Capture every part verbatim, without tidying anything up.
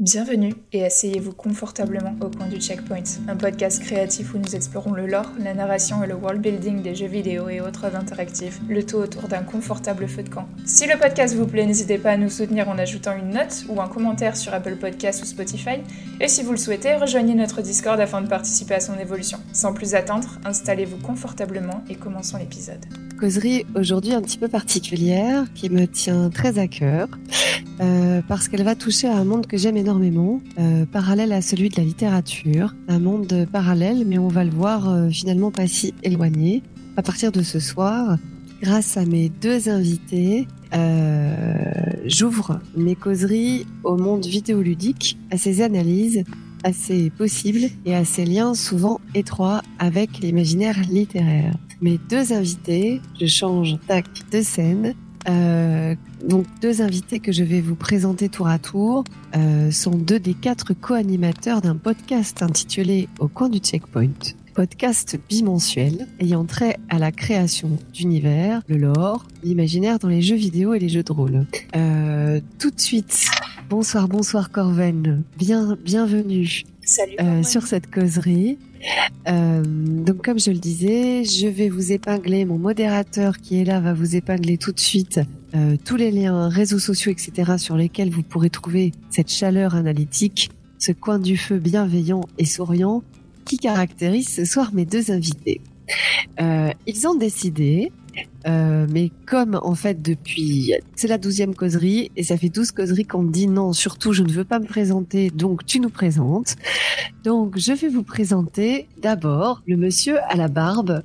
Bienvenue et asseyez-vous confortablement au coin du Checkpoint, un podcast créatif où nous explorons le lore, la narration et le world building des jeux vidéo et autres œuvres interactives, le tout autour d'un confortable feu de camp. Si le podcast vous plaît, n'hésitez pas à nous soutenir en ajoutant une note ou un commentaire sur Apple Podcasts ou Spotify, et si vous le souhaitez, rejoignez notre Discord afin de participer à son évolution. Sans plus attendre, installez-vous confortablement et commençons l'épisode. Causerie aujourd'hui un petit peu particulière qui me tient très à cœur euh, parce qu'elle va toucher à un monde que j'aime énormément, euh, parallèle à celui de la littérature, un monde parallèle mais on va le voir euh, finalement pas si éloigné à partir de ce soir. Grâce à mes deux invités, euh, j'ouvre mes causeries au monde vidéoludique, à ses analyses, à ses possibles et à ses liens souvent étroits avec l'imaginaire littéraire. Mes deux invités, je change tac de scène. Euh, donc deux invités que je vais vous présenter tour à tour euh, sont deux des quatre co-animateurs d'un podcast intitulé Au coin du Checkpoint. Podcast bimensuel ayant trait à la création d'univers, le lore, l'imaginaire dans les jeux vidéo et les jeux de rôle. Euh, tout de suite, bonsoir, bonsoir Corven, bien, bienvenue. Salut. Euh, sur cette causerie. Euh, donc comme je le disais, je vais vous épingler, mon modérateur qui est là va vous épingler tout de suite euh, tous les liens, réseaux sociaux, et cetera sur lesquels vous pourrez trouver cette chaleur analytique, ce coin du feu bienveillant et souriant qui caractérise ce soir mes deux invités. Euh, ils ont décidé, euh, mais comme en fait depuis, c'est la douzième causerie et ça fait douze causeries qu'on me dit non, surtout je ne veux pas me présenter, donc tu nous présentes. Donc je vais vous présenter d'abord le monsieur à la barbe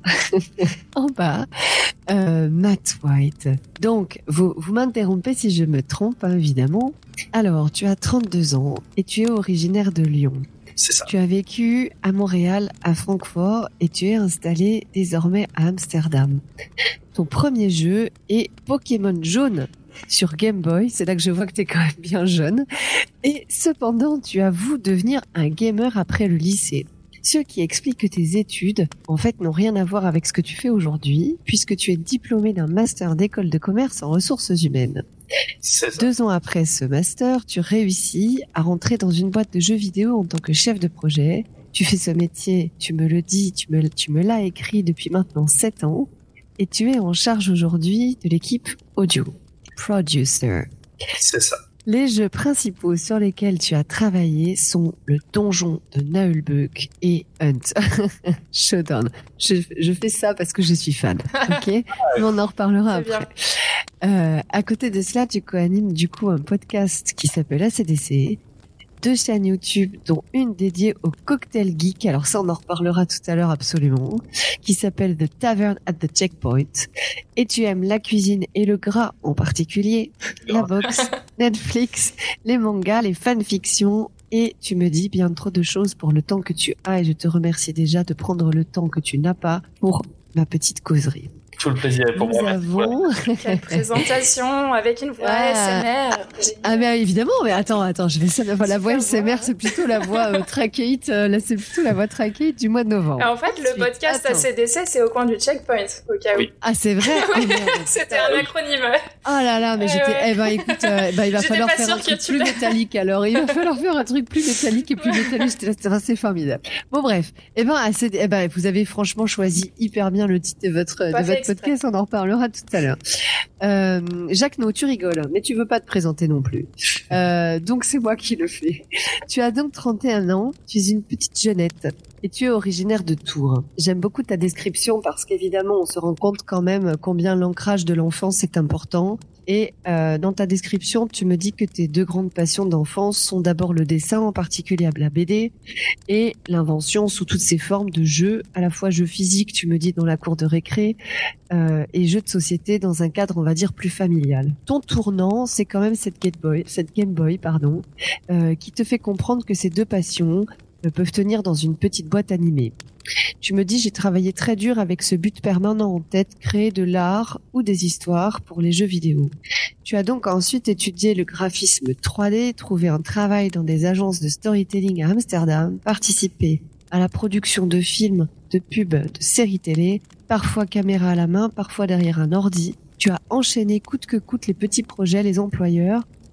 en bas, euh, Matt White. Donc vous, vous m'interrompez si je me trompe, hein, évidemment. Alors tu as trente-deux ans et tu es originaire de Lyon. C'est ça. Tu as vécu à Montréal, à Francfort et tu es installé désormais à Amsterdam. Ton premier jeu est Pokémon Jaune sur Game Boy. C'est là que je vois que tu es quand même bien jeune. Et cependant, tu avoues devenir un gamer après le lycée. Ce qui explique que tes études, en fait, n'ont rien à voir avec ce que tu fais aujourd'hui, puisque tu es diplômé d'un master d'école de commerce en ressources humaines. Deux ans après ce master, tu réussis à rentrer dans une boîte de jeux vidéo en tant que chef de projet. Tu fais ce métier, tu me le dis, tu me, tu me l'as écrit depuis maintenant sept ans, et tu es en charge aujourd'hui de l'équipe audio, producer. C'est ça. Les jeux principaux sur lesquels tu as travaillé sont le donjon de Naheulbeuk et Hunt. Showdown. Je, je fais ça parce que je suis fan, ok? Mais on en reparlera C'est après. Euh, à côté de cela, tu co-animes du coup un podcast qui s'appelle A C D C, deux chaînes YouTube, dont une dédiée au cocktail geek, alors ça on en reparlera tout à l'heure absolument, qui s'appelle The Tavern at the Checkpoint, et tu aimes la cuisine et le gras en particulier, la boxe, Netflix, les mangas, les fanfictions, et tu me dis bien trop de choses pour le temps que tu as, et je te remercie déjà de prendre le temps que tu n'as pas pour ma petite causerie. Tout le plaisir est pour Nous moi. avons... Quelle présentation avec une voix Ah. A S M R. Ah mais évidemment, mais attends, attends, je vais ça, la Super voix S M R, voix. c'est plutôt la voix euh, trachéite, euh, là c'est plutôt la voix trachéite du mois de novembre. En fait, le Ensuite, podcast attends. A C D C, c'est au coin du Checkpoint, au cas où. Oui. Ah c'est vrai. Oh, merde. C'était un acronyme. Oh là là, mais Ouais, j'étais. ouais. Eh ben écoute, euh, ben, il va J'étais falloir pas faire sûre un que truc tu plus l'as- métallique. Alors, il va falloir faire un truc plus métallique et plus métallique. C'était c'était assez formidable. Bon bref, eh ben, assez, eh ben, vous avez franchement choisi hyper bien le titre de votre Pas de fait votre exprès. podcast. On en reparlera tout à l'heure. Euh, Jacques, no, tu rigoles, mais tu veux pas te présenter non plus. Euh, donc c'est moi qui le fais. Tu as donc trente et un ans. Tu es une petite jeunette. Et tu es originaire de Tours. J'aime beaucoup ta description parce qu'évidemment, on se rend compte quand même combien l'ancrage de l'enfance est important. Et euh, dans ta description, tu me dis que tes deux grandes passions d'enfance sont d'abord le dessin, en particulier la B D, et l'invention sous toutes ses formes de jeux, à la fois jeux physiques, tu me dis, dans la cour de récré, euh, et jeux de société dans un cadre, on va dire, plus familial. Ton tournant, c'est quand même cette Game Boy, cette Game Boy, pardon, euh, qui te fait comprendre que ces deux passions peuvent tenir dans une petite boîte animée. Tu me dis, j'ai travaillé très dur avec ce but permanent en tête, créer de l'art ou des histoires pour les jeux vidéo. Tu as donc ensuite étudié le graphisme trois D, trouvé un travail dans des agences de storytelling à Amsterdam, participé à la production de films, de pubs, de séries télé, parfois caméra à la main, parfois derrière un ordi. Tu as enchaîné coûte que coûte les petits projets, les employeurs,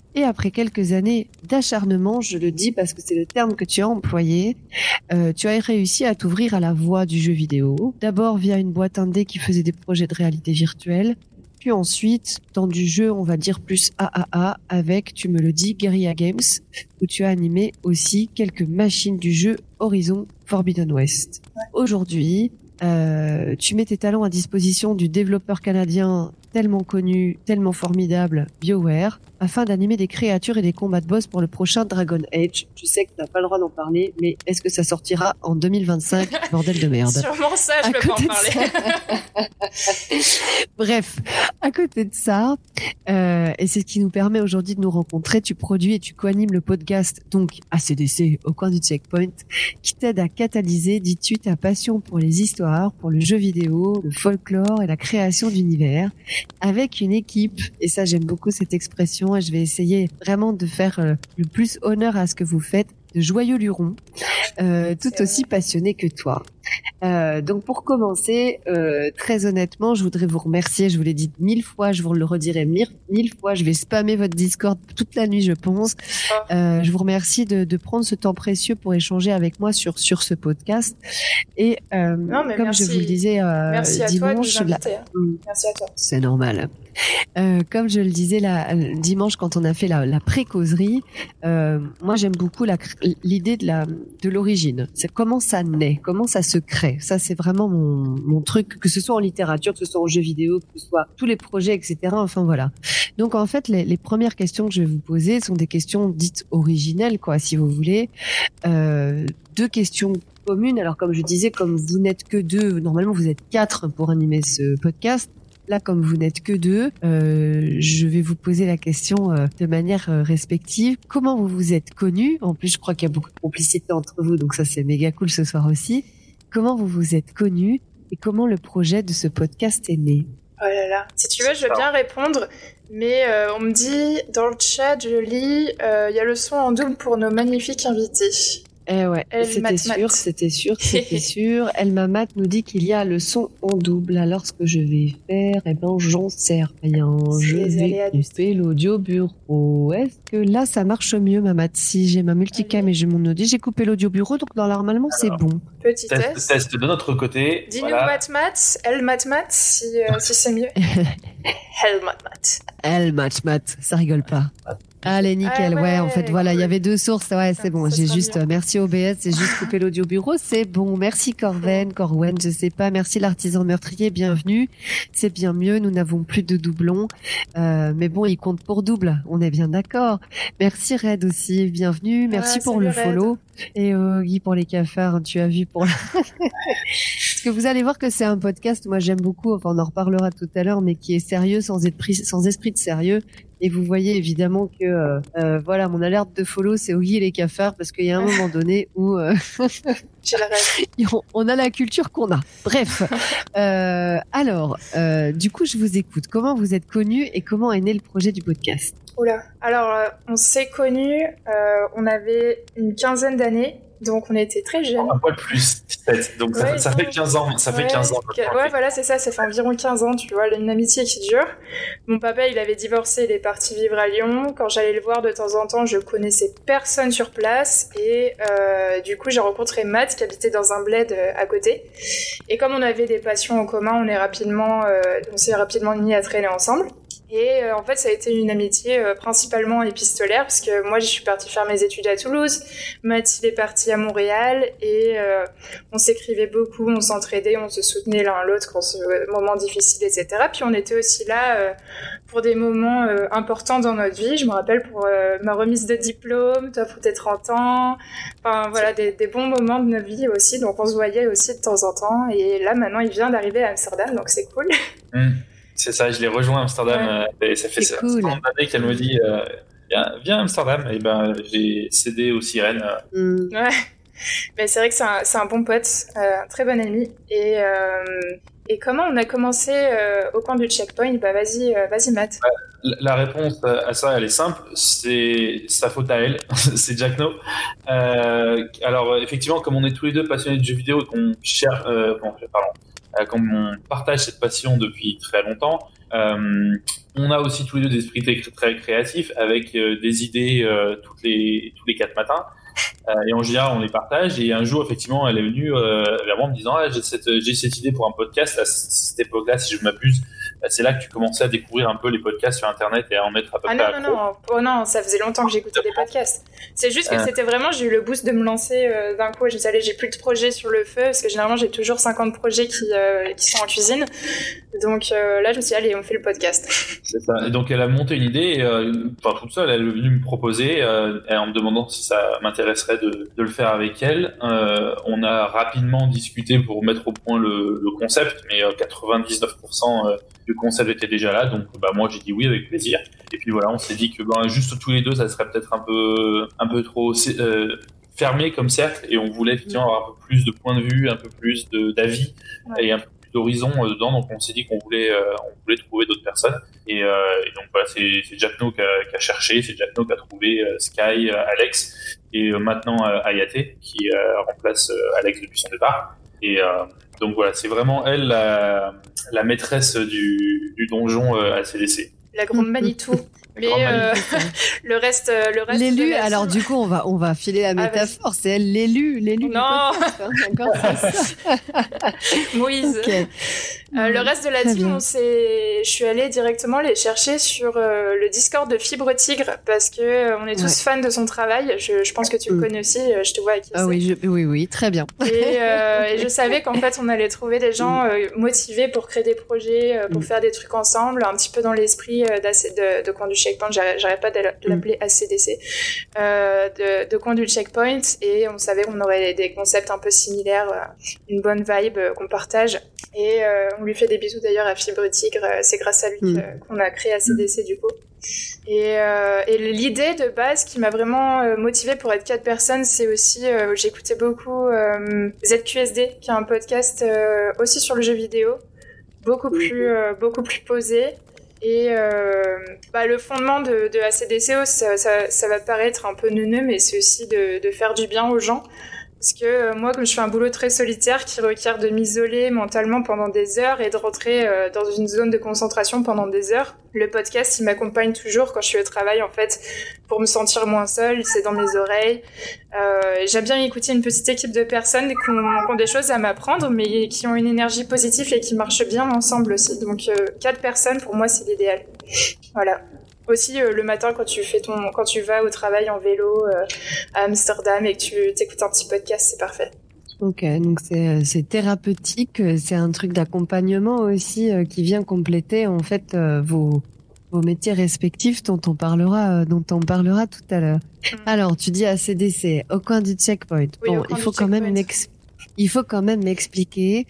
Et après quelques années d'acharnement, je le dis parce que c'est le terme que tu as employé, euh, tu as réussi à t'ouvrir à la voie du jeu vidéo. D'abord via une boîte indé qui faisait des projets de réalité virtuelle. Puis ensuite, dans du jeu, on va dire plus A A A, avec, tu me le dis, Guerrilla Games, où tu as animé aussi quelques machines du jeu Horizon Forbidden West. Ouais. Aujourd'hui, euh, tu mets tes talents à disposition du développeur canadien tellement connu, tellement formidable, BioWare, afin d'animer des créatures et des combats de boss pour le prochain Dragon Age. Je sais que tu n'as pas le droit d'en parler, mais est-ce que ça sortira en deux mille vingt-cinq, bordel de merde? Sûrement ça, je peux pas en parler. Bref, à côté de ça, euh, et c'est ce qui nous permet aujourd'hui de nous rencontrer, tu produis et tu co-animes le podcast, donc A C D C, au coin du checkpoint, qui t'aide à catalyser, dis-tu, ta passion pour les histoires, pour le jeu vidéo, le folklore et la création d'univers, avec une équipe. Et ça, j'aime beaucoup cette expression et je vais essayer vraiment de faire euh, le plus honneur à ce que vous faites, de joyeux lurons, euh, tout aussi passionnés que toi. Euh, donc pour commencer, euh, très honnêtement, je voudrais vous remercier. Je vous l'ai dit mille fois, je vous le redirai mille, mille fois. Je vais spammer votre Discord toute la nuit, je pense. Euh, je vous remercie de, de prendre ce temps précieux pour échanger avec moi sur sur ce podcast. Et euh, non, mais comme merci, je vous le disais euh, merci à dimanche, toi de nous inviter, hein. la... Merci à toi. C'est normal. Euh, comme je le disais la, dimanche quand on a fait la, la pré-causerie, euh, moi j'aime beaucoup la, l'idée de la de l'origine. C'est comment ça naît, comment ça se crée. Ça c'est vraiment mon, mon truc, que ce soit en littérature, que ce soit en jeux vidéo, que ce soit tous les projets, et cetera. Enfin voilà. Donc en fait les, les premières questions que je vais vous poser sont des questions dites originelles, quoi, si vous voulez. Euh, deux questions communes. Alors comme je disais, comme vous n'êtes que deux, normalement vous êtes quatre pour animer ce podcast. Là, comme vous n'êtes que deux, euh, je vais vous poser la question euh, de manière euh, respective. Comment vous vous êtes connus? En plus, je crois qu'il y a beaucoup de complicité entre vous, donc ça, c'est méga cool ce soir aussi. Comment vous vous êtes connus et comment le projet de ce podcast est né? Oh là là. Si tu veux, je veux bien répondre, mais euh, on me dit, dans le chat, je lis, il euh, y a le son en double pour nos magnifiques invités. Eh ouais, El c'était mat sûr, mat. c'était sûr, c'était sûr. El Mamat nous dit qu'il y a le son en double. Alors ce que je vais faire, eh ben j'en sais rien. C'est Je les vais aléas du couper l'audio bureau. Est-ce que là ça marche mieux, Mamat? Si j'ai ma multicam Allez. et j'ai mon audio, j'ai coupé l'audio bureau, donc normalement c'est Alors, bon. Petit Test, test. test de notre côté. Dis-nous Voilà. mat mat, El mat mat, si, euh, si c'est mieux. El mat mat. El match mat, ça rigole pas. Allez, nickel. Ah ouais, ouais, en fait, voilà, il cool. y avait deux sources. Ouais, c'est Ça bon. sera J'ai juste, mieux. euh, merci O B S, j'ai juste coupé l'audio bureau. C'est bon. Merci Corven, Corwen, je sais pas. Merci l'artisan meurtrier, bienvenue. C'est bien mieux. Nous n'avons plus de doublons. Euh, mais bon, il compte pour double. On est bien d'accord. Merci Red aussi, bienvenue. Merci Ah, pour salut, le Red. follow. Et euh, Guy pour les cafards, tu as vu pour la... Parce que vous allez voir que c'est un podcast, moi j'aime beaucoup, enfin on en reparlera tout à l'heure, mais qui est sérieux, sans esprit, sans esprit de sérieux. Et vous voyez évidemment que euh, euh, voilà, mon alerte de follow, c'est Oggy et les cafards, parce qu'il y a un moment donné où euh, J'ai la rêve. on- on a la culture qu'on a. Bref, euh, alors, euh, du coup, je vous écoute. Comment vous êtes connus et comment est né le projet du podcast? Oula. Alors, euh, on s'est connus, euh, on avait une quinzaine d'années, donc on était très jeunes. Un poil plus, peut-être. Donc ça, Ouais, fait, ça ils fait ont- quinze ans. Ça fait Ouais, quinze ans. que- ouais, voilà, c'est ça, ça fait environ quinze ans, tu vois, une amitié qui dure. Mon papa, il avait divorcé, il est parti vivre à Lyon. Quand j'allais le voir de temps en temps, je connaissais personne sur place. Et euh, du coup, j'ai rencontré Matt, qui habitait dans un bled euh, à côté. Et comme on avait des passions en commun, on, est rapidement, euh, on s'est rapidement mis à traîner ensemble. Et euh, en fait, ça a été une amitié euh, principalement épistolaire, parce que moi, je suis partie faire mes études à Toulouse, Matt, il est parti à Montréal, et euh, on s'écrivait beaucoup, on s'entraidait, on se soutenait l'un l'autre quand ce moment difficile, et cetera. Puis on était aussi là euh, pour des moments euh, importants dans notre vie. Je me rappelle pour euh, ma remise de diplôme, toi pour tes trente ans, enfin voilà, des, des bons moments de notre vie aussi. Donc on se voyait aussi de temps en temps, et là maintenant, il vient d'arriver à Amsterdam, donc c'est cool. Mmh. C'est ça, je l'ai rejoint à Amsterdam. euh, et ça fait C'est ça cool. tant d'années qu'elle me dit euh, viens, viens à Amsterdam. Et ben, j'ai cédé aux sirènes. euh. Hmm. Ouais, mais c'est vrai que c'est un, c'est un bon pote, euh, un très bon ami. Et, euh, et comment on a commencé euh, au coin du checkpoint? Bah vas-y, euh, vas-y Matt. La la réponse à ça, elle est simple. C'est sa faute à elle. C'est Jack No. Euh, alors, effectivement, comme on est tous les deux passionnés de jeux vidéo et qu'on cherche... Euh, bon, pardon. euh, comme on partage cette passion depuis très longtemps, euh, on a aussi tous les deux des esprits très, très créatifs avec euh, des idées euh, toutes les, tous les quatre matins. Euh, et en général, on les partage. Et un jour, effectivement, elle est venue euh, vers moi en me disant ah, j'ai, cette, j'ai cette idée pour un podcast. À cette époque-là, si je m'abuse, c'est là que tu commençais à découvrir un peu les podcasts sur Internet et à en être à peu ah près non, non, non, oh non, ça faisait longtemps que j'écoutais des podcasts. C'est juste que euh... c'était vraiment, j'ai eu le boost de me lancer euh, d'un coup. Je me suis dit, allez, j'ai plus de projets sur le feu, parce que généralement, j'ai toujours cinquante projets qui, euh, qui sont en cuisine. Donc euh, là, je me suis dit, allez, on fait le podcast. C'est ça. Et donc, elle a monté une idée, euh, enfin, toute seule, elle est venue me proposer, euh, en me demandant si ça m'intéresserait de, de le faire avec elle. Euh, on a rapidement discuté pour mettre au point le, le concept, mais euh, quatre-vingt-dix-neuf pour cent du concept était déjà là, donc bah moi j'ai dit oui avec plaisir. Et puis voilà, on s'est dit que bah, juste tous les deux, ça serait peut-être un peu un peu trop euh, fermé comme cercle, et on voulait effectivement avoir un peu plus de points de vue, un peu plus de, d'avis ouais. et un peu plus d'horizon euh, dedans. Donc on s'est dit qu'on voulait euh, on voulait trouver d'autres personnes. Et, euh, et donc voilà, c'est, c'est Jackno qui a, qui a cherché, c'est Jackno qui a trouvé euh, Sky, euh, Alex et euh, maintenant euh, Ayaté qui euh, remplace euh, Alex depuis son départ. Et euh, donc voilà, c'est vraiment elle la, la maîtresse du, du donjon euh, A C D C. La grande Manitou. Mais euh, le reste, le reste. L'élu. Alors du coup, on va, on va filer la métaphore. Ah, c'est elle l'élu, l'élu. Non. Du podcast, hein. D'accord, c'est ça. Moïse. Okay. Euh, le reste de la team, on s'est... je suis allée directement les chercher sur euh, le Discord de Fibre Tigre parce que euh, on est tous ouais. fans de son travail. Je, je pense que tu mm. le connais aussi. Je te vois avec Ah oui, je... oui, oui, très bien. Et, euh, et je savais qu'en fait, on allait trouver des gens euh, motivés pour créer des projets, euh, pour mm. faire des trucs ensemble, un petit peu dans l'esprit euh, de, de Conduit Checkpoint. J'arrête pas de l'appeler mm. A C D C, euh, de, de Conduit Checkpoint. Et on savait qu'on aurait des concepts un peu similaires, euh, une bonne vibe euh, qu'on partage. Et euh, on lui fait des bisous d'ailleurs à Fibre Tigre, c'est grâce à lui mmh. qu'on a créé A C D C du coup. Et, euh, et l'idée de base qui m'a vraiment euh, motivée pour être quatre personnes, c'est aussi, euh, j'écoutais beaucoup euh, Z Q S D, qui est un podcast euh, aussi sur le jeu vidéo, beaucoup plus, euh, beaucoup plus posé. Et euh, bah, le fondement de, de A C D C, ça, ça, ça va paraître un peu neuneux, mais c'est aussi de, de faire du bien aux gens. Parce que euh, moi, comme je fais un boulot très solitaire qui requiert de m'isoler mentalement pendant des heures et de rentrer euh, dans une zone de concentration pendant des heures, le podcast, il m'accompagne toujours quand je suis au travail, en fait, pour me sentir moins seule, c'est dans mes oreilles. Euh, j'aime bien écouter une petite équipe de personnes qui ont, qui ont des choses à m'apprendre, mais qui ont une énergie positive et qui marchent bien ensemble aussi. Donc, euh, quatre personnes, pour moi, c'est l'idéal. Voilà. Aussi euh, le matin quand tu fais ton quand tu vas au travail en vélo euh, à Amsterdam et que tu t'écoutes un petit podcast, c'est parfait. Ok, donc c'est c'est thérapeutique, c'est un truc d'accompagnement aussi euh, qui vient compléter en fait euh, vos vos métiers respectifs dont on parlera euh, dont on parlera tout à l'heure. Mmh. Alors tu dis A C D C au coin du checkpoint. Oui, bon, il faut quand même m'expliquer. Il faut quand même m'expliquer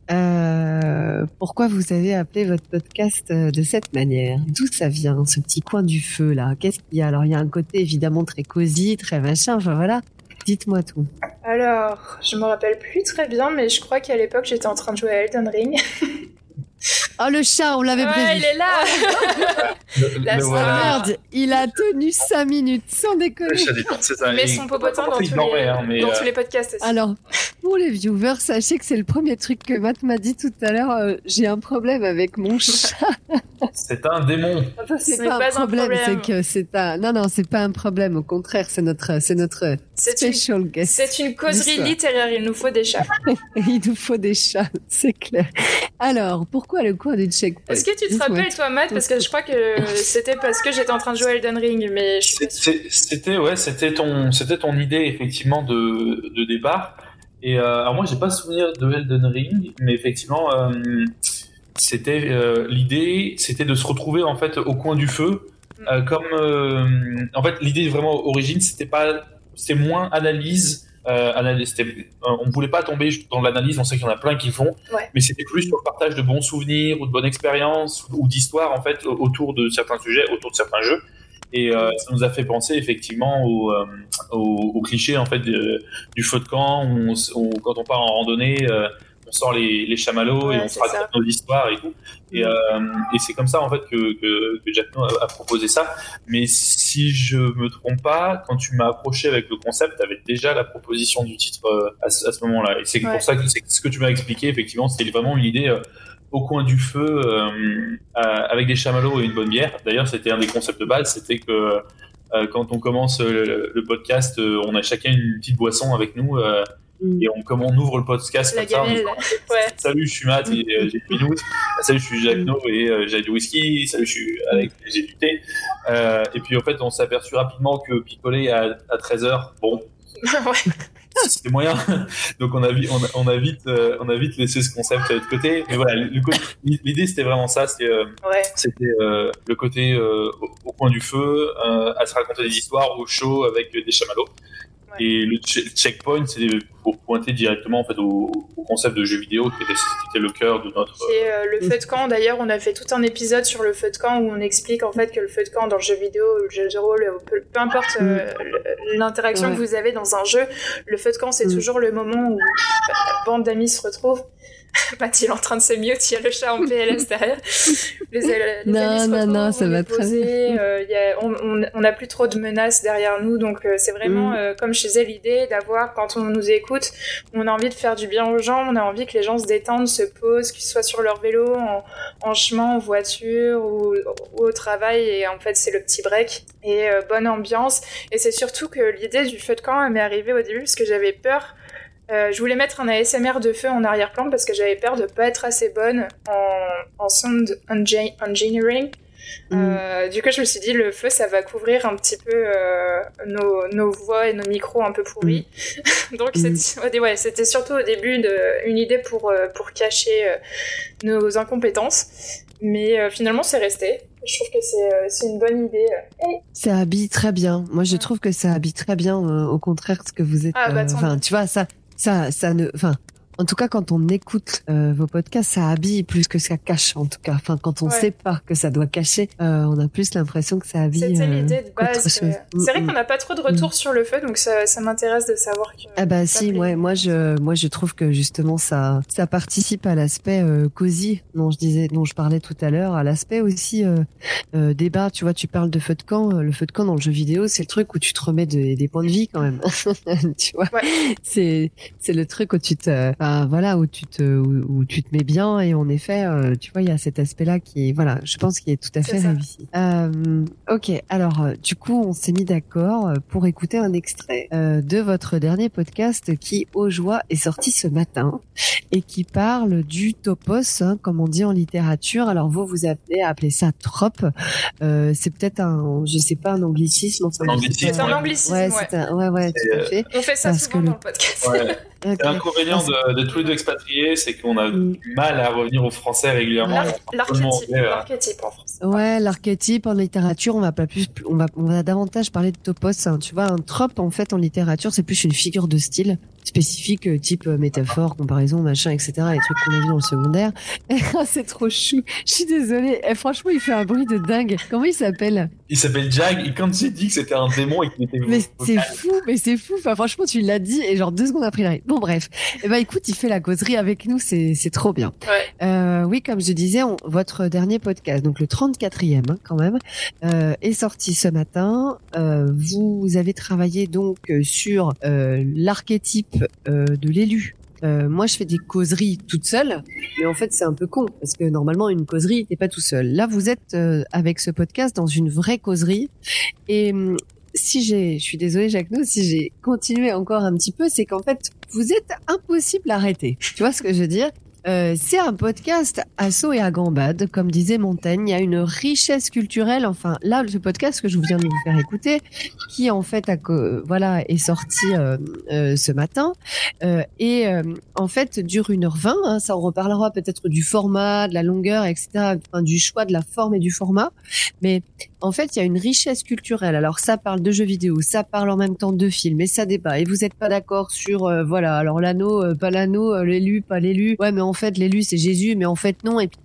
euh, pourquoi vous avez appelé votre podcast de cette manière. D'où ça vient, ce petit coin du feu là? Qu'est-ce qu'il y a? Alors il y a un côté évidemment très cosy, très machin. Enfin voilà, dites-moi tout. Alors, je me rappelle plus très bien, mais je crois qu'à l'époque j'étais en train de jouer à Elden Ring. Oh le chat, on l'avait ouais, prévu. il est là. le, La le voilà. Merde, il a tenu cinq minutes sans déconner. Le chat des c'est ça. Mais son popotin dans, tous les, hein, mais dans euh... tous les podcasts aussi. Alors, pour les viewers, sachez que c'est le premier truc que Matt m'a dit tout à l'heure. Euh, j'ai un problème avec mon chat. C'est un démon. Enfin, c'est pas, pas un problème, un problème. c'est que c'est un. Non, non, c'est pas un problème. Au contraire, c'est notre, c'est notre c'est special une... guest. C'est une causerie littéraire. Il nous faut des chats. Il nous faut des chats, c'est clair. Alors, pourquoi le coin du checkpoint? Est-ce que tu te rappelles, toi, Matt, parce que je crois que c'était parce que j'étais en train de jouer à Elden Ring, mais je suis pas sûre. C'était, ouais, c'était ton, c'était ton idée effectivement de, de départ. Et euh, alors moi, j'ai pas souvenir de Elden Ring, mais effectivement, euh, c'était euh, l'idée, c'était de se retrouver en fait au coin du feu, mm. euh, comme euh, en fait l'idée vraiment origine, c'était pas, c'était moins analyse. Euh, analyse, c'était, euh, on ne voulait pas tomber dans l'analyse, on sait qu'il y en a plein qui le font, ouais. mais c'était plus sur le partage de bons souvenirs ou de bonnes expériences ou d'histoires en fait autour de certains sujets, autour de certains jeux. Et euh, ça nous a fait penser effectivement au, euh, au, au cliché en fait de, du feu de camp où, on, où quand on part en randonnée, euh, on sort les, les chamallows ouais, et on se raconte nos histoires et tout. Et, euh, et c'est comme ça en fait que, que, que Jack No a, a proposé ça. Mais si je me trompe pas, quand tu m'as approché avec le concept, tu avais déjà la proposition du titre euh, à, ce, à ce moment-là. Et c'est ouais. pour ça que c'est ce que tu m'as expliqué. Effectivement, c'était vraiment une idée euh, au coin du feu euh, euh, avec des chamallows et une bonne bière. D'ailleurs, c'était un des concepts de base, c'était que euh, quand on commence le, le podcast, euh, on a chacun une petite boisson avec nous. Euh, Mm. Et on, comme on ouvre le podcast la comme gamelle, ça, on... ouais. Salut, je suis Matt et euh, j'ai du minous. Salut, je suis Jack No et euh, j'ai du whisky. Salut, je suis Alex et j'ai du thé. Euh, et puis en fait, on s'est aperçu rapidement que picoler à, à treize heures, bon, ouais. c'était moyen. Donc on a, on a, on a vite, euh, on a vite laissé ce concept de côté. Mais voilà, le côté, l'idée c'était vraiment ça. C'était, euh, ouais. c'était euh, le côté euh, au, au coin du feu, euh, à se raconter des histoires au chaud avec des chamallows. Ouais. Et le ch- checkpoint, c'est pour pointer directement en fait au, au concept de jeu vidéo qui était, qui était le cœur de notre. Et euh, le feu de camp. D'ailleurs, on a fait tout un épisode sur le feu de camp où on explique en fait que le feu de camp dans le jeu vidéo, le jeu de rôle, peu, peu importe euh, l'interaction ouais. que vous avez dans un jeu, le feu de camp c'est mmh. toujours le moment où la bande d'amis se retrouve. Mathilde en train de se mute, il y a le chat en P L S derrière. Les, les non, amis non, non, ça va très bien. Euh, y a, on, on, on a plus trop de menaces derrière nous, donc euh, c'est vraiment, mm. euh, comme je disais, l'idée d'avoir, quand on nous écoute, on a envie de faire du bien aux gens, on a envie que les gens se détendent, se posent, qu'ils soient sur leur vélo, en, en chemin, en voiture ou, ou au travail, et en fait c'est le petit break. Et euh, bonne ambiance. Et c'est surtout que l'idée du feu de camp m'est arrivée au début parce que j'avais peur. Euh, je voulais mettre un A S M R de feu en arrière-plan parce que j'avais peur de pas être assez bonne en, en sound engineering. Mm. Euh, du coup, je me suis dit, le feu, ça va couvrir un petit peu euh, nos, nos voix et nos micros un peu pourris. Mm. Donc, mm. c'était, ouais, c'était surtout au début de, une idée pour, pour cacher euh, nos incompétences. Mais euh, finalement, c'est resté. Je trouve que c'est, euh, c'est une bonne idée. Hey. Ça habille très bien. Moi, je ouais. trouve que ça habille très bien, euh, au contraire, ce que vous êtes. Ah, bah, enfin, euh, tu vois, ça, ça, ça ne, enfin. En tout cas, quand on écoute euh, vos podcasts, ça habille plus que ça cache. En tout cas, enfin, quand on ouais. sait pas que ça doit cacher, euh, on a plus l'impression que ça habille. C'était l'idée de base. Que... C'est mmh, vrai qu'on n'a pas trop de retours mmh. sur le feu, donc ça, ça m'intéresse de savoir que. Ah bah si, ouais, moi je, moi je trouve que justement ça, ça participe à l'aspect euh, cosy dont je disais, dont je parlais tout à l'heure, à l'aspect aussi euh, euh, débat. Tu vois, tu parles de feu de camp. Le feu de camp dans le jeu vidéo, c'est le truc où tu te remets de, des points de vie quand même. Tu vois, ouais. c'est, c'est le truc où tu te Enfin, voilà, où tu te où, où tu te mets bien, et en effet, euh, tu vois, il y a cet aspect-là qui est, voilà, je pense qu'il est tout à fait réussi. Euh, ok, alors du coup, on s'est mis d'accord pour écouter un extrait euh, de votre dernier podcast qui, au joie, est sorti ce matin et qui parle du topos, hein, comme on dit en littérature. Alors vous, vous avez appelé ça trope. Euh, c'est peut-être un, je sais pas, un anglicisme. Enfin, un anglicisme. C'est un anglicisme. Ouais, ouais, c'est un, ouais, ouais, tout à fait. On fait ça Parce souvent que dans le... le podcast. Ouais. Okay. L'inconvénient de, de tous les deux expatriés, c'est qu'on a mm. du mal à revenir au français régulièrement. L'ar- l'archétype, l'archétype en français. Ouais, l'archétype en littérature, on va pas plus, on va, on va davantage parler de topos. Hein. Tu vois, un trope en fait en littérature, c'est plus une figure de style spécifique, type métaphore, comparaison, machin, et cetera. Les trucs qu'on a vu dans le secondaire. C'est trop chou. Je suis désolée. Et franchement, il fait un bruit de dingue. Comment il s'appelle ? Il s'appelle Jag. Et quand j'ai dit que c'était un démon et qu'il était mais c'est fou, mais c'est fou. Enfin, franchement, tu l'as dit et genre deux secondes après, il arrive. Bon, bref. Eh ben, écoute, il fait la causerie avec nous. C'est, c'est trop bien. Ouais. Euh, oui, comme je disais, on, votre dernier podcast, donc le trente-quatrième, hein, quand même, euh, est sorti ce matin. Euh, vous avez travaillé donc sur euh, l'archétype euh, de l'élu. Euh, moi, je fais des causeries toute seule, mais en fait, c'est un peu con parce que normalement, une causerie, t'es pas tout seul. Là, vous êtes euh, avec ce podcast dans une vraie causerie. Et hum, si j'ai, je suis désolée, Jack No, si j'ai continué encore un petit peu, c'est qu'en fait, vous êtes impossible à arrêter. Tu vois ce que je veux dire ? Euh, c'est un podcast à saut et à gambade, comme disait Montaigne. Il y a une richesse culturelle. Enfin, là, ce podcast que je viens de vous faire écouter, qui en fait, a, euh, voilà, est sorti euh, euh, ce matin, euh, et euh, en fait dure une heure vingt. Hein, ça, on reparlera peut-être du format, de la longueur, et cetera. Enfin, du choix de la forme et du format. Mais en fait, il y a une richesse culturelle. Alors, ça parle de jeux vidéo, ça parle en même temps de films, et ça débat. Et vous n'êtes pas d'accord sur, euh, voilà, alors l'anneau, euh, pas l'anneau, euh, l'élu, pas l'élu. Ouais, mais en fait, l'élu, c'est Jésus, mais en fait, non. Et puis,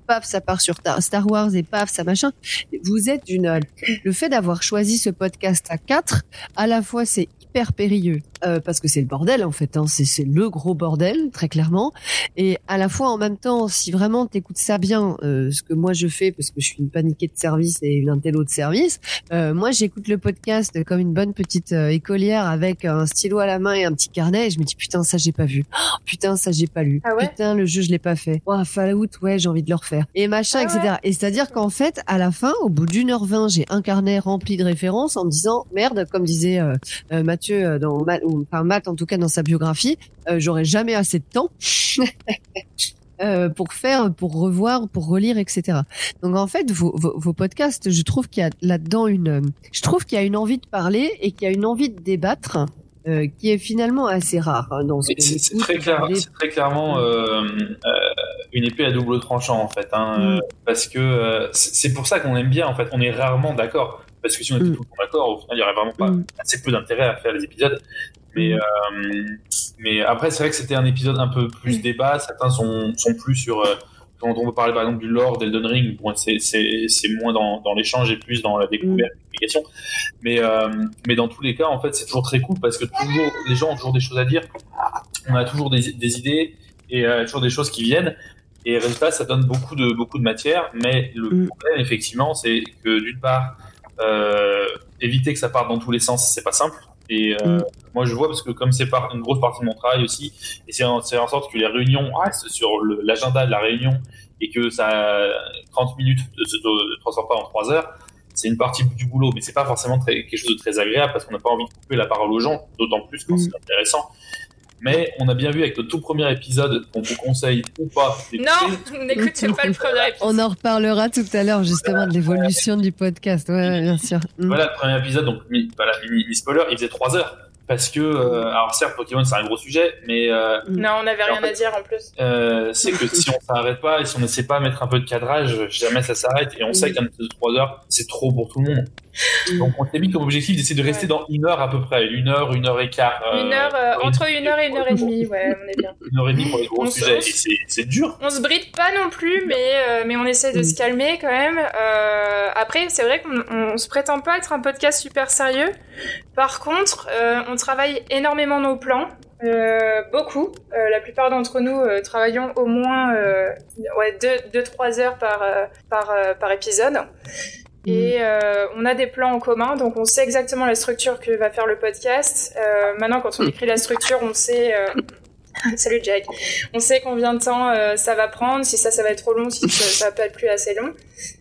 paf, ça part sur Star Wars et paf, ça machin. Vous êtes une, le fait d'avoir choisi ce podcast à quatre, à la fois c'est hyper périlleux euh, parce que c'est le bordel en fait, hein, c'est c'est le gros bordel très clairement, et à la fois en même temps, si vraiment t'écoutes ça bien, euh, ce que moi je fais parce que je suis une paniquée de service et une intello de service, euh, moi j'écoute le podcast comme une bonne petite euh, écolière avec un stylo à la main et un petit carnet, et je me dis putain ça j'ai pas vu, oh, putain ça j'ai pas lu, ah ouais putain le jeu je l'ai pas fait, oh, Fallout ouais j'ai envie de le refaire et machin, ah ouais. et cetera. Et c'est à dire qu'en fait à la fin, au bout d'une heure vingt, j'ai un carnet rempli de références en me disant merde, comme disait euh, euh, Mathieu dans ou, enfin Matt en tout cas dans sa biographie, euh, j'aurais jamais assez de temps euh, pour faire, pour revoir, pour relire, et cetera. Donc en fait vos, vos, vos podcasts, je trouve qu'il y a là-dedans une, je trouve qu'il y a une envie de parler et qu'il y a une envie de débattre. Euh, qui est finalement assez rare hein, dans ce c'est, c'est, très clair, c'est très clairement euh, euh, une épée à double tranchant en fait, hein, mm. euh, parce que euh, c'est, c'est pour ça qu'on aime bien en fait. On est rarement d'accord, parce que si on était mm. tout le temps d'accord, au final il y aurait vraiment pas mm. assez peu d'intérêt à faire les épisodes. Mais, mm. euh, mais après c'est vrai que c'était un épisode un peu plus mm. débat. Certains sont, sont plus sur euh, quand on veut parler par exemple du lore d'Elden Ring, bon, c'est, c'est, c'est moins dans, dans l'échange et plus dans la découverte, mmh. l'explication. Mais, euh, mais dans tous les cas, en fait, c'est toujours très cool parce que toujours, les gens ont toujours des choses à dire. On a toujours des, des idées et euh, toujours des choses qui viennent. Et résultat, ça donne beaucoup de, beaucoup de matière. Mais le mmh. problème, effectivement, c'est que d'une part, euh, éviter que ça parte dans tous les sens, c'est pas simple. Et euh, mmh. moi, je vois parce que comme c'est par, une grosse partie de mon travail aussi, et c'est en, c'est en sorte que les réunions restent sur le, l'agenda de la réunion et que ça trente minutes ne se transforme pas en trois heures, c'est une partie du boulot, mais c'est pas forcément très, quelque chose de très agréable parce qu'on n'a pas envie de couper la parole aux gens, d'autant plus quand mmh. c'est intéressant. Mais on a bien vu avec le tout premier épisode qu'on vous conseille ou pas d'écouter. Non, n'écoutez pas le premier épisode. On en reparlera tout à l'heure justement de l'évolution du podcast. Ouais, bien sûr. Voilà, le premier épisode, donc voilà, mini spoiler, il faisait trois heures. Parce que, euh, alors certes, Pokémon c'est un gros sujet, mais euh, non, on n'avait rien en fait, à dire en plus. Euh, c'est que si on s'arrête pas et si on n'essaie pas de mettre un peu de cadrage, jamais ça s'arrête. Et on sait qu'un épisode de trois heures, c'est trop pour tout le monde. Donc on s'est mis comme objectif d'essayer de rester ouais. dans une heure à peu près, une heure, une heure et quart. Euh, une heure, euh, entre une heure et une heure et demie, ouais, on est bien. Une heure et demie pour les gros on sujets, se, et c'est, c'est dur. On se bride pas non plus, mais euh, mais on essaie de se calmer quand même. Euh, après, c'est vrai qu'on on se prétend pas être un podcast super sérieux. Par contre, euh, on travaille énormément nos plans. Euh, beaucoup. Euh, la plupart d'entre nous euh, travaillons au moins euh, ouais, deux trois heures par, euh, par, euh, par épisode. Et euh, on a des plans en commun, donc on sait exactement la structure que va faire le podcast. Euh, maintenant, quand on écrit la structure, on sait... Euh... Salut Jack. On sait combien de temps euh, ça va prendre, si ça, ça va être trop long, si ça, ça va pas être plus assez long.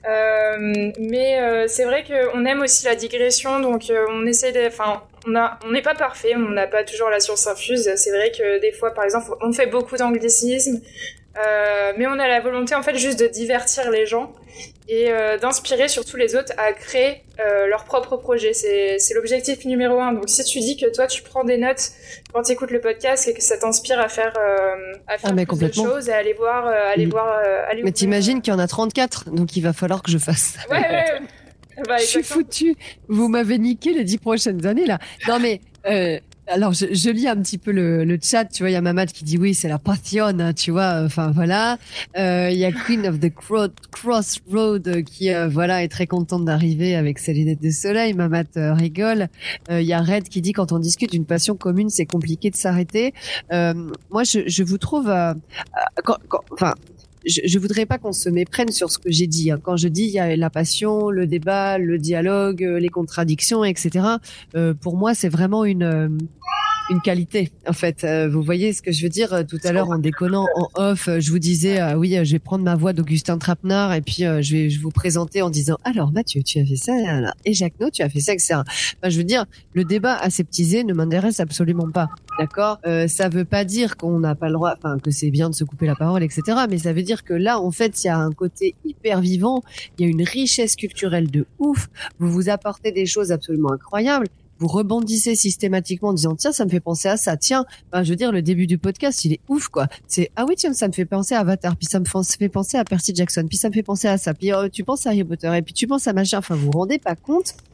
Euh, mais euh, c'est vrai qu'on aime aussi la digression, donc euh, on essaie de... Enfin, on a, on n'est pas parfait, on n'a pas toujours la science infuse. C'est vrai que des fois, par exemple, on fait beaucoup d'anglicismes, euh, mais on a la volonté, en fait, juste de divertir les gens et euh, d'inspirer surtout les autres à créer euh, leur propre projet. C'est, c'est l'objectif numéro un. Donc si tu dis que toi tu prends des notes quand tu écoutes le podcast et que ça t'inspire à faire, euh, à faire ah, plus de choses et à aller voir... Euh, aller mmh. voir euh, aller mais t'imagines qu'il y en a trente-quatre, donc il va falloir que je fasse ça. Ouais, ouais, bah, je suis foutue. Vous m'avez niqué les dix prochaines années là. Non mais... Euh, alors je, je lis un petit peu le, le chat, tu vois, il y a Mamad qui dit oui c'est la passion, hein, tu vois, enfin voilà. Euh, il y a Queen of the Crossroad qui euh, voilà est très contente d'arriver avec ses lunettes de soleil. Mamad euh, rigole. Euh, il y a Red qui dit quand on discute d'une passion commune c'est compliqué de s'arrêter. Euh, moi je, je vous trouve, euh, quand, quand, enfin. Je, je voudrais pas qu'on se méprenne sur ce que j'ai dit. Quand je dis il y a la passion, le débat, le dialogue, les contradictions, et cetera. Euh, pour moi, c'est vraiment une une qualité. En fait, euh, vous voyez ce que je veux dire. Tout à l'heure, en déconnant en off, je vous disais euh, oui, je vais prendre ma voix d'Augustin Trapenard et puis euh, je vais je vous présenter en disant alors Mathieu, tu as fait ça et Jacques No, tu as fait ça, et cetera. Enfin, je veux dire, le débat aseptisé ne m'intéresse absolument pas. D'accord, euh, ça veut pas dire qu'on n'a pas le droit, enfin que c'est bien de se couper la parole, et cetera. Mais ça veut dire que là, en fait, il y a un côté hyper vivant, il y a une richesse culturelle de ouf. Vous vous apportez des choses absolument incroyables. Vous rebondissez systématiquement en disant tiens ça me fait penser à ça, tiens ben, je veux dire le début du podcast il est ouf quoi, c'est ah oui tiens ça me fait penser à Avatar, puis ça me fait penser à Percy Jackson, puis ça me fait penser à ça, puis euh, tu penses à Harry Potter et puis tu penses à machin, enfin vous vous rendez pas compte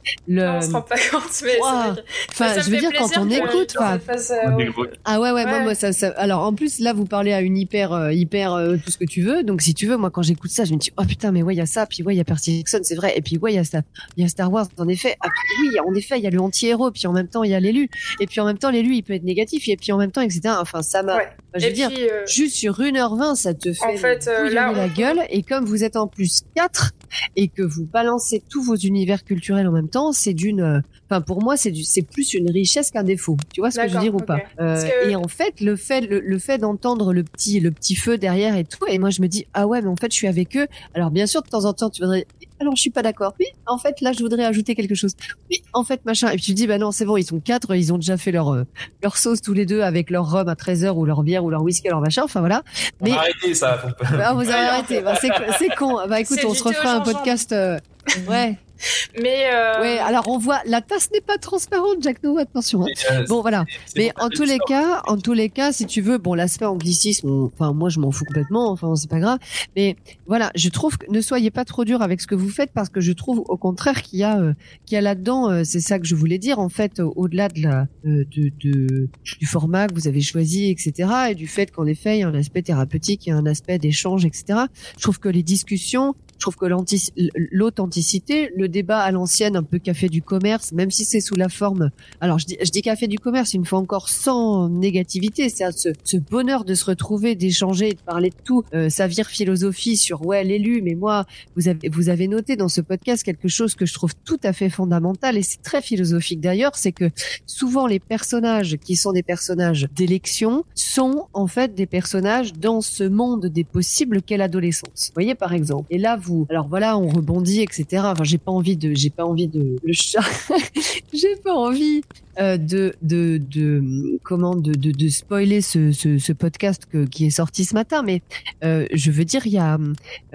Le... Non, on se rend pas compte, mais wow. c'est vrai que... Enfin, ça je veux dire, quand on écoute, enfin, fasse, euh, ouais. ah ouais, ouais, ouais. moi, moi, ça, ça, alors, en plus, là, vous parlez à une hyper, euh, hyper, euh, tout ce que tu veux. Donc, si tu veux, moi, quand j'écoute ça, je me dis, oh putain, mais ouais, il y a ça, puis ouais, il y a Percy Jackson, c'est vrai. Et puis, ouais, il y a ça, il y a Star Wars, en effet. Ah, puis, oui, en effet, il y a le anti-héros, puis en même temps, il y a l'élu. Et puis, en même temps, l'élu, il peut être négatif, et puis en même temps, et cetera. Enfin, ça m'a, ouais. enfin, je et veux dire, puis, euh... juste sur une heure vingt, ça te fait en fait, euh, là, on... la gueule. Et comme vous êtes en plus quatre, et que vous balancez tous vos univers culturels en même temps, c'est d'une, enfin, pour moi, c'est du, c'est plus une richesse qu'un défaut. Tu vois ce que je veux dire ou okay. pas? Euh, que... Et en fait, le fait, le, le fait d'entendre le petit, le petit feu derrière et tout, et moi, je me dis, ah ouais, mais en fait, je suis avec eux. Alors, bien sûr, de temps en temps, tu voudrais, alors, je suis pas d'accord. Oui, en fait, là, je voudrais ajouter quelque chose. Oui, en fait, machin. Et puis tu te dis, bah non, c'est bon, ils sont quatre, ils ont déjà fait leur, euh, leur sauce tous les deux avec leur rhum à treize heures ou leur bière ou leur whisky, leur machin. Enfin, voilà. Mais... On a arrêté ça. Faut pas... Ah, vous avez arrêté. Bah, c'est, c'est con. Bah, écoute, c'est on se refera un podcast, euh... ouais. Mais euh... ouais, alors on voit la tasse n'est pas transparente, Jack No, attention. Hein. Euh, bon voilà. C'est mais en tous les cas, en tous les cas, si tu veux, bon l'aspect anglicisme, enfin moi je m'en fous complètement, enfin c'est pas grave. Mais voilà, je trouve que ne soyez pas trop dur avec ce que vous faites parce que je trouve au contraire qu'il y a, euh, qu'il y a là-dedans, euh, c'est ça que je voulais dire en fait, euh, au-delà de la, euh, de, de du format que vous avez choisi, et cetera. Et du fait qu'en effet il y a un aspect thérapeutique, il y a un aspect d'échange, et cetera. Je trouve que les discussions Je trouve que l'authenticité, le débat à l'ancienne, un peu café du commerce, même si c'est sous la forme, alors je dis, je dis café du commerce une fois encore sans négativité, c'est ce, ce bonheur de se retrouver, d'échanger, de parler de tout, euh, ça vire philosophie sur ouais l'élu, mais moi vous avez vous avez noté dans ce podcast quelque chose que je trouve tout à fait fondamental et c'est très philosophique d'ailleurs, c'est que souvent les personnages qui sont des personnages d'élection sont en fait des personnages dans ce monde des possibles qu'est l'adolescence. Vous voyez par exemple. Et là vous, alors voilà, on rebondit, et cetera. Enfin, j'ai pas envie de, j'ai pas envie de, le chat, j'ai pas envie euh, de, de, de, comment, de, de, de spoiler ce, ce, ce podcast que, qui est sorti ce matin, mais euh, je veux dire, il y a,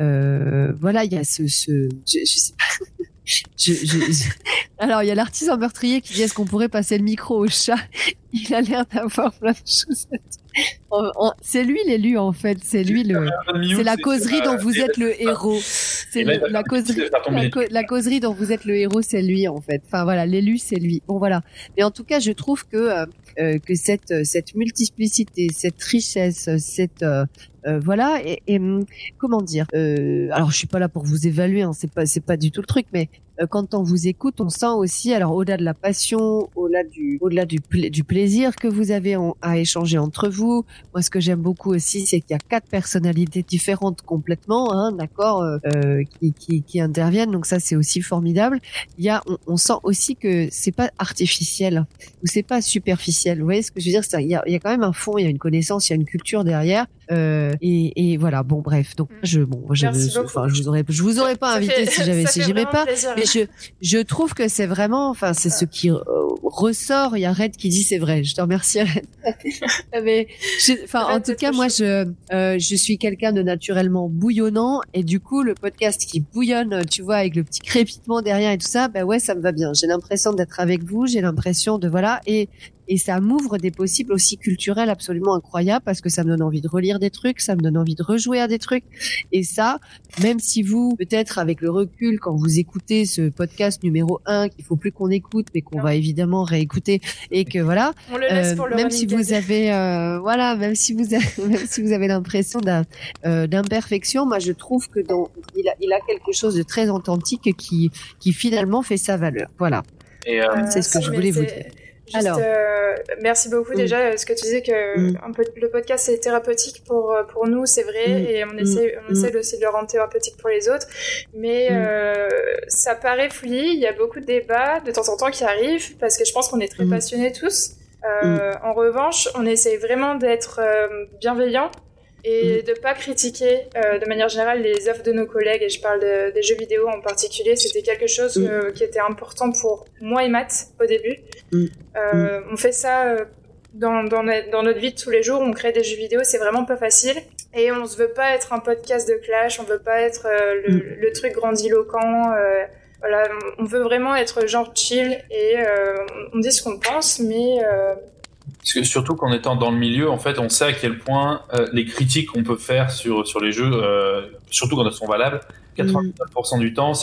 euh, voilà, il y a ce, ce, je, je sais pas. Je, je, je... Alors, il y a l'artisan meurtrier qui dit est-ce qu'on pourrait passer le micro au chat? Il a l'air d'avoir plein de choses à dire. On, on, c'est lui l'élu en fait, c'est lui le, c'est la causerie dont vous êtes le héros. C'est le, la causerie, la, co, la causerie dont vous êtes le héros, c'est lui en fait. Enfin voilà, l'élu c'est lui. Bon voilà. Mais en tout cas, je trouve que euh, que cette cette multiplicité, cette richesse, cette euh, Euh, voilà et, et comment dire euh, alors je suis pas là pour vous évaluer hein, c'est pas c'est pas du tout le truc mais euh, quand on vous écoute on sent aussi alors au-delà de la passion au-delà du au-delà du, pla- du plaisir que vous avez en, à échanger entre vous. Moi ce que j'aime beaucoup aussi c'est qu'il y a quatre personnalités différentes complètement hein, d'accord euh, qui, qui qui interviennent donc ça c'est aussi formidable. Il y a on, on sent aussi que c'est pas artificiel ou c'est pas superficiel. Vous voyez ce que je veux dire, ça il y a il y a quand même un fond, il y a une connaissance, il y a une culture derrière. Euh, et, et voilà, bon bref, donc je bon, je, je, enfin, je vous aurais, je vous aurais pas ça invité fait, si j'avais, si j'aimais pas, plaisir. Mais je, je trouve que c'est vraiment, enfin, c'est ce qui euh, ressort. Il y a Red qui dit c'est vrai. Je te remercie Red. Mais, enfin, en tout cas, moi, je, euh, je suis quelqu'un de naturellement bouillonnant et du coup, le podcast qui bouillonne, tu vois, avec le petit crépitement derrière et tout ça, ben ouais, ça me va bien. J'ai l'impression d'être avec vous, j'ai l'impression de voilà et Et ça m'ouvre des possibles aussi culturels absolument incroyables parce que ça me donne envie de relire des trucs, ça me donne envie de rejouer à des trucs. Et ça, même si vous, peut-être avec le recul, quand vous écoutez ce podcast numéro un, qu'il faut plus qu'on écoute, mais qu'on non. va évidemment réécouter et que voilà, on le laisse euh, pour le même si vous avez, euh, voilà, même si vous avez, même si vous avez l'impression d'un, euh, d'imperfection, moi je trouve que dans, il a, il a quelque chose de très authentique qui, qui finalement fait sa valeur. Voilà. Et euh, c'est ce que je voulais vous dire. Juste, Alors, euh, merci beaucoup mm. déjà. Ce que tu disais que mm. un peu, le podcast c'est thérapeutique pour pour nous, c'est vrai, mm. et on essaie on mm. essaie aussi de le rendre thérapeutique pour les autres. Mais mm. euh, ça paraît fouillis. Il y a beaucoup de débats de temps en temps qui arrivent parce que je pense qu'on est très mm. passionnés tous. Euh, mm. En revanche, on essaie vraiment d'être euh, bienveillant et mmh. de pas critiquer euh, de manière générale les œuvres de nos collègues, et je parle de, des jeux vidéo en particulier. C'était quelque chose mmh. euh, qui était important pour moi et Matt au début. Mmh. Euh, on fait ça euh, dans, dans, dans notre vie de tous les jours, on crée des jeux vidéo, c'est vraiment pas facile, et on se veut pas être un podcast de clash, on veut pas être euh, le, mmh. le truc grandiloquent, euh, voilà, on veut vraiment être genre chill, et euh, on dit ce qu'on pense, mais... Euh, Parce que surtout qu'en étant dans le milieu, en fait, on sait à quel point euh, les critiques qu'on peut faire sur sur les jeux, euh, surtout quand elles sont valables, quatre-vingt-dix-neuf pour cent du temps, c'est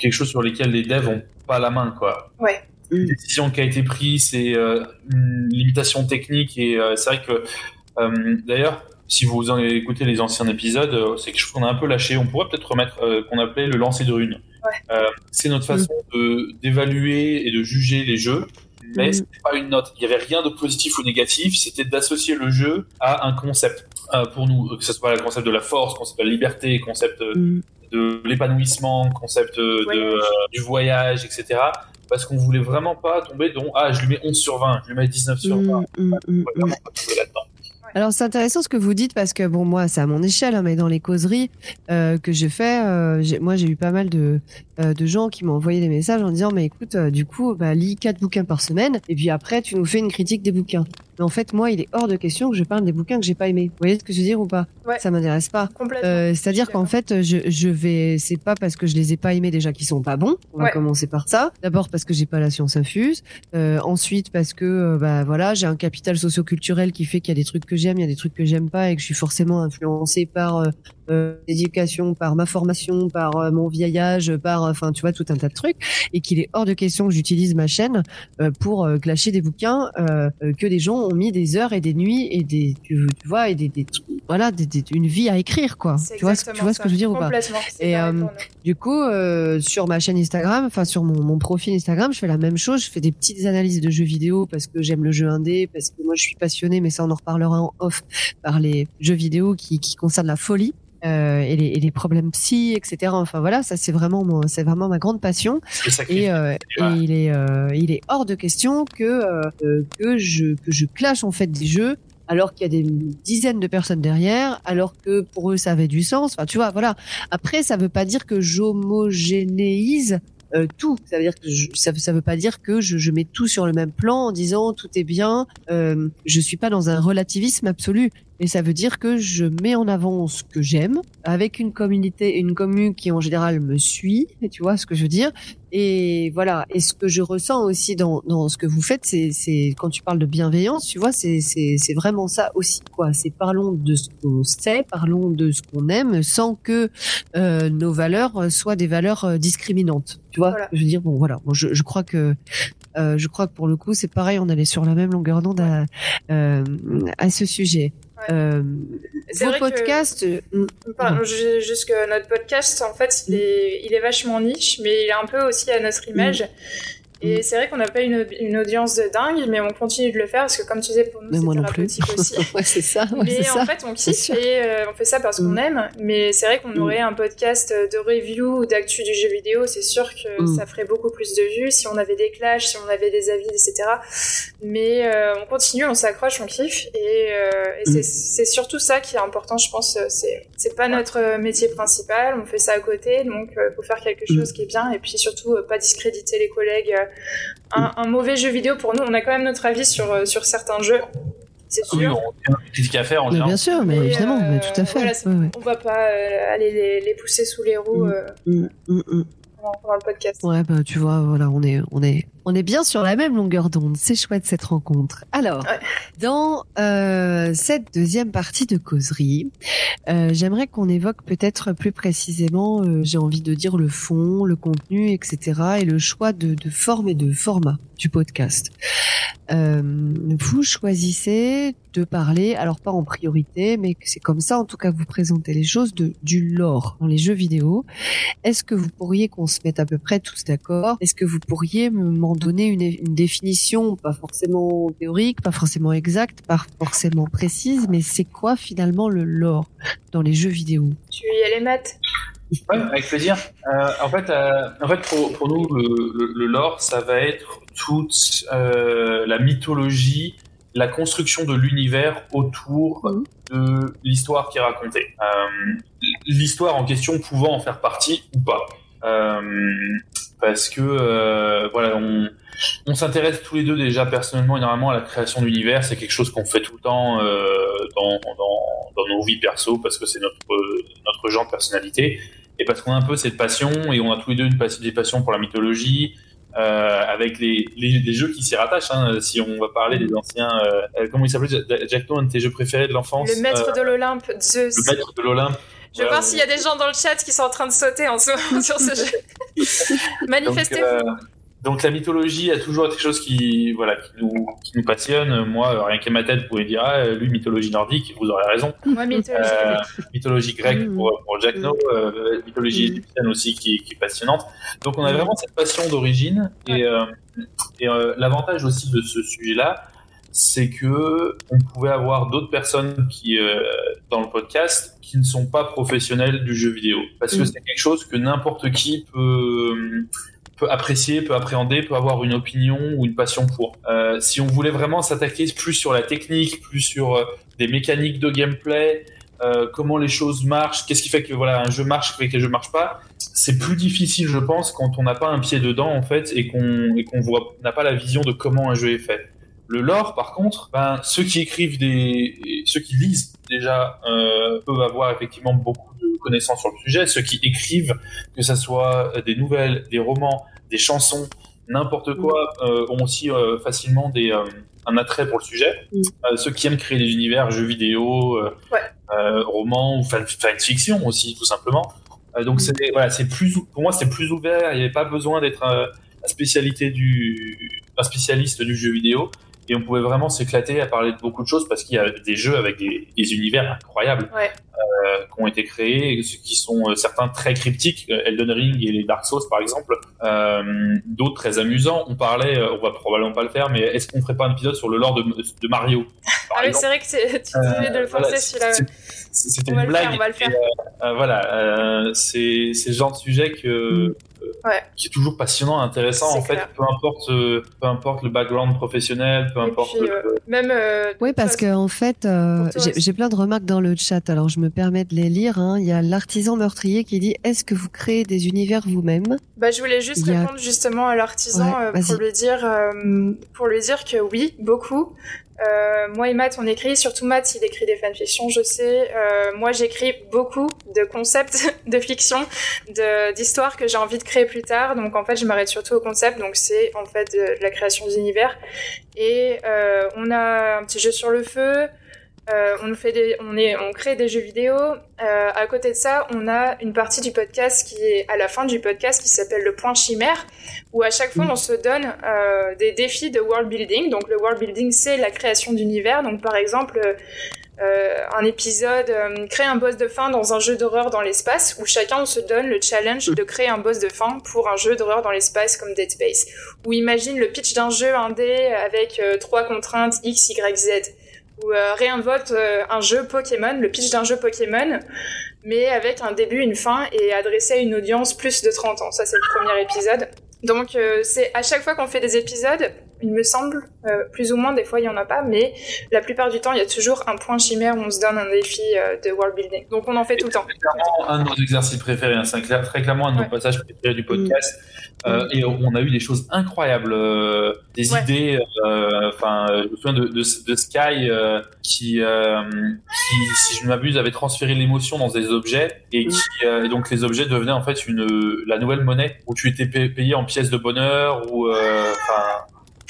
quelque chose sur lesquels les devs ont pas la main, quoi. Ouais. Une décision qui a été prise, c'est euh, une limitation technique et euh, c'est vrai que euh, d'ailleurs, si vous en écoutez les anciens épisodes, euh, c'est quelque chose qu'on a un peu lâché. On pourrait peut-être remettre euh, qu'on appelait le lancer de runes. Ouais. Euh, c'est notre façon mmh. de d'évaluer et de juger les jeux, mais mmh. c'était pas une note. Il y avait rien de positif ou négatif. C'était d'associer le jeu à un concept. Euh, pour nous, que ce soit le concept de la force, concept de la liberté, concept mmh. de l'épanouissement, concept de, de, euh, du voyage, et cetera. Parce qu'on voulait vraiment pas tomber dans ah je lui mets onze sur vingt, je lui mets dix-neuf sur vingt. Mmh, mmh, on voulait vraiment pas tomber là-dedans. Alors c'est intéressant ce que vous dites parce que bon moi c'est à mon échelle hein, mais dans les causeries euh, que je fais, euh, j'ai, moi j'ai eu pas mal de euh, de gens qui m'ont envoyé des messages en disant mais écoute euh, du coup bah lis quatre bouquins par semaine et puis après tu nous fais une critique des bouquins. Mais en fait moi il est hors de question que je parle des bouquins que j'ai pas aimés. Vous voyez ce que je veux dire ou pas? Ouais. Ça m'intéresse pas. Complètement. Euh, c'est-à-dire qu'en fait je je vais c'est pas parce que je les ai pas aimés déjà qu'ils sont pas bons. On va ouais. commencer par ça. D'abord parce que j'ai pas la science infuse. Euh, ensuite parce que euh, bah voilà j'ai un capital socio-culturel qui fait qu'il y a des trucs que j'aime, il y a des trucs que j'aime pas et que je suis forcément influencée par euh, euh, l'éducation, par ma formation, par euh, mon vieillage, par enfin tu vois tout un tas de trucs et qu'il est hors de question que j'utilise ma chaîne euh, pour euh, clasher des bouquins euh, que des gens ont mis des heures et des nuits et des tu, tu vois et des, des voilà des, des, une vie à écrire quoi. C'est tu vois ce, tu vois ce que je veux dire ou pas? Et euh, du coup euh, sur ma chaîne Instagram, enfin sur mon, mon profil Instagram, je fais la même chose, je fais des petites analyses de jeux vidéo parce que j'aime le jeu indé, parce que moi je suis passionnée, mais ça on en reparlera en off par les jeux vidéo qui, qui concernent la folie euh, et, les, et les problèmes psy, et cetera. Enfin voilà, ça c'est vraiment mon, c'est vraiment ma grande passion. Et, euh, et il est euh, il est hors de question que euh, que je que je clash en fait des jeux alors qu'il y a des dizaines de personnes derrière, alors que pour eux ça avait du sens. Enfin tu vois, voilà. Après ça veut pas dire que j'homogénéise Euh, tout, ça veut dire que je, ça, ça veut pas dire que je, je mets tout sur le même plan en disant tout est bien. Euh, je suis pas dans un relativisme absolu, mais ça veut dire que je mets en avant ce que j'aime avec une communauté, une commune qui en général me suit. Et tu vois ce que je veux dire. Et voilà. Et ce que je ressens aussi dans, dans ce que vous faites, c'est, c'est quand tu parles de bienveillance, tu vois, c'est, c'est, c'est vraiment ça aussi, quoi. C'est parlons de ce qu'on sait, parlons de ce qu'on aime, sans que euh, nos valeurs soient des valeurs discriminantes. Tu vois, voilà. Je veux dire, bon, voilà. Bon, je, je crois que, euh, je crois que pour le coup, c'est pareil. On allait sur la même longueur d'onde à, euh, à ce sujet. Ouais. Euh, c'est vos vrai podcasts. Que, enfin, juste que notre podcast, en fait, il est, il est vachement niche, mais il est un peu aussi à notre image. Mmh. Et c'est vrai qu'on n'a pas une, une audience de dingue, mais on continue de le faire parce que, comme tu disais, pour nous, mais c'est moi thérapeutique aussi. Ouais, c'est ça. Ouais, mais c'est en ça. fait, on kiffe et euh, on fait ça parce qu'on mm. aime. Mais c'est vrai qu'on aurait mm. un podcast de review ou d'actu du jeu vidéo, c'est sûr que mm. ça ferait beaucoup plus de vues si on avait des clashs, si on avait des avis, et cetera. Mais euh, on continue, on s'accroche, on kiffe. Et, euh, et mm. c'est, c'est surtout ça qui est important, je pense. C'est, c'est pas notre métier principal, on fait ça à côté, donc il euh, faut faire quelque chose mm. qui est bien. Et puis surtout, euh, pas discréditer les collègues. Euh, un, un mauvais jeu vidéo pour nous, on a quand même notre avis sur, sur certains jeux, c'est sûr. Oui, on a une critique à faire en général. Bien sûr, mais, mais évidemment, euh, mais tout à fait. Voilà, ouais, ouais. On va pas euh, aller les, les pousser sous les roues euh, mmh, mmh, mmh. pendant le podcast. Ouais, bah tu vois, voilà, on est, on est, on est bien sur la même longueur d'onde. C'est chouette cette rencontre. Alors, ouais. dans euh, cette deuxième partie de causerie, euh, j'aimerais qu'on évoque peut-être plus précisément, euh, j'ai envie de dire le fond, le contenu, et cetera, et le choix de, de forme et de format du podcast. Euh, vous choisissez de parler, alors pas en priorité, mais c'est comme ça en tout cas que vous présentez les choses, de du lore dans les jeux vidéo. Est-ce que vous pourriez qu'on se mette à peu près tous d'accord? Est-ce que vous pourriez m'en donner une, une définition, pas forcément théorique, pas forcément exacte, pas forcément précise, mais c'est quoi finalement le lore dans les jeux vidéo? Tu veux y aller, Matt? Ouais, avec plaisir. Euh, en fait, euh, en fait, pour, pour nous, le, le, le lore, ça va être toute euh, la mythologie, la construction de l'univers autour mmh. de l'histoire qui est racontée. Euh, l'histoire en question pouvant en faire partie ou pas. Euh, parce que euh, voilà, on, on s'intéresse tous les deux déjà personnellement énormément à la création d'univers. C'est quelque chose qu'on fait tout le temps euh, dans, dans, dans nos vies perso parce que c'est notre, notre genre de personnalité. Et parce qu'on a un peu cette passion, et on a tous les deux une passion, des passions pour la mythologie, euh, avec les, les, les jeux qui s'y rattachent. Hein, si on va parler des anciens... Euh, comment il s'appelait, Jack, un de tes jeux préférés de l'enfance? Le maître euh, de l'Olympe, Zeus. Le maître de l'Olympe. Je vais voir s'il y a des gens dans le chat qui sont en train de sauter en ce moment sur ce jeu. Manifestez-vous. Donc, euh, donc la mythologie a toujours été quelque chose qui, voilà, qui nous, qui nous passionne. Moi, rien qu'à ma tête, vous pouvez dire, ah, lui, mythologie nordique, vous aurez raison. Moi, mythologie euh, grecque. Mythologie grecque pour, pour Jack No, euh, mythologie égyptienne aussi qui, qui est passionnante. Donc on a vraiment cette passion d'origine. Et, euh, et euh, l'avantage aussi de ce sujet-là, c'est que on pouvait avoir d'autres personnes qui, euh, dans le podcast, qui ne sont pas professionnels du jeu vidéo. Parce que mmh. c'est quelque chose que n'importe qui peut, peut apprécier, peut appréhender, peut avoir une opinion ou une passion pour. Euh, si on voulait vraiment s'attaquer plus sur la technique, plus sur euh, des mécaniques de gameplay, euh, comment les choses marchent, qu'est-ce qui fait que voilà, un jeu marche, qu'est-ce qui fait que le jeu marche pas, c'est plus difficile, je pense, quand on n'a pas un pied dedans, en fait, et qu'on, et qu'on voit, n'a pas la vision de comment un jeu est fait. Le lore, par contre, ben, ceux qui écrivent des, ceux qui lisent déjà euh, peuvent avoir effectivement beaucoup de connaissances sur le sujet. Ceux qui écrivent, que ça soit des nouvelles, des romans, des chansons, n'importe quoi, euh, ont aussi euh, facilement des, euh, un attrait pour le sujet. Mm. Euh, ceux qui aiment créer des univers, jeux vidéo, euh, ouais. euh, romans ou fan, fan fiction aussi, tout simplement. Euh, donc mm. c'est, voilà, c'est plus, pour moi, c'est plus ouvert. Il n'y avait pas besoin d'être euh, la spécialité du, un spécialiste du jeu vidéo. Et on pouvait vraiment s'éclater à parler de beaucoup de choses parce qu'il y a des jeux avec des, des univers incroyables ouais. euh, qui ont été créés, qui sont euh, certains très cryptiques, Elden Ring et les Dark Souls par exemple, euh, d'autres très amusants. On parlait, on va probablement pas le faire, mais est-ce qu'on ferait pas un épisode sur le lore de, de Mario Ah oui, c'est vrai que c'est, tu disais euh, de le forcer voilà, celui-là. C'est, c'est, c'était on une blague. Faire, on va le faire. Et, euh, voilà, euh, c'est, c'est le genre de sujet que. Mm. Ouais. Qui est toujours passionnant, intéressant. C'est en clair. Fait, peu importe, euh, peu importe le background professionnel, peu et importe. Puis, le... euh, même. Euh, oui, parce que en fait, euh, j'ai, j'ai plein de remarques dans le chat. Alors, je me permets de les lire. Hein. Il y a l'artisan meurtrier qui dit: est-ce que vous créez des univers vous-même? Bah, je voulais juste a... répondre justement à l'artisan ouais, euh, pour lui dire, euh, pour lui dire que oui, beaucoup. Euh, moi et Matt, on écrit, surtout Matt, il écrit des fanfictions, je sais. Euh, moi, j'écris beaucoup de concepts de fiction, de, d'histoires que j'ai envie de créer plus tard. Donc, en fait, je m'arrête surtout au concept. Donc, c'est en fait de, de la création d'univers. Et euh, on a un petit jeu sur le feu. Euh, on fait des, on est, on crée des jeux vidéo. Euh, à côté de ça, on a une partie du podcast qui est à la fin du podcast qui s'appelle le point chimère, où à chaque fois on se donne euh, des défis de world building. Donc le world building, c'est la création d'univers. Donc par exemple, euh, un épisode euh, créer un boss de fin dans un jeu d'horreur dans l'espace, où chacun on se donne le challenge de créer un boss de fin pour un jeu d'horreur dans l'espace comme Dead Space. Ou imagine le pitch d'un jeu indé avec euh, trois contraintes X, Y, Z. Ou euh, réinvente euh, un jeu Pokémon, le pitch d'un jeu Pokémon, mais avec un début, une fin, et adressé à une audience plus de trente ans. Ça, c'est le premier épisode. Donc, euh, c'est à chaque fois qu'on fait des épisodes, il me semble, euh, plus ou moins, des fois il y en a pas, mais la plupart du temps, il y a toujours un point chimère où on se donne un défi euh, de world building. Donc, on en fait et tout le temps. C'est clairement un de nos exercices préférés, hein. C'est clair, très clairement un de nos ouais. passages préférés du podcast. Mmh. Euh, et on a eu des choses incroyables, euh, des ouais. idées. Enfin, euh, je me souviens de, de, de Sky euh, qui, euh, qui, si je ne m'abuse, avait transféré l'émotion dans des objets et qui, mmh. euh, et donc les objets devenaient en fait une la nouvelle monnaie où tu étais payé en pièces de bonheur ou enfin.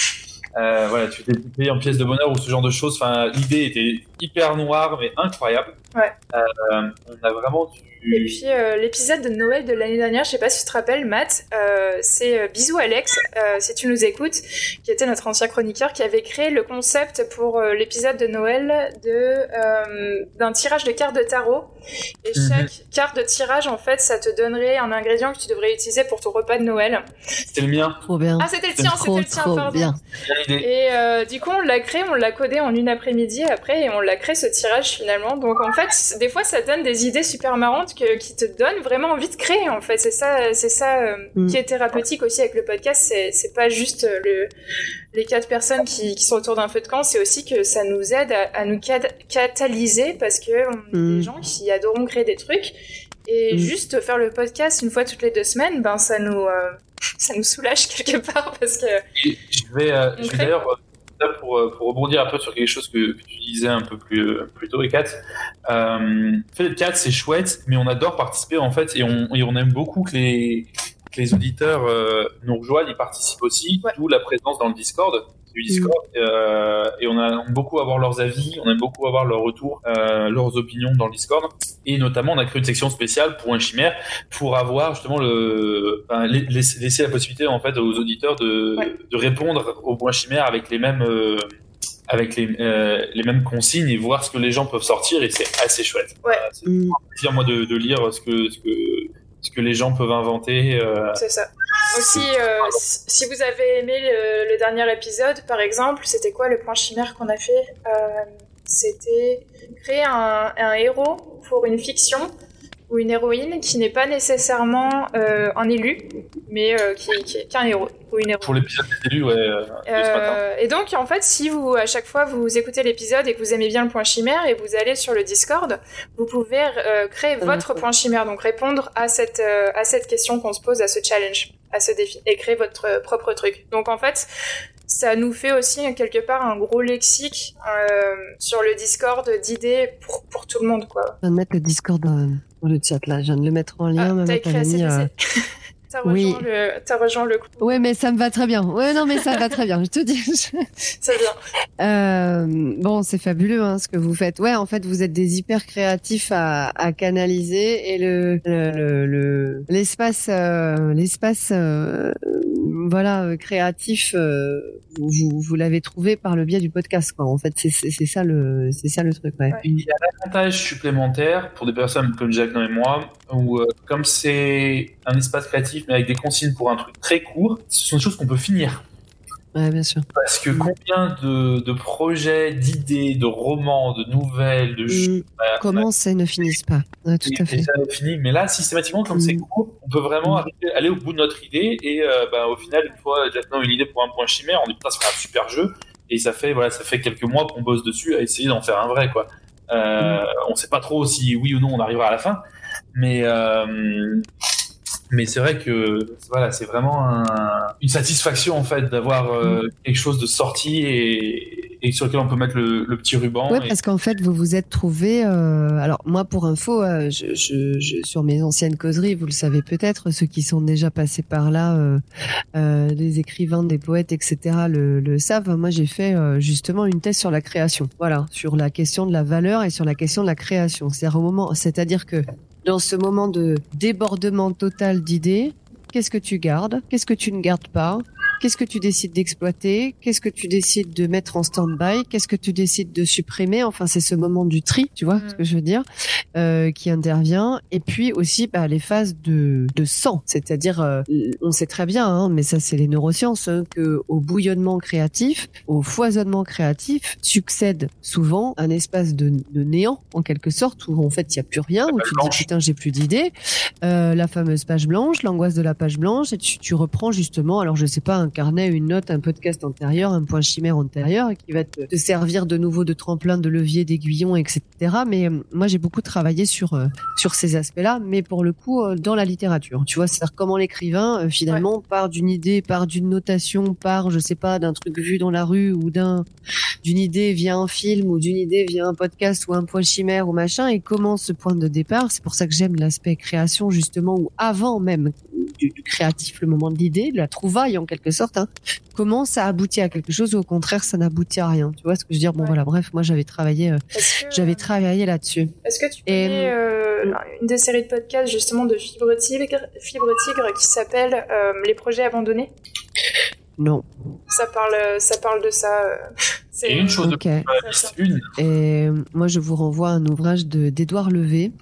Euh, voilà, tu étais payé en pièces de bonheur ou ce genre de choses. Enfin, l'idée était hyper noire mais incroyable. Ouais. Euh, on a vraiment du... Et puis euh, l'épisode de Noël de l'année dernière, je sais pas si tu te rappelles, Matt, euh, c'est euh, Bisous Alex, euh, si tu nous écoutes, qui était notre ancien chroniqueur, qui avait créé le concept pour euh, l'épisode de Noël de euh, d'un tirage de cartes de tarot. Et mm-hmm. chaque carte de tirage, en fait, ça te donnerait un ingrédient que tu devrais utiliser pour ton repas de Noël. C'était le mien. Trop bien. Ah, c'était le tien, trop, c'était le tien, trop pardon. Bien. Et euh, du coup, on l'a créé, on l'a codé en une après-midi après, et on l'a créé ce tirage finalement. Donc en fait, des fois, ça donne des idées super marrantes que, qui te donnent vraiment envie de créer. En fait, c'est ça, c'est ça euh, mm. qui est thérapeutique aussi avec le podcast. C'est, c'est pas juste le les quatre personnes qui, qui sont autour d'un feu de camp, c'est aussi que ça nous aide à, à nous cat- catalyser parce que on est mm. des gens qui adorons créer des trucs. Et mmh. juste faire le podcast une fois toutes les deux semaines, ben ça nous euh, ça nous soulage quelque part parce que. Et je vais, euh, je vais d'ailleurs pour, pour rebondir un peu sur quelque chose que, que tu disais un peu plus plus tôt, et Kat. Euh, fait le Kat, c'est chouette, mais on adore participer en fait, et on et on aime beaucoup que les que les auditeurs euh, nous rejoignent et participent aussi, ouais. d'où la présence dans le Discord. du Discord, mmh. euh, et on aime beaucoup avoir leurs avis, on aime beaucoup avoir leurs retours, euh, leurs opinions dans le Discord, et notamment on a créé une section spéciale pour un chimère pour avoir justement le, enfin, laisser, laisser la possibilité en fait aux auditeurs de, ouais. de répondre au point chimère avec les mêmes euh, avec les, euh, les mêmes consignes et voir ce que les gens peuvent sortir, et c'est assez chouette. Ouais. Euh, c'est mmh. un plaisir moi de, de lire ce que ce que ce que les gens peuvent inventer. Euh... C'est ça. Aussi, euh, si vous avez aimé le, le dernier épisode, par exemple, c'était quoi le point chimère qu'on a fait ? euh, C'était créer un, un héros pour une fiction ou une héroïne qui n'est pas nécessairement euh, un élu, mais euh, qui, qui, qui est un héros ou une héroïne. Pour l'épisode des élus, ouais. Euh, euh, et donc, en fait, si vous, à chaque fois, vous écoutez l'épisode et que vous aimez bien le point chimère et vous allez sur le Discord, vous pouvez euh, créer votre point chimère, donc répondre à cette, euh, à cette question qu'on se pose, à ce challenge, à ce défi, et créer votre propre truc. Donc, en fait, ça nous fait aussi, quelque part, un gros lexique euh, sur le Discord d'idées pour, pour tout le monde, quoi. Je viens de mettre le Discord dans, dans le chat, là. Je viens de le mettre en lien. Ah, t'as écrit à C D C. Euh... T'as rejoint, oui. le, t'as rejoint le coup. Ouais, mais ça me va très bien. Ouais, non, mais ça va très bien, je te dis. C'est bien. Euh, bon, c'est fabuleux, hein, ce que vous faites. Ouais, en fait, vous êtes des hyper créatifs à, à canaliser, et le, le, le, le l'espace, euh, l'espace, euh, voilà, créatif, euh, vous, vous l'avez trouvé par le biais du podcast, quoi. En fait, c'est, c'est, c'est ça le, c'est ça le truc, ouais. ouais. Il y a un avantage supplémentaire pour des personnes comme Jacques et moi, où, euh, comme c'est un espace créatif, mais avec des consignes pour un truc très court, ce sont des choses qu'on peut finir. Ouais, bien sûr. Parce que combien de, de projets, d'idées, de romans, de nouvelles, de jeux... Mmh. Bah, commencent et ne finissent pas. Ouais, tout à fait. Et ça finit. Mais là, systématiquement, comme mmh. c'est court, on peut vraiment mmh. arriver, aller au bout de notre idée, et euh, bah, au final, une fois maintenant une idée pour un point chimère, on dit putain, c'est un super jeu, et ça fait, voilà, ça fait quelques mois qu'on bosse dessus à essayer d'en faire un vrai, quoi. Euh, mmh. On sait pas trop si oui ou non on arrivera à la fin, mais... Euh, Mais c'est vrai que voilà, c'est vraiment un, une satisfaction en fait d'avoir euh, quelque chose de sorti et, et sur lequel on peut mettre le, le petit ruban. Ouais, et... parce qu'en fait vous vous êtes trouvé. Euh, alors moi, pour info, euh, je, je, je, sur mes anciennes causeries, vous le savez peut-être, ceux qui sont déjà passés par là, euh, euh, les écrivains, des poètes, et cetera, le, le savent. Moi, j'ai fait euh, justement une thèse sur la création. Voilà, sur la question de la valeur et sur la question de la création. C'est-à-dire au moment, c'est-à-dire que dans ce moment de débordement total d'idées, qu'est-ce que tu gardes? Qu'est-ce que tu ne gardes pas? Qu'est-ce que tu décides d'exploiter? Qu'est-ce que tu décides de mettre en stand-by? Qu'est-ce que tu décides de supprimer? Enfin, c'est ce moment du tri, tu vois mmh. ce que je veux dire, euh, qui intervient. Et puis aussi, bah, les phases de, de sang, c'est-à-dire, euh, on sait très bien, hein, mais ça c'est les neurosciences, hein, que au bouillonnement créatif, au foisonnement créatif, succède souvent un espace de, de néant, en quelque sorte, où en fait il y a plus rien, où tu te dis putain j'ai plus d'idées, euh, la fameuse page blanche, l'angoisse de la page blanche, et tu, tu reprends justement, alors je sais pas, un carnet, une note, un podcast antérieur, un point chimère antérieur, qui va te, te servir de nouveau de tremplin, de levier, d'aiguillon, et cetera. Mais euh, moi, j'ai beaucoup travaillé sur euh, sur ces aspects-là, mais pour le coup, euh, dans la littérature. Tu vois, c'est-à-dire comment l'écrivain, euh, finalement, ouais. part d'une idée, part d'une notation, part, je sais pas, d'un truc vu dans la rue, ou d'un d'une idée via un film, ou d'une idée via un podcast, ou un point chimère, ou machin, et comment ce point de départ. C'est pour ça que j'aime l'aspect création, justement, ou avant même du, du créatif, le moment de l'idée, de la trouvaille, en quelque sorte. Hein. Comment ça aboutit à quelque chose ou au contraire ça n'aboutit à rien, tu vois ce que je veux dire. Bon ouais. Voilà, bref, moi j'avais travaillé euh, que, j'avais travaillé là-dessus. Est-ce que tu connais Et, euh, une des séries de podcasts justement de Fibre Tigre, Fibre Tigre qui s'appelle euh, Les projets abandonnés? Non. Ça parle, ça parle de ça. C'est Et une chose okay. de une. Et moi je vous renvoie à un ouvrage de d'Édouard Levé.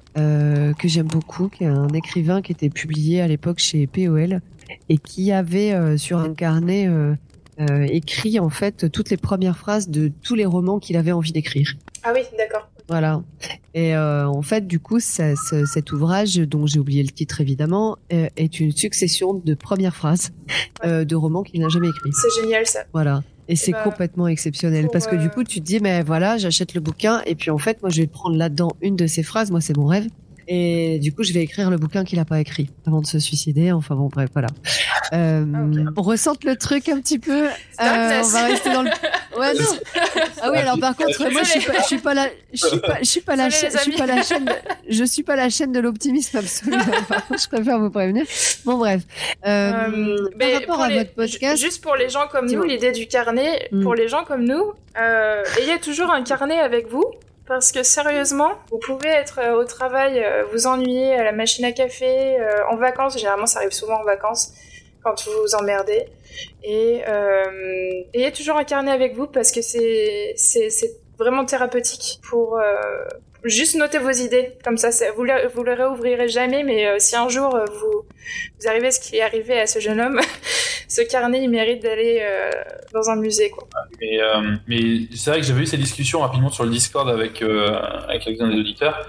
Euh, que j'aime beaucoup, qui est un écrivain qui était publié à l'époque chez P O L et qui avait euh, sur un carnet euh, euh, écrit en fait toutes les premières phrases de tous les romans qu'il avait envie d'écrire. Ah oui, d'accord. Voilà. Et euh, en fait, du coup, ça, ça, cet ouvrage, dont j'ai oublié le titre évidemment, euh, est une succession de premières phrases euh, ouais. de romans qu'il n'a jamais écrits. C'est génial ça. Voilà. Et c'est bah, complètement exceptionnel parce que euh... du coup tu te dis mais voilà, j'achète le bouquin et puis en fait moi je vais prendre là-dedans une de ces phrases, moi c'est mon rêve, et du coup je vais écrire le bouquin qu'il a pas écrit avant de se suicider, enfin bon bref voilà. Euh, Ah, okay. On ressente le truc un petit peu. Euh, on va rester dans le. Ouais non. Ah oui alors par contre moi je suis pas je suis pas la je suis pas je suis pas la chaîne je suis pas la chaîne de, je suis pas la chaîne de l'optimisme absolu. Je préfère vous prévenir. Bon bref. Euh, euh, par rapport à les, votre podcast. Juste pour les gens comme nous, l'idée du carnet, mm. pour les gens comme nous, euh, ayez toujours un carnet avec vous. Parce que sérieusement, vous pouvez être euh, au travail, euh, vous ennuyer à la machine à café, euh, en vacances, généralement ça arrive souvent en vacances, quand vous vous emmerdez. Et euh, ayez toujours un carnet avec vous parce que c'est, c'est, c'est vraiment thérapeutique pour euh, juste noter vos idées. Comme ça, c'est, vous ne vous le réouvrirez jamais, mais euh, si un jour euh, vous, vous arrivez à ce qui est arrivé à ce jeune homme, ce carnet, il mérite d'aller euh, dans un musée, quoi. Mais, euh, mais c'est vrai que j'avais eu cette discussion rapidement sur le Discord avec, euh, avec quelques-uns des auditeurs.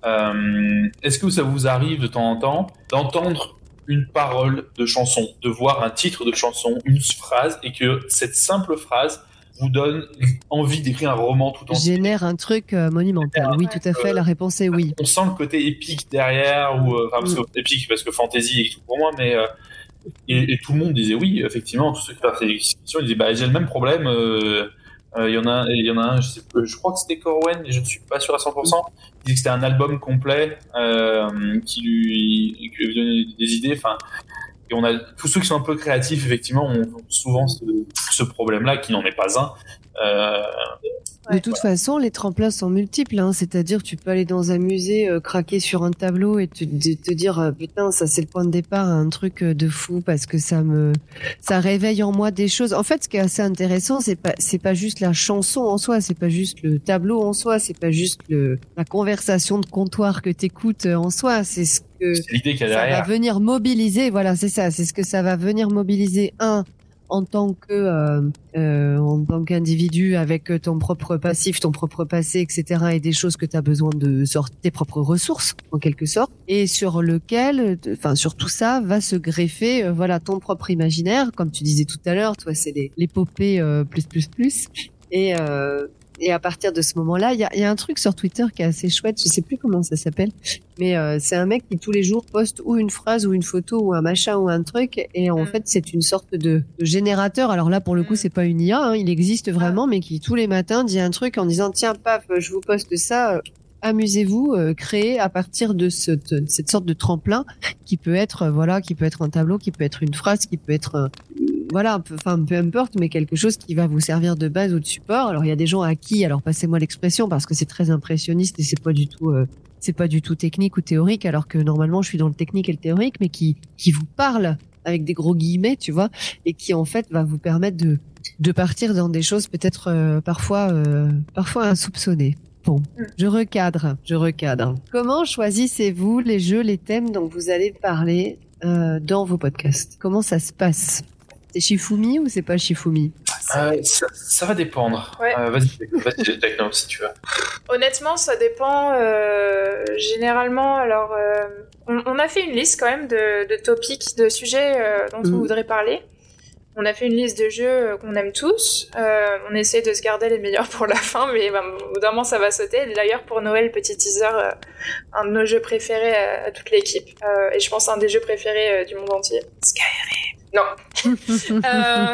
Euh, est-ce que ça vous arrive de temps en temps d'entendre une parole de chanson, de voir un titre de chanson, une phrase, et que cette simple phrase vous donne envie d'écrire un roman tout entier. Génère un truc euh, monumental. Oui, tout à fait. La réponse est oui. On sent le côté épique derrière, ou enfin parce que, épique parce que fantasy et tout pour moi, mais euh, et, et tout le monde disait oui, effectivement. Tous ceux qui partaient des discussions, ils disaient bah j'ai le même problème. Il euh, euh, y en a, il y en a un. Je, sais, je crois que c'était Corwen, et je ne suis pas sûr à cent pour cent. Il disait que c'était un album complet euh, qui lui, qui lui avait donné des idées. Enfin. Et on a tous ceux qui sont un peu créatifs, effectivement, ont souvent ce, ce problème-là, qui n'en est pas un. Euh, de toute voilà. façon, les tremplins sont multiples, hein. C'est-à-dire, tu peux aller dans un musée, euh, craquer sur un tableau et te, te, te dire, euh, putain, ça c'est le point de départ, un truc de fou parce que ça me, ça réveille en moi des choses. En fait, ce qui est assez intéressant, c'est pas, c'est pas juste la chanson en soi, c'est pas juste le tableau en soi, c'est pas juste le, la conversation de comptoir que t'écoutes en soi, c'est ce que c'est l'idée qu'il y a ça derrière. va venir mobiliser. Voilà, c'est ça, c'est ce que ça va venir mobiliser. Un, en tant que euh, euh, en tant qu'individu avec ton propre passif, ton propre passé, et cetera, et des choses que tu as besoin de sortir, tes propres ressources en quelque sorte, et sur lequel, enfin sur tout ça va se greffer, euh, voilà, ton propre imaginaire, comme tu disais tout à l'heure, toi c'est les, l'épopée euh, plus plus plus, et euh, et à partir de ce moment-là, il y a, y a un truc sur Twitter qui est assez chouette, je sais plus comment ça s'appelle, mais euh, c'est un mec qui tous les jours poste ou une phrase ou une photo ou un machin ou un truc, et en mmh. fait c'est une sorte de, de générateur. Alors là pour le coup c'est pas une I A, hein, il existe vraiment, mais qui tous les matins dit un truc en disant tiens paf je vous poste ça, euh, amusez-vous, euh, créez à partir de, ce, de cette sorte de tremplin qui peut être euh, voilà, qui peut être un tableau, qui peut être une phrase, qui peut être euh, voilà, un peu, enfin peu importe, mais quelque chose qui va vous servir de base ou de support. Alors il y a des gens à qui, alors passez-moi l'expression parce que c'est très impressionniste et c'est pas du tout, euh, c'est pas du tout technique ou théorique, alors que normalement je suis dans le technique et le théorique, mais qui qui vous parle avec des gros guillemets, tu vois, et qui en fait va vous permettre de de partir dans des choses peut-être euh, parfois euh, parfois insoupçonnées. Bon, je recadre, je recadre. Comment choisissez-vous les jeux, les thèmes dont vous allez parler euh, dans vos podcasts? Comment ça se passe? C'est Shifumi ou c'est pas Shifumi? euh, ça, ça va dépendre. Ouais. Euh, vas-y, vas-y, Techno, si tu veux. Honnêtement, ça dépend. Euh, généralement, alors, euh, on, on a fait une liste quand même de, de topics, de sujets euh, dont mmh. on voudrait parler. On a fait une liste de jeux qu'on aime tous. Euh, on essaie de se garder les meilleurs pour la fin, mais ben, au bout d'un moment, ça va sauter. D'ailleurs, pour Noël, petit teaser, euh, un de nos jeux préférés à, à toute l'équipe. Euh, et je pense un des jeux préférés euh, du monde entier. Skyrim. Non. euh,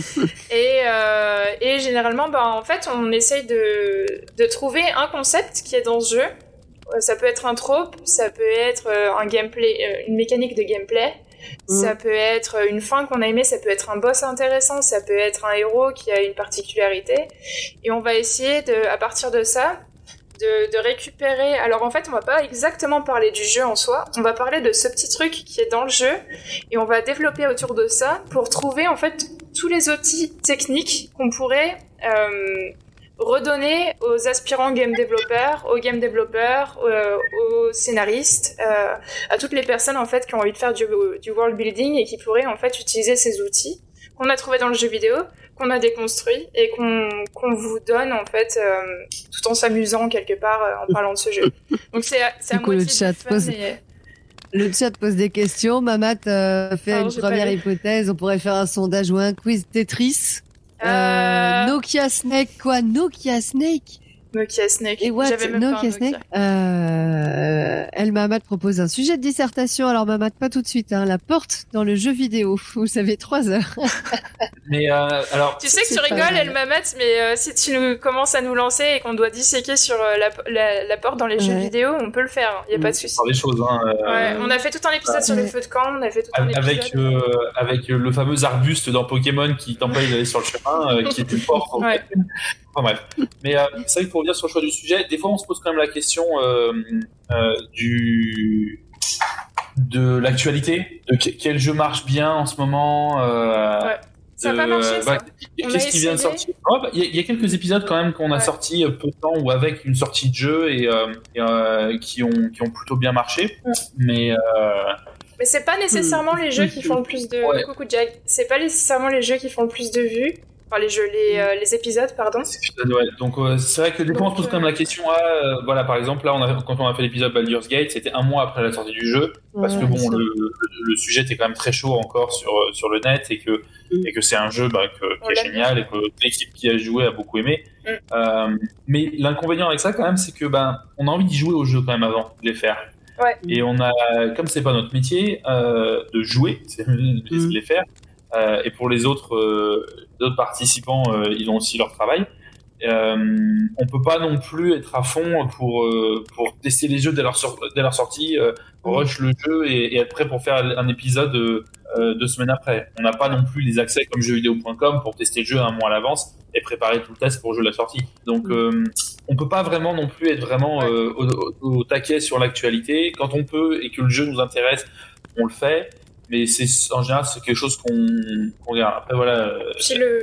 et, euh, et généralement, ben, en fait, on essaye de, de trouver un concept qui est dans ce jeu. Ça peut être un trope, ça peut être un gameplay, une mécanique de gameplay. Mmh. Ça peut être une fin qu'on a aimée, ça peut être un boss intéressant, ça peut être un héros qui a une particularité. Et on va essayer, de, à partir de ça, de, de récupérer... Alors en fait, on va pas exactement parler du jeu en soi, on va parler de ce petit truc qui est dans le jeu, et on va développer autour de ça pour trouver en fait tous les outils techniques qu'on pourrait... Euh, redonner aux aspirants game développeurs, aux game développeurs, euh, aux scénaristes, euh, à toutes les personnes en fait qui ont envie de faire du, du world building et qui pourraient en fait utiliser ces outils qu'on a trouvés dans le jeu vidéo, qu'on a déconstruits et qu'on, qu'on vous donne en fait euh, tout en s'amusant quelque part euh, en parlant de ce jeu. Donc c'est, c'est à moitié le chat du fun pose... et... Le chat pose des questions. Mamat euh, fait Alors, une première hypothèse. On pourrait faire un sondage ou un quiz Tetris. Euh, Nokia Snake, quoi? Nokia Snake? Nokia Snake. Et what, J'avais même Nokia pas un Snake Nokia. euh, Elle Mamat propose un sujet de dissertation. Alors Mamat, pas tout de suite. Hein, la porte dans le jeu vidéo. Vous avez trois heures. Mais euh, alors, Tu sais que c'est tu pas rigoles, mal. El Mamat, mais euh, si tu nous commences à nous lancer et qu'on doit disséquer sur euh, la, la, la porte dans les jeux Ouais. vidéo, on peut le faire. Il y a pas de c'est souci. par des choses. Hein, euh, Ouais, on a fait tout un épisode sur les Ouais. feux de camp. On a fait tout un avec épisode. euh, avec le fameux arbuste dans Pokémon qui t'empêche d'aller sur le chemin, euh, qui était fort. Ouais. Enfin bref. Mais euh, c'est vrai que pour revenir sur le choix du sujet, des fois on se pose quand même la question euh, euh, du de l'actualité, de que- quel jeu marche bien en ce moment. Euh, Ouais. Ça a de- pas marché, ça. ouais, On a Qu'est-ce qui vient de essayé. sortir? Ouais, bah, Il y, a- il y a quelques épisodes quand même qu'on a Ouais. sortis euh, peu de temps ou avec une sortie de jeu et, euh, et, euh, qui ont qui ont plutôt bien marché. Ouais. Mais euh, Mais c'est pas nécessairement les jeux qui font le plus de. Ouais. Coucou Jack. C'est pas nécessairement les jeux qui font le plus de vues. Enfin, les jeux, les, euh, les épisodes, pardon. Ouais, donc euh, c'est vrai que des fois on se pose quand même la question. Ah, euh, voilà, par exemple là, on a, quand on a fait l'épisode Baldur's Gate, c'était un mois après la sortie du jeu, parce Ouais, que bon, bien sûr. le, le, le sujet était quand même très chaud encore sur sur le net et que Mm. et que c'est un jeu bah, que, On qui est l'aime génial bien. et que l'équipe qui a joué a beaucoup aimé. Mm. Euh, mais l'inconvénient avec ça quand même, c'est que ben on a envie d'y jouer au jeu quand même avant de les faire. Ouais. Et on a, comme c'est pas notre métier euh, de jouer, c'est de les faire. Euh, et pour les autres, euh, d'autres participants, euh, ils ont aussi leur travail. Euh, on peut pas non plus être à fond pour euh, pour tester les jeux dès leur, sor- dès leur sortie, euh, rush le jeu et, et être prêt pour faire un épisode euh, deux semaines après. On n'a pas non plus les accès comme jeux vidéo point com pour tester le jeu un mois à l'avance et préparer tout le test pour le jeu de la sortie. Donc euh, on peut pas vraiment non plus être vraiment euh, au, au, au taquet sur l'actualité. Quand on peut et que le jeu nous intéresse, on le fait. Mais c'est en général c'est quelque chose qu'on, qu'on regarde. Après voilà, Puis le...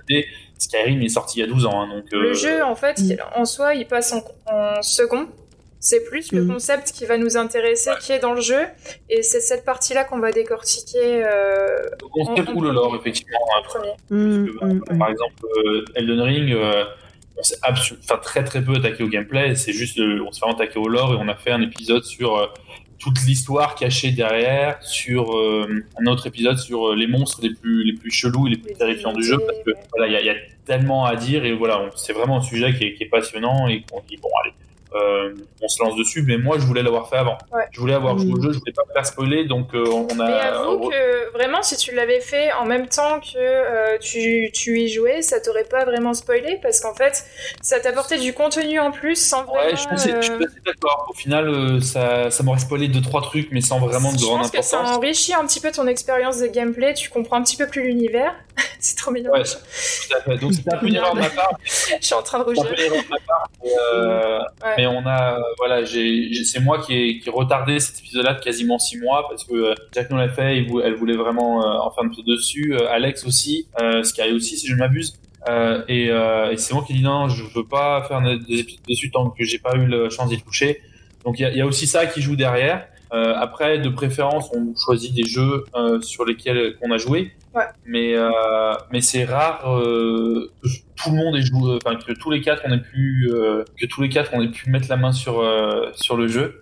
Skyrim est sorti il y a douze ans, hein, donc. Le euh... jeu en fait, il, en soi, il passe en, en second. C'est plus le Mm. concept qui va nous intéresser, Ouais. qui est dans le jeu, et c'est cette partie-là qu'on va décortiquer euh, Le concept en- en ou le lore, premier. effectivement. en premier. Mm, Parce que, mm, bah, mm. Par exemple, euh, Elden Ring, euh, on s'est absolu- enfin, très très peu attaqué au gameplay. C'est juste, euh, on s'est vraiment attaqué au lore et on a fait un épisode sur euh, toute l'histoire cachée derrière, sur euh, un autre épisode sur euh, les monstres les plus les plus chelous et les plus Les terrifiants du jeu, parce que divinités, voilà, il y a, il y a tellement à dire et voilà, on- c'est vraiment un sujet qui est, qui est passionnant et qu'on dit bon allez. Euh, on se lance dessus, mais moi je voulais l'avoir fait avant. Ouais. Je voulais avoir joué Mmh. au jeu, je voulais pas me faire spoiler, donc euh, on a. Mais avoue que vraiment, si tu l'avais fait en même temps que euh, tu, tu y jouais, ça t'aurait pas vraiment spoilé parce qu'en fait, ça t'apportait du contenu en plus sans vraiment. Ouais, je suis assez, euh, je suis assez d'accord. Au final, euh, ça, ça m'aurait spoilé deux trois trucs, mais sans vraiment de Je grande pense que ça importance. enrichit un petit peu ton expérience de gameplay, tu comprends un petit peu plus l'univers. C'est trop mignon. Ouais, tout à fait. Donc c'était un peu une erreur de ma part. Je suis en train de C'était un rougir. peu une erreur de ma part. Mais, euh, Ouais. mais on a, euh, voilà, j'ai, j'ai- c'est moi qui ai, qui ai retardé cet épisode-là de quasiment six mois parce que euh, Jack nous l'a fait, il vou- elle voulait vraiment euh, en faire un épisode dessus. Euh, Alex aussi, euh, Sky aussi, si je ne m'abuse. Euh, et, euh, et c'est moi qui ai dit non, je veux pas faire des épisodes dessus tant que j'ai pas eu la chance d'y toucher. Donc il y a, il y a aussi ça qui joue derrière. Euh, après, de préférence, on choisit des jeux euh, sur lesquels on a joué. Ouais. Mais euh, mais c'est rare euh, que tout le monde ait joué, enfin que tous les quatre on ait pu euh, que tous les quatre on ait pu mettre la main sur euh, sur le jeu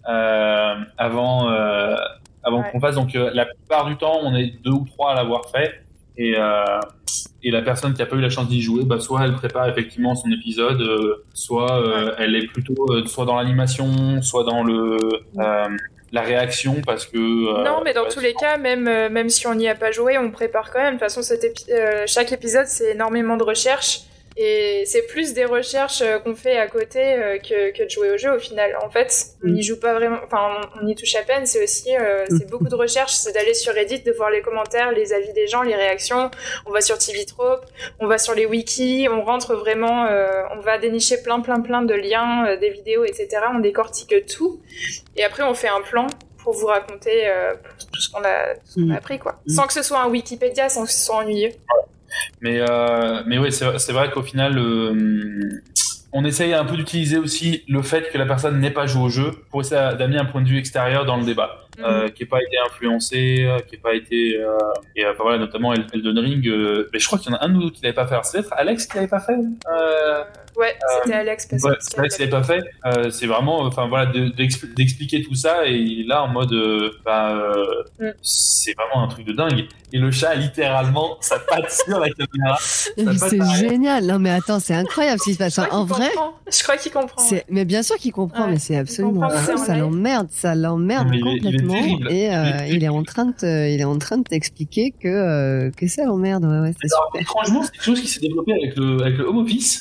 euh, avant euh, avant Ouais. qu'on fasse. Donc euh, la plupart du temps, on est deux ou trois à l'avoir fait. Et, euh, et la personne qui a pas eu la chance d'y jouer, bah soit elle prépare effectivement son épisode, euh, soit euh, Ouais. elle est plutôt euh, soit dans l'animation, soit dans le euh, la réaction parce que euh, Non, mais dans ouais, tous les cas, même, euh, même si on n'y a pas joué, on prépare quand même. De toute façon, cet épi- euh, chaque épisode, c'est énormément de recherches. Et c'est plus des recherches euh, qu'on fait à côté euh, que, que de jouer au jeu au final. En fait, on n'y joue pas vraiment, enfin, on, on y touche à peine. C'est aussi, euh, c'est beaucoup de recherches. C'est d'aller sur Reddit, de voir les commentaires, les avis des gens, les réactions. On va sur T V Trope, on va sur les wikis, on rentre vraiment, euh, on va dénicher plein, plein, plein de liens, euh, des vidéos, et cetera. On décortique tout. Et après, on fait un plan pour vous raconter euh, tout ce qu'on a, tout ce qu'on a appris, quoi. Sans que ce soit un Wikipédia, sans que ce soit ennuyeux. Mais, euh, mais oui, c'est, c'est vrai qu'au final, euh, on essaye un peu d'utiliser aussi le fait que la personne n'ait pas joué au jeu pour essayer d'amener un point de vue extérieur dans le débat, Mhm. euh, qui n'ait pas été influencé, euh, qui n'ait pas été... Euh, et enfin, voilà, notamment Elden Ring, euh, mais je crois qu'il y en a un de nous qui l'avait pas fait. Alors, c'est peut-être Alex qui l'avait pas fait euh, Ouais, c'était euh, Alex. Parce ouais, c'est Alex qui l'avait pas fait. Euh, c'est vraiment, enfin voilà, de, d'expl- d'expliquer tout ça et là en mode, euh, bah, euh, mm. c'est vraiment un truc de dingue. Et le chat, littéralement, ça patte sur la caméra. C'est génial. Non mais attends, c'est incroyable ce qui se passe. En vrai, comprend. Je crois qu'il comprend. C'est... Ouais. Mais bien sûr qu'il comprend, ouais, mais c'est absolument fou. Ça l'emmerde, ça l'emmerde mais complètement. Il est, il est et euh, il est en train de, te, il est en train de t'expliquer que euh, que ça l'emmerde. Ouais, ouais, c'est Alors, super. Étrangement, c'est quelque chose qui s'est développé avec le avec le home office.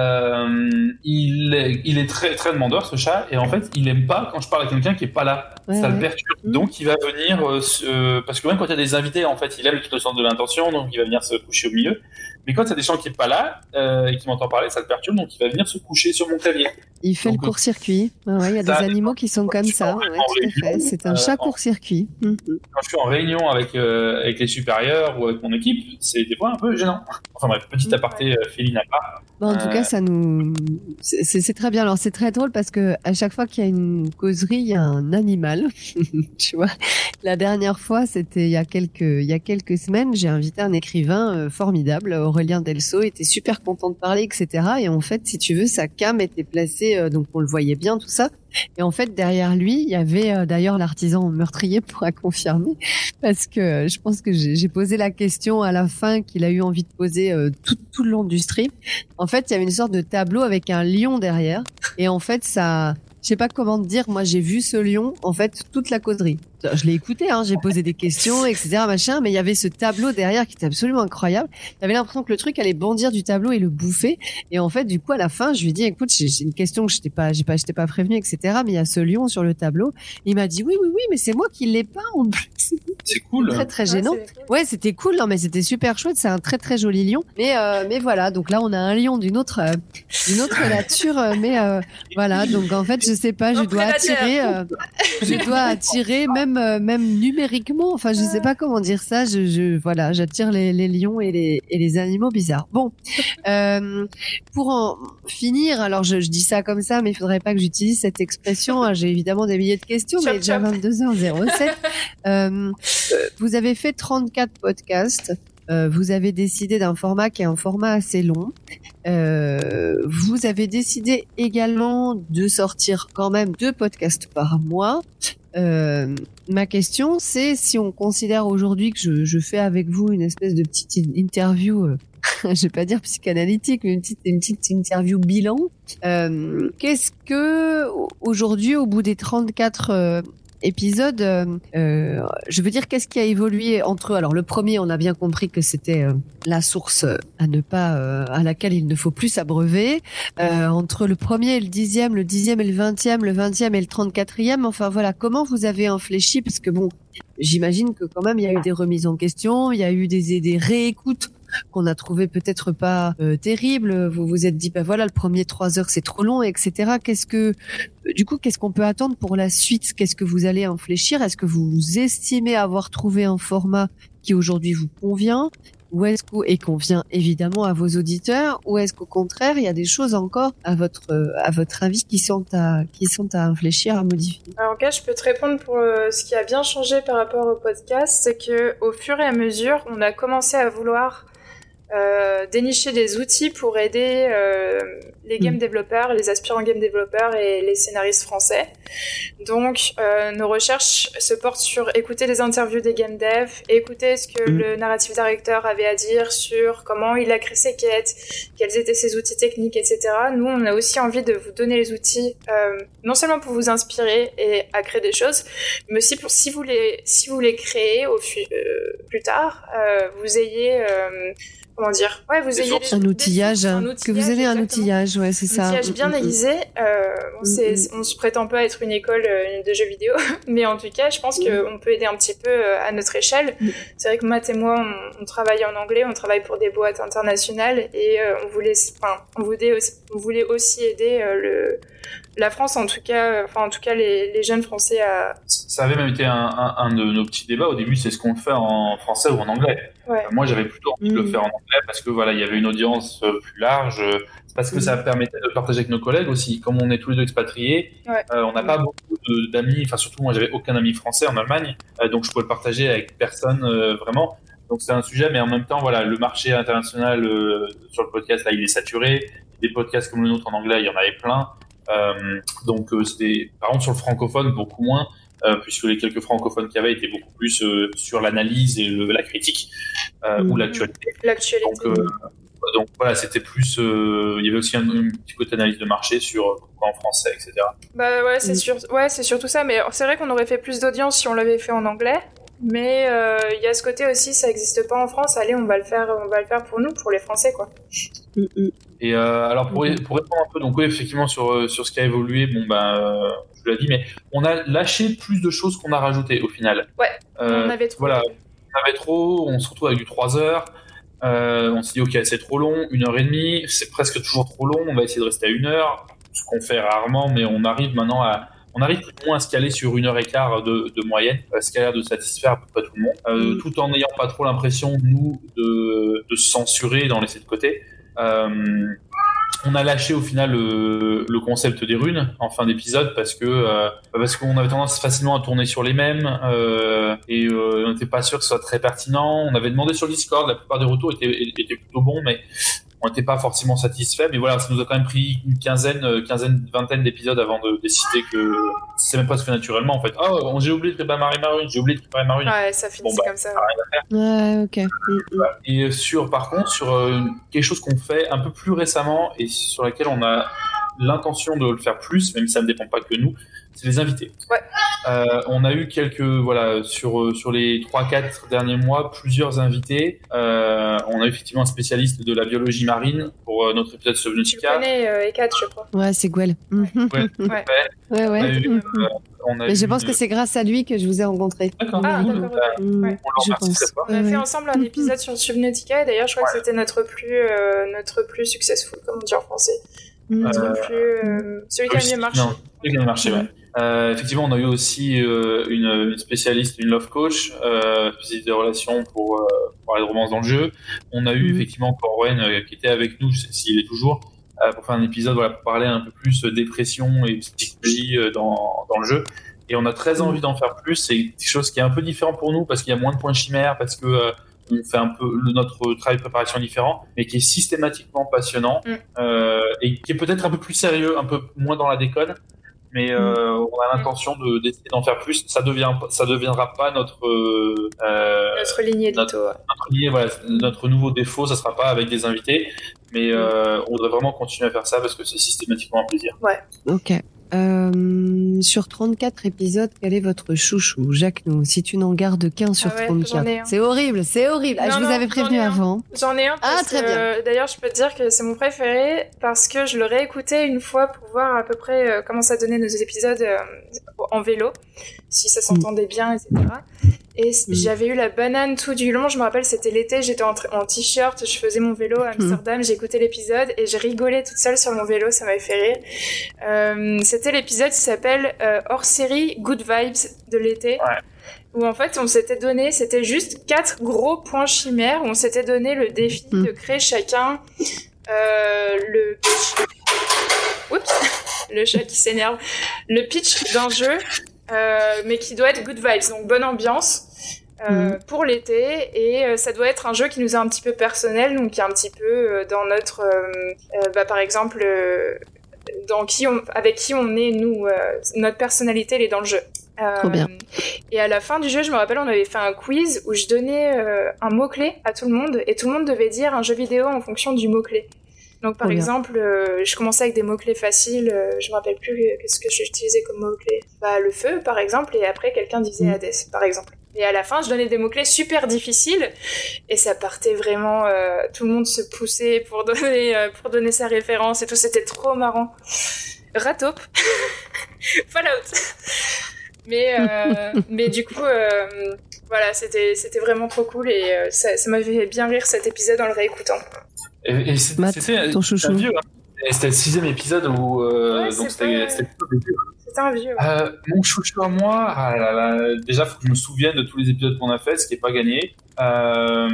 Euh, il est, il est très très demandeur ce chat et en fait il aime pas quand je parle à quelqu'un qui est pas là, ouais, ça ouais. le perturbe. Donc il va venir euh, euh, parce que même quand il y a des invités en fait il aime le sens de l'intention donc il va venir se coucher au milieu. Mais quand il y a des gens qui est pas là euh, et qui m'entendent parler ça le perturbe donc il va venir se coucher sur mon clavier. Il fait donc, le court-circuit. Ouais, il y a des animaux qui sont comme ça. Ouais, tout à fait. C'est un chat euh, court-circuit. En... Quand je suis en réunion avec euh, avec les supérieurs ou avec mon équipe c'est des fois un peu gênant. Enfin bref petit aparté euh, féline à part. Bon, en tout cas, ça nous, c'est, c'est très bien. Alors, c'est très drôle parce que à chaque fois qu'il y a une causerie, il y a un animal. Tu vois, la dernière fois, c'était il y a quelques, il y a quelques semaines, j'ai invité un écrivain euh, formidable, Aurélien Delceau, il était super content de parler, et cetera. Et en fait, si tu veux, sa cam était placée, euh, donc on le voyait bien, tout ça. Et en fait, derrière lui, il y avait euh, d'ailleurs l'artisan meurtrier pourra confirmer, parce que euh, je pense que j'ai, j'ai posé la question à la fin qu'il a eu envie de poser euh, tout, tout le long du stream. En fait, il y avait une sorte de tableau avec un lion derrière, et en fait, ça, je sais pas comment te dire, moi j'ai vu ce lion, en fait, toute la causerie. Je l'ai écouté, hein, j'ai posé des questions, et cetera, machin, mais il y avait ce tableau derrière qui était absolument incroyable. J'avais l'impression que le truc allait bondir du tableau et le bouffer. Et en fait, du coup, à la fin, je lui ai dit, écoute, j'ai, j'ai une question que je t'ai pas, j'ai pas, je t'ai pas prévenu, et cetera, mais il y a ce lion sur le tableau. Il m'a dit, oui, oui, oui, mais c'est moi qui l'ai pas, en plus. C'est cool. Très, très gênant. Ouais, cool. Ouais, c'était cool, non, mais c'était super chouette. C'est un très, très joli lion. Mais, euh, mais voilà. Donc là, on a un lion d'une autre, euh, d'une autre nature, euh, mais, euh, voilà. Donc, en fait, je sais pas, je dois attirer, euh, je dois attirer même, euh, même numériquement, enfin je sais pas comment dire ça, je, je voilà, j'attire les, les lions et les, et les animaux bizarres. Bon, euh, pour en finir, alors je, je dis ça comme ça, mais il faudrait pas que j'utilise cette expression. Hein, j'ai évidemment des milliers de questions, mais il est déjà vingt-deux heures zéro sept. Euh, vous avez fait trente-quatre podcasts. Euh, vous avez décidé d'un format qui est un format assez long. Euh, vous avez décidé également de sortir quand même deux podcasts par mois. Euh, ma question, c'est si on considère aujourd'hui que je, je fais avec vous une espèce de petite interview, euh, je vais pas dire psychanalytique, mais une petite, une petite interview bilan. Euh, qu'est-ce que aujourd'hui, au bout des trente-quatre euh, épisode, euh, euh, je veux dire, qu'est-ce qui a évolué entre eux? Alors le premier, on a bien compris que c'était euh, la source à ne pas, euh, à laquelle il ne faut plus s'abreuver. Euh, entre le premier et le dixième, le dixième et le vingtième, le vingtième et le trente-quatrième. Enfin voilà, comment vous avez infléchi? Parce que bon, j'imagine que quand même il y a eu des remises en question, il y a eu des, des réécoutes qu'on a trouvé peut-être pas euh, terribles. Vous vous êtes dit, bah voilà, le premier trois heures c'est trop long, et cetera. Qu'est-ce que, du coup, qu'est-ce qu'on peut attendre pour la suite? Qu'est-ce que vous allez infléchir? Est-ce que vous estimez avoir trouvé un format qui aujourd'hui vous convient? Ou est-ce que, et convient évidemment à vos auditeurs, ou est-ce qu'au contraire il y a des choses encore à votre à votre avis qui sont à qui sont à infléchir, à modifier? Alors là, je peux te répondre pour euh, ce qui a bien changé par rapport au podcast, c'est que au fur et à mesure, on a commencé à vouloir Euh, dénicher des outils pour aider euh, les game développeurs, les aspirants game développeurs et les scénaristes français. Donc, euh, nos recherches se portent sur écouter les interviews des game devs, écouter ce que mmh. le narrative director avait à dire sur comment il a créé ses quêtes, quels étaient ses outils techniques, et cetera. Nous, on a aussi envie de vous donner les outils, euh, non seulement pour vous inspirer et à créer des choses, mais aussi pour si vous les, si vous les créez au fu- euh, plus tard, euh, vous ayez... Euh, Comment dire? Ouais, vous ayez des, un, outillage, des, un outillage, que vous avez un outillage, ouais, c'est ça. Un outillage bien aiguisé. Euh, bon, c'est, mm-hmm. on se prétend pas être une école euh, de jeux vidéo, mais en tout cas, je pense mm-hmm. qu'on peut aider un petit peu euh, à notre échelle. Mm-hmm. C'est vrai que Matt et moi, on, on travaille en anglais, on travaille pour des boîtes internationales, et euh, on voulait, enfin, on voulait aussi, on voulait aussi aider euh, le la France, en tout cas, enfin en tout cas les, les jeunes Français à... Ça avait même été un, un, un de nos petits débats au début, c'est ce qu'on fait en français ou en anglais. Ouais. Euh, moi, j'avais plutôt envie mmh. de le faire en anglais parce que voilà, il y avait une audience plus large, parce que mmh. ça permettait de partager avec nos collègues aussi. Comme on est tous les deux expatriés, ouais. euh, on n'a mmh. pas beaucoup de, d'amis. Enfin, surtout moi, j'avais aucun ami français en Allemagne, euh, donc je pouvais le partager avec personne euh, vraiment. Donc c'est un sujet, mais en même temps, voilà, le marché international euh, sur le podcast là, il est saturé. des podcasts comme le nôtre en anglais, il y en avait plein. Euh, donc euh, c'était, par contre, sur le francophone, beaucoup moins. Euh, puisque les quelques francophones qu'il y avait étaient beaucoup plus euh, sur l'analyse et le, la critique euh, mmh. ou l'actualité. L'actualité. Donc, euh, donc voilà, c'était plus. Euh, il y avait aussi un, un petit côté d'analyse de marché sur pourquoi en français, et cetera. Bah ouais, c'est mmh. sûr. Ouais, c'est surtout ça. Mais c'est vrai qu'on aurait fait plus d'audience si on l'avait fait en anglais. Mais il euh, y a ce côté aussi, ça n'existe pas en France. Allez, on va le faire, on va le faire pour nous, pour les Français, quoi. Mmh. Et euh, alors pour, pour répondre un peu, donc oui, effectivement sur sur ce qui a évolué, bon ben. Euh, je l'ai dit, mais on a lâché plus de choses qu'on a rajoutées au final. Ouais, euh, on avait trop. Voilà, on avait trop, on se retrouve avec du trois heures, euh, on s'est dit ok, c'est trop long, une heure et demie, c'est presque toujours trop long, on va essayer de rester à une heure, ce qu'on fait rarement, mais on arrive maintenant à, on arrive plus ou moins à se caler sur une heure et quart de, de moyenne, ce qui a l'air de satisfaire à peu près tout le monde, euh, mmh. tout en n'ayant pas trop l'impression, nous, de, de se censurer et d'en laisser de côté. Euh, On a lâché au final le, le concept des runes en fin d'épisode parce que euh, parce qu'on avait tendance facilement à tourner sur les mêmes euh, et euh, on n'était pas sûr que ce soit très pertinent. On avait demandé sur le Discord, la plupart des retours étaient, étaient plutôt bons, mais on n'était pas forcément satisfait. Mais voilà, ça nous a quand même pris une quinzaine, quinzaine, vingtaine d'épisodes avant de décider que c'est même pas se fait naturellement en fait. Oh, j'ai oublié de préparer ma rune, j'ai oublié de préparer ma rune. Ouais, ça finit bon, bah, comme ça. Ouais, ok. Et sur, par contre, sur euh, quelque chose qu'on fait un peu plus récemment et sur laquelle on a l'intention de le faire plus, même si ça ne dépend pas que nous, c'est les invités. Ouais. Euh, on a eu quelques, voilà, sur sur les trois quatre derniers mois, plusieurs invités. Euh, on a eu effectivement un spécialiste de la biologie marine pour euh, notre épisode Subnautica. Tu connais euh, Ekat, je crois. Ouais, c'est Gwel. Ouais, ouais, ouais. ouais. ouais. On a eu, euh, on a Mais je eu pense une... que c'est grâce à lui que je vous ai rencontré. D'accord. Ah, d'accord. Okay. Mmh, ouais. On, je pense. On a fait ensemble un épisode sur Subnautica et d'ailleurs, je crois ouais. que c'était notre plus, euh, notre plus successful, comme on dit en français. Notre euh, plus, euh, celui qui a mieux marché. Non, celui qui a mieux marché, ouais. Euh, effectivement, on a eu aussi euh, une, une spécialiste, une love coach, euh, spécialiste des relations pour, euh, pour parler de romance dans le jeu. On a eu mmh. effectivement Corwen euh, qui était avec nous, s'il est toujours, euh, pour faire un épisode voilà, pour parler un peu plus dépression et psychologie euh, dans, dans le jeu. Et on a très envie d'en faire plus. C'est quelque chose qui est un peu différent pour nous parce qu'il y a moins de points chimères, parce que euh, on fait un peu le, notre travail de préparation différent, mais qui est systématiquement passionnant mm. euh, et qui est peut-être un peu plus sérieux, un peu moins dans la déconne. Mais euh, mm. on a l'intention de d'essayer d'en faire plus. Ça devient, ça deviendra pas notre euh, notre ligne édito. Notre, notre ligne, voilà, notre nouveau défaut. Ça sera pas avec des invités, mais euh, on devrait vraiment continuer à faire ça parce que c'est systématiquement un plaisir. Ouais. Ok. Euh, sur trente-quatre épisodes, quel est votre chouchou, Jacques nous, si tu n'en gardes qu'un sur ah ouais, trente-quatre? C'est horrible, c'est horrible. Ah, je non, vous avais prévenu avant. J'en ai un. Parce ah, très que, bien. D'ailleurs, je peux te dire que c'est mon préféré parce que je le réécoutais une fois pour voir à peu près euh, comment ça donnait nos épisodes euh, en vélo, si ça s'entendait mm. bien, et cetera. Et mm. j'avais eu la banane tout du long. Je me rappelle, c'était l'été, j'étais en, tra- en t-shirt, je faisais mon vélo à Amsterdam, mm. j'écoutais l'épisode et je rigolais toute seule sur mon vélo, ça m'avait fait rire. Euh, c'était l'épisode qui s'appelle euh, hors série Good Vibes de l'été. Ouais. Où en fait on s'était donné, c'était juste quatre gros points chimères, où on s'était donné le défi mm. de créer chacun euh, le pitch. Oups, le chat qui s'énerve. Le pitch d'un jeu, euh, mais qui doit être good vibes, donc bonne ambiance. Euh, mmh. pour l'été, et euh, ça doit être un jeu qui nous est un petit peu personnel, donc qui est un petit peu euh, dans notre euh, euh, bah, par exemple euh, dans qui on, avec qui on est nous, euh, notre personnalité elle est dans le jeu. Euh, Trop bien. Et à la fin du jeu, je me rappelle, on avait fait un quiz où je donnais euh, un mot-clé à tout le monde, et tout le monde devait dire un jeu vidéo en fonction du mot-clé. Donc par Trop exemple, euh, je commençais avec des mots-clés faciles, euh, je me rappelle plus qu'est-ce que j'utilisais comme mot-clé. Bah le feu par exemple, et après quelqu'un disait mmh. Hades par exemple. Et à la fin, je donnais des mots-clés super difficiles, et ça partait vraiment, euh, tout le monde se poussait pour donner, euh, pour donner sa référence et tout, c'était trop marrant. Rataupe. Fallout. Mais, euh, mais du coup, euh, voilà, c'était, c'était vraiment trop cool, et euh, ça, ça m'avait bien rire cet épisode en le réécoutant. Et, et c'est, Matt, c'était, ton chouchou. C'était, vieux, hein. C'était le sixième épisode où, euh, ouais, donc c'est c'était, pas... c'était le vieux. C'était un vieux. Ouais. Euh, mon chouchou à moi, ah là là, déjà faut que je me souvienne de tous les épisodes qu'on a fait, ce qui est pas gagné. Euh,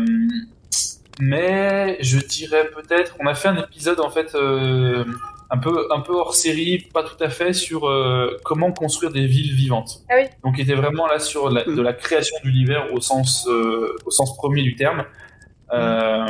mais je dirais peut-être, on a fait un épisode en fait euh, un peu un peu hors série, pas tout à fait, sur euh, comment construire des villes vivantes. Ah oui. Donc il était vraiment là sur la, de la création d'univers au sens euh, au sens premier du terme. Euh,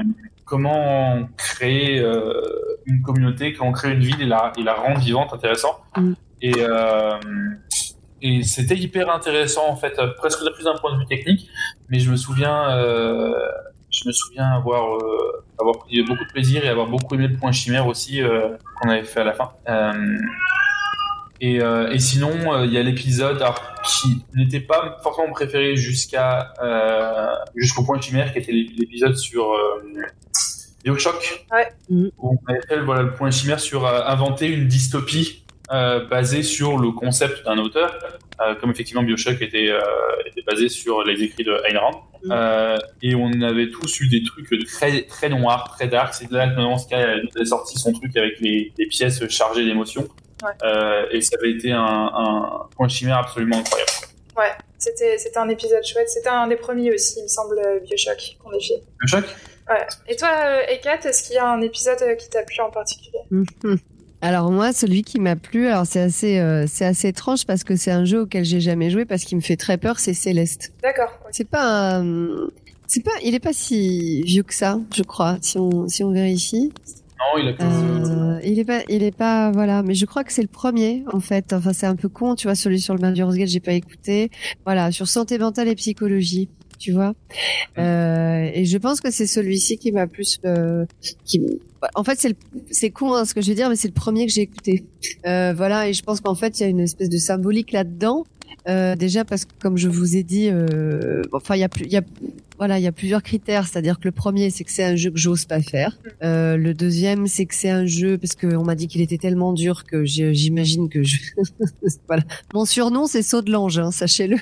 comment créer euh, une communauté, comment créer une ville et la, et la rendre vivante, intéressant. Mm. Et, euh, et c'était hyper intéressant, en fait, presque plus d'un point de vue technique, mais je me souviens, euh, je me souviens avoir, euh, avoir pris beaucoup de plaisir et avoir beaucoup aimé le point chimère aussi, euh, qu'on avait fait à la fin. Euh, Et, euh, et sinon, il euh, y a l'épisode alors, qui n'était pas forcément préféré jusqu'à euh, jusqu'au point chimère, qui était l'épisode sur euh, BioShock, ouais. où on avait fait voilà, le point chimère sur euh, inventer une dystopie euh, basée sur le concept d'un auteur, euh, comme effectivement BioShock était, euh, était basé sur les écrits de Ayn Rand. Mm. Euh, et on avait tous eu des trucs très, très noirs, très dark. C'est là que maintenant, Sky a sorti son truc avec les, les pièces chargées d'émotions. Ouais. Euh, et ça avait été un, un point chimère absolument incroyable. Ouais, c'était, c'était un épisode chouette. C'était un des premiers aussi, il me semble, BioShock qu'on ait fait. BioShock ? Ouais. Et toi, Ekat, est-ce qu'il y a un épisode qui t'a plu en particulier ? Mm-hmm. Alors moi, celui qui m'a plu, alors c'est assez, euh, c'est assez étrange parce que c'est un jeu auquel j'ai jamais joué parce qu'il me fait très peur, c'est Céleste. D'accord. Okay. C'est pas, un... c'est pas, il est pas si vieux que ça, je crois, si on, si on vérifie. Non, il a plus. Euh, il est pas, il est pas, voilà. Mais je crois que c'est le premier, en fait. Enfin, c'est un peu con, tu vois. Celui sur le Baldur's Gate, j'ai pas écouté. Voilà, sur santé mentale et psychologie, tu vois. Mmh. Euh, et je pense que c'est celui-ci qui m'a plus, euh, qui, en fait, c'est le, c'est con hein, ce que je vais dire, mais c'est le premier que j'ai écouté. Euh, voilà, et je pense qu'en fait, il y a une espèce de symbolique là-dedans. Euh, déjà parce que comme je vous ai dit, euh, enfin il y a plus, il y a voilà, il y a plusieurs critères, c'est-à-dire que le premier c'est que c'est un jeu que j'ose pas faire. Euh, le deuxième c'est que c'est un jeu parce que on m'a dit qu'il était tellement dur que j'imagine que je voilà. Mon surnom c'est Saut de l'ange, hein, sachez-le.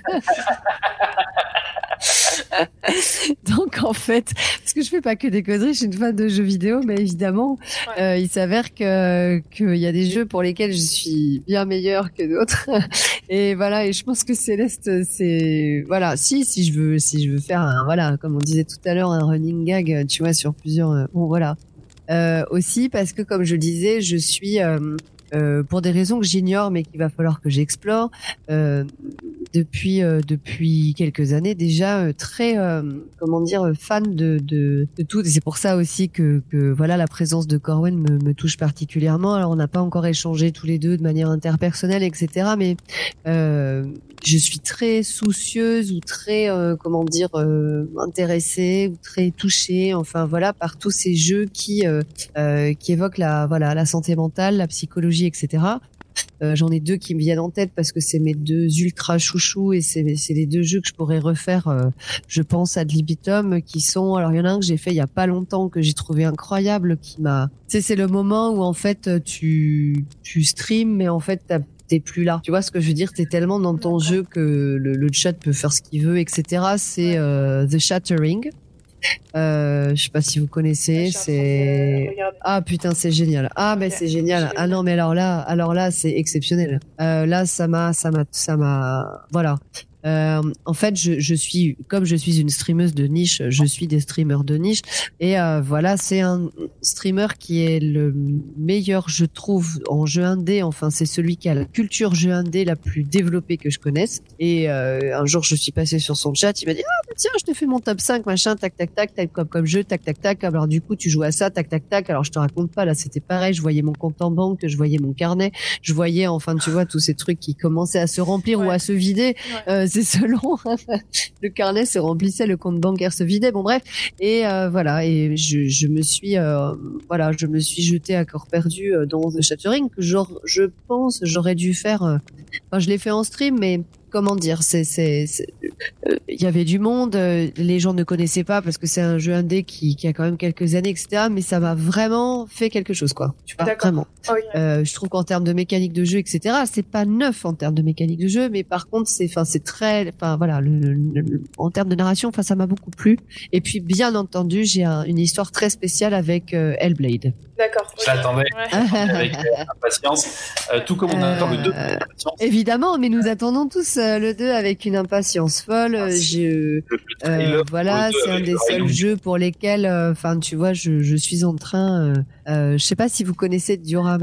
Donc en fait, parce que je fais pas que des conneries, je suis une fan de jeux vidéo, mais évidemment, ouais. euh, il s'avère que qu'il y a des jeux pour lesquels je suis bien meilleure que d'autres. Et voilà, et je pense que Céleste, c'est voilà, si si je veux si je veux faire un voilà, comme on disait tout à l'heure, un running gag, tu vois, sur plusieurs bon voilà. Euh, aussi parce que comme je le disais, je suis euh, euh, pour des raisons que j'ignore mais qu'il va falloir que j'explore euh, depuis euh, depuis quelques années déjà euh, très euh, comment dire fan de de, de tout et c'est pour ça aussi que que voilà la présence de Corwen me, me touche particulièrement. Alors on n'a pas encore échangé tous les deux de manière interpersonnelle etc mais euh, je suis très soucieuse ou très euh, comment dire euh, intéressée ou très touchée enfin voilà par tous ces jeux qui euh, euh, qui évoquent la voilà la santé mentale, la psychologie etc. Euh, j'en ai deux qui me viennent en tête parce que c'est mes deux ultra chouchous et c'est c'est les deux jeux que je pourrais refaire. Euh, je pense à Ad Libitum qui sont alors il y en a un que j'ai fait il y a pas longtemps que j'ai trouvé incroyable qui m'a tu sais c'est le moment où en fait tu tu streams mais en fait t'as t'es plus là. Tu vois ce que je veux dire? T'es tellement dans ton jeu que le, le chat peut faire ce qu'il veut, et cetera. C'est euh, The Shattering. Euh, je sais pas si vous connaissez. C'est ah putain c'est génial. Ah mais okay. c'est génial. Ah non mais alors là, alors là c'est exceptionnel. Euh, là ça m'a, ça m'a, ça m'a. Voilà. Euh, en fait, je, je suis, comme je suis une streameuse de niche, je suis des streamers de niche. Et euh, voilà, c'est un streamer qui est le meilleur, je trouve, en jeu indé. Enfin, c'est celui qui a la culture jeu indé la plus développée que je connaisse. Et euh, un jour, je suis passée sur son chat, il m'a dit « Ah, bah, tiens, je te fais mon top cinq, machin, tac, tac, tac, tac, comme, comme jeu, tac, tac, tac. Alors du coup, tu joues à ça, tac, tac, tac. Alors je te raconte pas, là, c'était pareil. Je voyais mon compte en banque, je voyais mon carnet, je voyais, enfin, tu vois, tous ces trucs qui commençaient à se remplir ouais. ou à se vider. Ouais. Euh, c'est selon le carnet se remplissait, le compte bancaire se vidait, bon bref et euh, voilà et je, je me suis euh, voilà je me suis jetée à corps perdu dans The Shattering que genre je pense j'aurais dû faire euh, enfin je l'ai fait en stream mais comment dire, c'est, c'est, c'est, euh, il y avait du monde, euh, les gens ne connaissaient pas parce que c'est un jeu indé qui, qui a quand même quelques années, et cetera. Mais ça m'a vraiment fait quelque chose, quoi. Tu vois, vraiment. Oh, yeah. euh, je trouve qu'en termes de mécanique de jeu, et cetera, c'est pas neuf en termes de mécanique de jeu, mais par contre, c'est, enfin, c'est très, enfin, voilà, le, le, le, en termes de narration, enfin, ça m'a beaucoup plu. Et puis, bien entendu, j'ai un, une histoire très spéciale avec euh, Hellblade. D'accord. Je l'attendais ouais. avec impatience, euh, tout comme on attend euh, le deux avec impatience. Évidemment, mais nous attendons tous euh, le deux avec une impatience folle. Ah, je, euh, voilà, c'est un des seuls jeux pour lesquels, enfin, euh, tu vois, je, je suis en train. Euh, euh, je sais pas si vous connaissez Dioramax.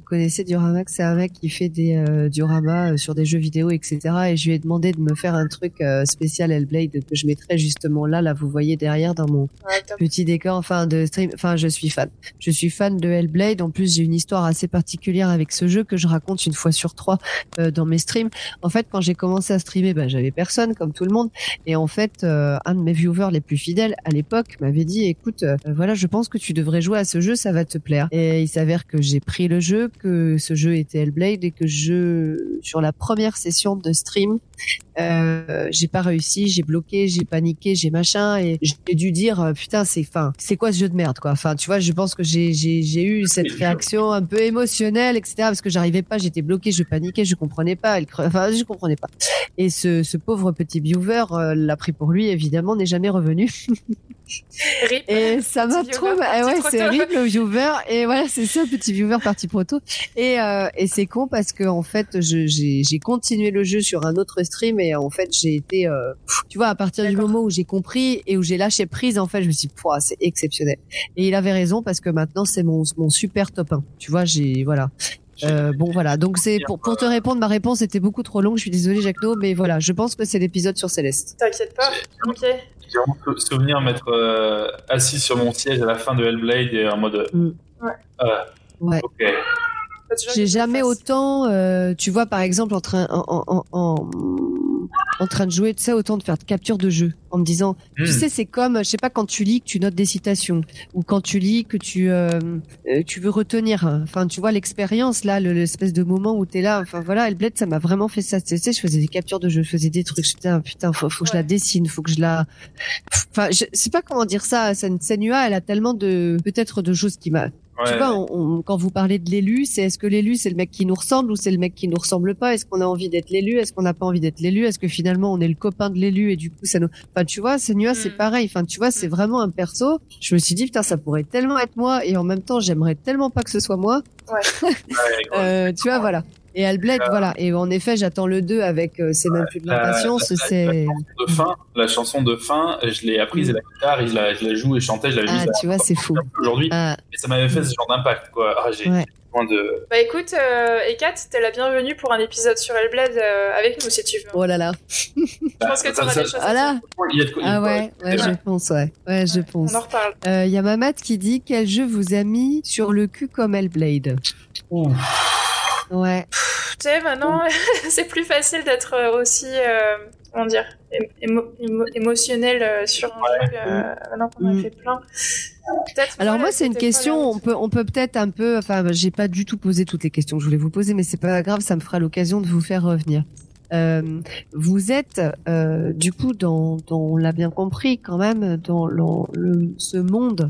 connaissez Dioramax, c'est un mec qui fait des euh, dioramas euh, sur des jeux vidéo, et cetera. Et je lui ai demandé de me faire un truc euh, spécial Hellblade que je mettrai justement là, là, vous voyez derrière dans mon Ouais, top. petit décor, enfin de stream. Enfin, je suis fan. Je suis fan de Hellblade. En plus, j'ai une histoire assez particulière avec ce jeu que je raconte une fois sur trois euh, dans mes streams. En fait, quand j'ai commencé à streamer, ben j'avais personne, comme tout le monde. Et en fait, euh, un de mes viewers les plus fidèles à l'époque m'avait dit, écoute, euh, voilà, je pense que tu devrais jouer à ce jeu, ça va te plaire. Et il s'avère que j'ai pris le jeu, que ce jeu était Hellblade et que je, sur la première session de stream, euh, j'ai pas réussi, j'ai bloqué, j'ai paniqué, j'ai machin et j'ai dû dire euh, putain c'est fin, c'est quoi ce jeu de merde quoi. Enfin tu vois, je pense que j'ai j'ai j'ai eu cette réaction un peu émotionnelle, et cetera. Parce que j'arrivais pas, j'étais bloqué, je paniquais, je comprenais pas, elle cre... enfin je comprenais pas. Et ce ce pauvre petit viewer euh, l'a pris pour lui évidemment, n'est jamais revenu. Rip. Et ça m'a trop, eh ouais, c'est rip le viewer. Et voilà, c'est ça, petit viewer parti proto. Et euh, et c'est con parce que en fait, je j'ai j'ai continué le jeu sur un autre stream et en fait, j'ai été, euh, tu vois, à partir D'accord. du moment où j'ai compris et où j'ai lâché prise, en fait, je me suis dit, pouah, c'est exceptionnel. Et il avait raison parce que maintenant, c'est mon mon super top un. Tu vois, j'ai voilà. Euh, bon voilà, donc c'est pour pour te répondre, ma réponse était beaucoup trop longue, je suis désolée Jacno, mais voilà, je pense que c'est l'épisode sur Céleste. T'inquiète pas, ok. J'ai vraiment souvenir m'être euh, assis sur mon siège à la fin de Hellblade et en mode. Mm. Ouais. Euh, ouais. Ok. J'ai jamais autant, euh, tu vois, par exemple, en train, en, en, en, en train de jouer, tu sais, autant de faire de capture de jeu, en me disant, mmh. tu sais, c'est comme, je sais pas, quand tu lis que tu notes des citations, ou quand tu lis que tu, euh, tu veux retenir, enfin, tu vois, l'expérience, là, le, l'espèce de moment où t'es là, enfin, voilà, Hellblade, ça m'a vraiment fait ça, tu sais, je faisais des captures de jeu, je faisais des trucs, putain, putain, faut, faut que ouais. je la dessine, faut que je la, enfin, je sais pas comment dire ça, Senua, elle a tellement de, peut-être de choses qui m'a, Ouais. Tu vois, on, on, quand vous parlez de l'élu, c'est est-ce que l'élu c'est le mec qui nous ressemble ou c'est le mec qui nous ressemble pas? Est-ce qu'on a envie d'être l'élu? Est-ce qu'on n'a pas envie d'être l'élu? Est-ce que finalement on est le copain de l'élu et du coup ça nous... Enfin tu vois, Senua mm. c'est pareil. Enfin tu vois, c'est vraiment un perso. Je me suis dit putain ça pourrait tellement être moi et en même temps j'aimerais tellement pas que ce soit moi. Ouais. euh, tu vois voilà. Et Hellblade, euh, voilà. Et en effet, j'attends le deux avec euh, C'est même plus de l'impatience. La, la, c'est... La chanson de fin, la chanson de fin, je l'ai apprise mmh. à la guitare et je la, je la joue et je chantais, je l'avais ah, juste tu vois, c'est fou. Aujourd'hui. Ah. Et ça m'avait fait ce genre d'impact, quoi. Ah, j'ai ouais. besoin de... Bah écoute, euh, Ekat, t'es la bienvenue pour un épisode sur Hellblade euh, avec nous, si tu veux. Oh là là. Je pense que t'auras des choses ah là. Il y a de quoi, ah ouais, ouais, je pense, ouais. Ouais, je pense. On en reparle. Il euh, y a Mamat qui dit, quel jeu vous a mis sur le cul comme Hellblade? Ouh. Ouais. Tu sais, maintenant, c'est plus facile d'être aussi, euh, comment dire, émo- émo- émotionnel euh, sur un ouais. jeu. Euh, maintenant qu'on en a fait plein. Peut-être Alors moi, moi, c'est une question. On peut, on peut peut-être un peu. Enfin, j'ai pas du tout posé toutes les questions que je voulais vous poser, mais c'est pas grave. Ça me fera l'occasion de vous faire revenir. Euh, vous êtes euh, du coup dans, dans, on l'a bien compris quand même, dans le, le, ce monde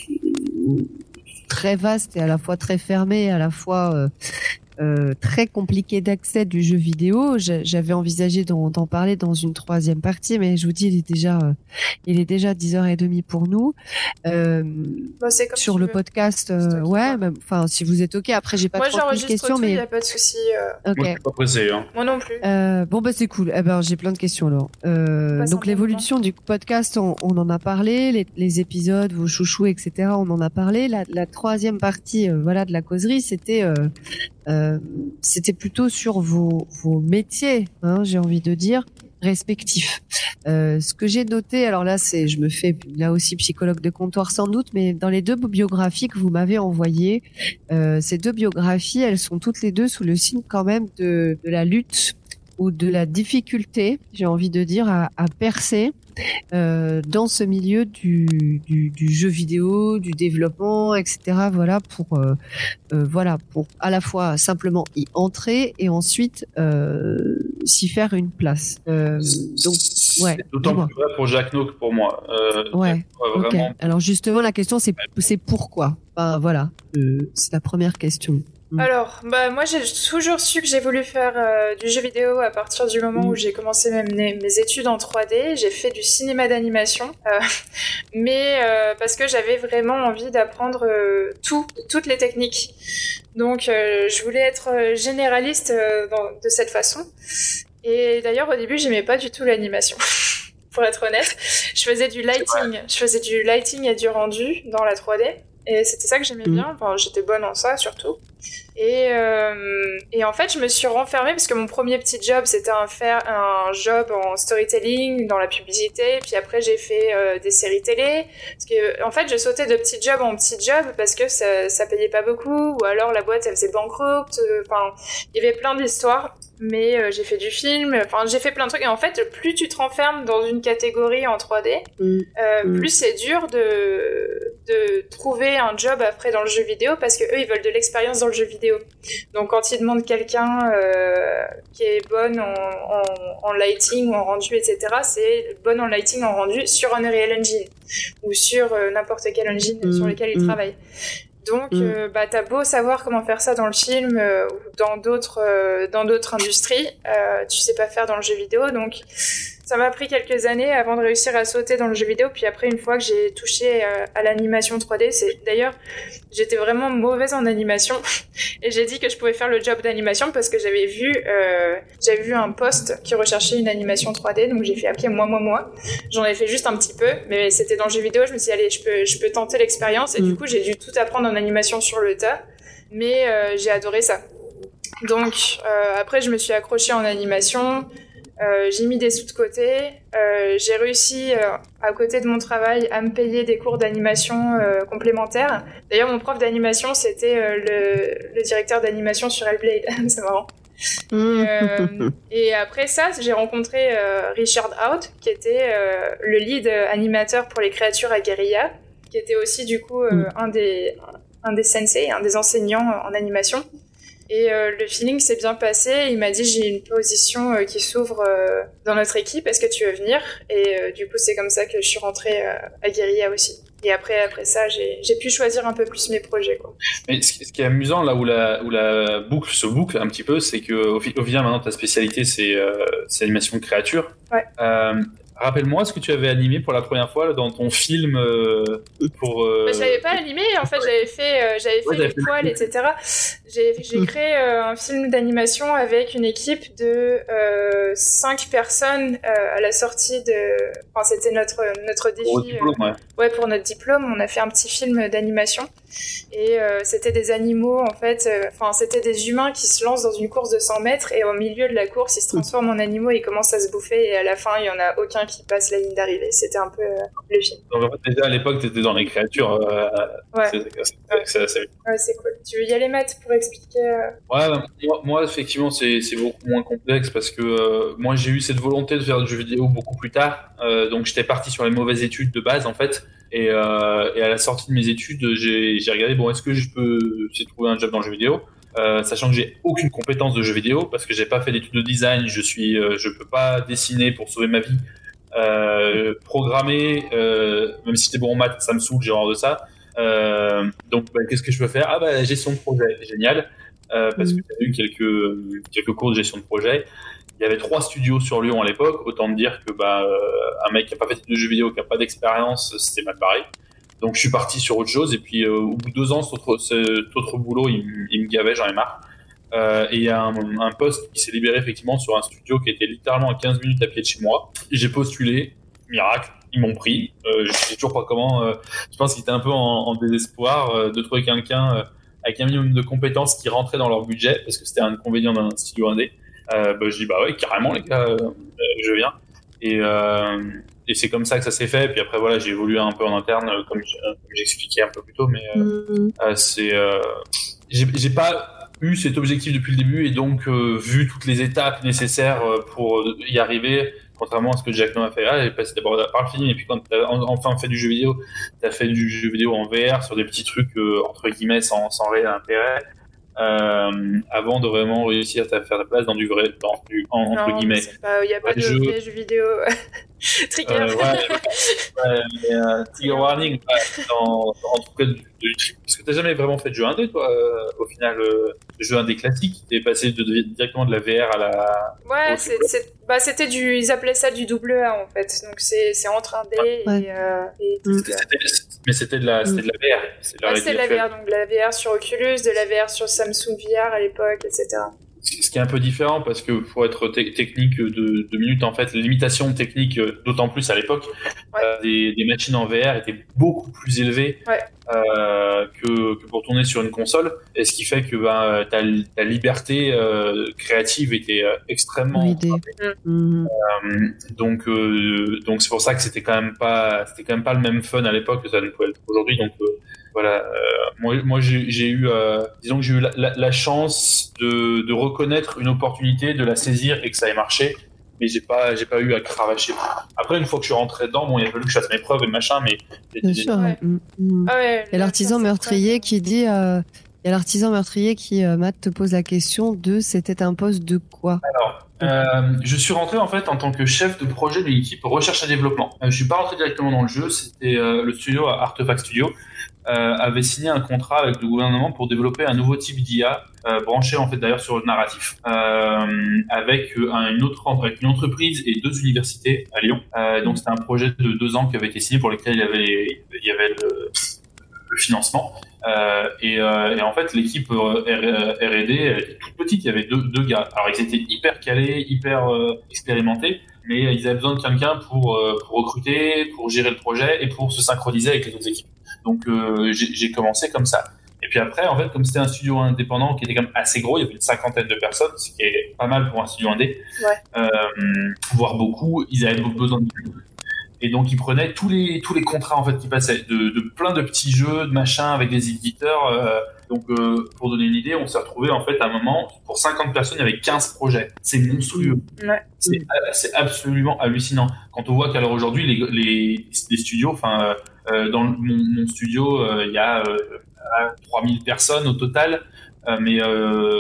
très vaste et à la fois très fermé, à la fois euh, Euh, très compliqué d'accès du jeu vidéo. J'avais envisagé d'en, d'en parler dans une troisième partie, mais je vous dis, il est déjà, euh, il est déjà dix heures trente pour nous. Euh, bon, sur le veux. podcast, euh, ouais, enfin, si vous êtes ok. Après, j'ai pas Moi, trente mille questions, tout, mais il y a pas de souci. Euh... Ok. Moi, je suis pas pressé, hein. Moi non plus. Euh, bon, bah c'est cool. Eh ben, j'ai plein de questions alors. Euh, donc l'évolution du podcast, on, on en a parlé, les, les épisodes, vos chouchous, et cetera. On en a parlé. La, la troisième partie, euh, voilà, de la causerie, c'était euh, Euh, c'était plutôt sur vos, vos métiers, hein, j'ai envie de dire, respectifs. Euh, ce que j'ai noté, alors là, c'est, je me fais là aussi psychologue de comptoir sans doute, mais dans les deux biographies que vous m'avez envoyées, euh, ces deux biographies, elles sont toutes les deux sous le signe quand même de, de la lutte ou de la difficulté, j'ai envie de dire, à, à percer euh, dans ce milieu du, du, du jeu vidéo, du développement, et cetera. Voilà pour euh, euh, voilà pour à la fois simplement y entrer et ensuite euh, s'y faire une place. Euh, donc ouais. C'est d'autant plus vrai pour Jacno que pour moi. Euh, ouais. Vraiment... Okay. Alors justement la question c'est c'est pourquoi. Enfin, voilà, euh, c'est la première question. Alors, bah moi j'ai toujours su que j'ai voulu faire euh, du jeu vidéo à partir du moment mmh. où j'ai commencé même mes, mes études en trois D. J'ai fait du cinéma d'animation, euh, mais euh, parce que j'avais vraiment envie d'apprendre euh, tout, toutes les techniques. Donc euh, je voulais être généraliste euh, dans, de cette façon. Et d'ailleurs au début j'aimais pas du tout l'animation. Pour être honnête, je faisais du lighting, je faisais du lighting et du rendu dans la trois D. et c'était ça que j'aimais mmh. bien. Enfin, j'étais bonne en ça surtout. Et, euh, et en fait, je me suis renfermée parce que mon premier petit job, c'était un, faire, un job en storytelling, dans la publicité. Puis après, j'ai fait euh, des séries télé. Parce que, en fait, je sautais de petits jobs en petits jobs parce que ça, ça payait pas beaucoup. Ou alors, la boîte, elle faisait banqueroute. Enfin, il y avait plein d'histoires. Mais euh, j'ai fait du film. Enfin, j'ai fait plein de trucs. Et en fait, plus tu te renfermes dans une catégorie en trois D, mmh. Euh, mmh. plus c'est dur de, de trouver un job après dans le jeu vidéo parce que eux, ils veulent de l'expérience dans le jeu vidéo. Donc quand ils demandent quelqu'un euh, qui est bonne en, en, en lighting ou en rendu, et cetera, c'est bonne en lighting, en rendu sur Unreal Engine ou sur euh, n'importe quel engine mmh. sur lequel ils mmh. travaillent. Donc mmh. euh, bah, t'as beau savoir comment faire ça dans le film euh, ou dans d'autres, euh, dans d'autres industries, euh, tu sais pas faire dans le jeu vidéo. Donc ça m'a pris quelques années avant de réussir à sauter dans le jeu vidéo. Puis après, une fois que j'ai touché euh, à l'animation trois D, c'est d'ailleurs, j'étais vraiment mauvaise en animation et j'ai dit que je pouvais faire le job d'animation parce que j'avais vu, euh, j'avais vu un post qui recherchait une animation trois D. Donc j'ai fait OK, moi, moi, moi. J'en ai fait juste un petit peu, mais c'était dans le jeu vidéo. Je me suis dit, allez, je peux, je peux tenter l'expérience. Et mmh. du coup, j'ai dû tout apprendre en animation sur le tas, mais euh, j'ai adoré ça. Donc euh, après, je me suis accrochée en animation. Euh, j'ai mis des sous de côté, euh, j'ai réussi euh, à côté de mon travail à me payer des cours d'animation euh, complémentaires. D'ailleurs mon prof d'animation c'était euh, le, le directeur d'animation sur Hellblade, c'est marrant. Mmh. Euh, et après ça j'ai rencontré euh, Richard Out qui était euh, le lead animateur pour les créatures à Guerrilla, qui était aussi du coup euh, mmh. un des, un des sensei, un des enseignants en animation. Et euh, le feeling s'est bien passé. Il m'a dit j'ai une position euh, qui s'ouvre euh, dans notre équipe. Est-ce que tu veux venir ? Et euh, du coup c'est comme ça que je suis rentrée euh, à Guerrilla aussi. Et après après ça j'ai j'ai pu choisir un peu plus mes projets quoi. Mais ce qui est amusant là où la où la boucle se boucle un petit peu, c'est que au final maintenant ta spécialité c'est euh, c'est l'animation de créatures. Ouais. Euh, Rappelle-moi ce que tu avais animé pour la première fois là, dans ton film euh, pour. Euh... Bah, je l'avais pas animé, en fait, j'avais fait, euh, j'avais fait ouais, les poils, et cetera. J'ai, j'ai créé euh, un film d'animation avec une équipe de euh, cinq personnes euh, à la sortie de. Enfin, c'était notre notre défi. Pour diplôme, euh... ouais. ouais, pour notre diplôme, on a fait un petit film d'animation et euh, c'était des animaux en fait. Enfin, euh, c'était des humains qui se lancent dans une course de cent mètres et au milieu de la course, ils se transforment en animaux, et ils commencent à se bouffer et à la fin, il y en a aucun qui passe la ligne d'arrivée. C'était un peu euh, le film. Donc en fait, déjà à l'époque, t'étais dans les créatures. Euh, ouais. C'est, c'est, c'est, c'est assez... ouais, c'est cool. Tu veux y aller, Matt, pour expliquer euh... Ouais, moi, moi, effectivement, c'est, c'est beaucoup moins complexe parce que euh, moi, j'ai eu cette volonté de faire du jeu vidéo beaucoup plus tard. Euh, donc, j'étais parti sur les mauvaises études de base, en fait. Et, euh, et à la sortie de mes études, j'ai, j'ai regardé, bon, est-ce que je peux essayer de trouver un job dans le jeu vidéo ? Euh, sachant que j'ai aucune compétence de jeu vidéo parce que j'ai pas fait d'études de design, je suis, euh, je peux pas dessiner pour sauver ma vie. Euh, programmer, euh, même si j'étais bon en maths, ça me saoule, j'ai horreur de ça. Euh, donc, bah, qu'est-ce que je peux faire ? Ah bah, gestion de projet, génial, euh, parce mmh. que j'ai eu quelques quelques cours de gestion de projet. Il y avait trois studios sur Lyon à l'époque, autant dire que bah euh, un mec qui a pas fait de jeux vidéo, qui a pas d'expérience, c'était mal barré. Donc, je suis parti sur autre chose, et puis euh, au bout de deux ans, cet autre, cet autre boulot, il, il me gavait, j'en ai marre. Euh, et il y a un, un poste qui s'est libéré effectivement sur un studio qui était littéralement à quinze minutes à pied de chez moi. Et j'ai postulé, miracle, ils m'ont pris. Euh, je sais toujours pas comment. Euh, je pense qu'ils étaient un peu en, en désespoir euh, de trouver quelqu'un euh, avec un minimum de compétences qui rentrait dans leur budget, parce que c'était un inconvénient d'un studio indé. Euh, bah, je dis bah ouais, carrément les gars, euh, je viens. Et, euh, et c'est comme ça que ça s'est fait. Et puis après voilà, j'ai évolué un peu en interne, comme, comme j'expliquais un peu plus tôt. Mais euh, mmh. euh, c'est, euh, j'ai, j'ai pas eu cet objectif depuis le début, et donc euh, vu toutes les étapes nécessaires pour y arriver, contrairement à ce que Jack No a fait. Ah, j'ai passé d'abord par le film, et puis quand t'as enfin fait du jeu vidéo, t'as fait du jeu vidéo en V R sur des petits trucs euh, entre guillemets sans, sans réel intérêt, euh, avant de vraiment réussir à faire ta place dans du vrai, dans du en, non, entre guillemets. Il n'y a pas de jeu... jeux vidéo. Trigger. Euh, ouais, ouais, mais, euh, Trigger warning, ouais, dans, en tout cas du, du, parce que t'as jamais vraiment fait de jeu indé, toi, euh, au final, euh, le jeu indé classique, t'es passé de, de, directement de la V R à la. Ouais, c'est, c'est, bah, c'était du, ils appelaient ça du double A en fait, donc c'est, c'est entre un D ouais. et, euh, et mmh. c'était, mais c'était de la, c'était de la V R. C'est de la, ouais, c'était de la V R, donc de la V R sur Oculus, de la V R sur Samsung V R à l'époque, et cetera. ce qui est un peu différent parce que pour être te- technique de deux minutes, en fait, les limitations techniques, d'autant plus à l'époque, Ouais. euh, des, des machines en V R étaient beaucoup plus élevées Ouais. euh, que, que pour tourner sur une console, et ce qui fait que ben, ta, ta liberté euh, créative était euh, extrêmement Bridé. Mhm. euh, donc euh, donc c'est pour ça que c'était quand même pas c'était quand même pas le même fun à l'époque que ça ne pouvait être aujourd'hui. Donc euh, voilà, euh, moi moi j'ai, j'ai eu euh, disons que j'ai eu la, la, la chance de, de reconnaître une opportunité, de la saisir et que ça ait marché, mais j'ai pas j'ai pas eu à cravacher. Après, une fois que je suis rentré dedans, bon, il a fallu que je fasse mes preuves et machin, mais Bien sûr. Ouais. Mhm. Mhm. Ah ouais, Il y a l'artisan meurtrier qui dit, euh, il y a l'artisan meurtrier qui, euh, Matt, te pose la question de c'était un poste de quoi? Alors, euh, je suis rentré en fait en tant que chef de projet de l'équipe recherche et développement. Euh, je suis pas rentré directement dans le jeu, c'était euh, le studio Artefact Studio euh, avait signé un contrat avec le gouvernement pour développer un nouveau type d'I A euh, branché en fait d'ailleurs sur le narratif euh, avec euh, un, une autre avec une entreprise et deux universités à Lyon. Euh, donc c'était un projet de deux ans qui avait été signé pour lequel il y avait les, il y avait le, le financement. Euh, et, euh, et en fait, l'équipe euh, R et D, elle était toute petite. Il y avait deux, deux gars. Alors, ils étaient hyper calés, hyper euh, expérimentés, mais ils avaient besoin de quelqu'un pour, euh, pour recruter, pour gérer le projet et pour se synchroniser avec les autres équipes. Donc, euh, j'ai, j'ai commencé comme ça. Et puis après, en fait, comme c'était un studio indépendant qui était quand même assez gros, il y avait une cinquantaine de personnes, ce qui est pas mal pour un studio indé, Ouais. euh, voire beaucoup. Ils avaient besoin de et donc ils prenaient tous les tous les contrats en fait qui passaient de, de plein de petits jeux de machin avec des éditeurs euh, donc euh, pour donner une idée, on s'est retrouvé en fait à un moment pour cinquante personnes, il y avait quinze projets. C'est monstrueux. Ouais. C'est c'est absolument hallucinant quand on voit qu'à l'heure aujourd'hui les les, les studios, enfin euh, dans le, mon, mon studio euh, il y a euh, trois mille personnes au total, euh, mais euh,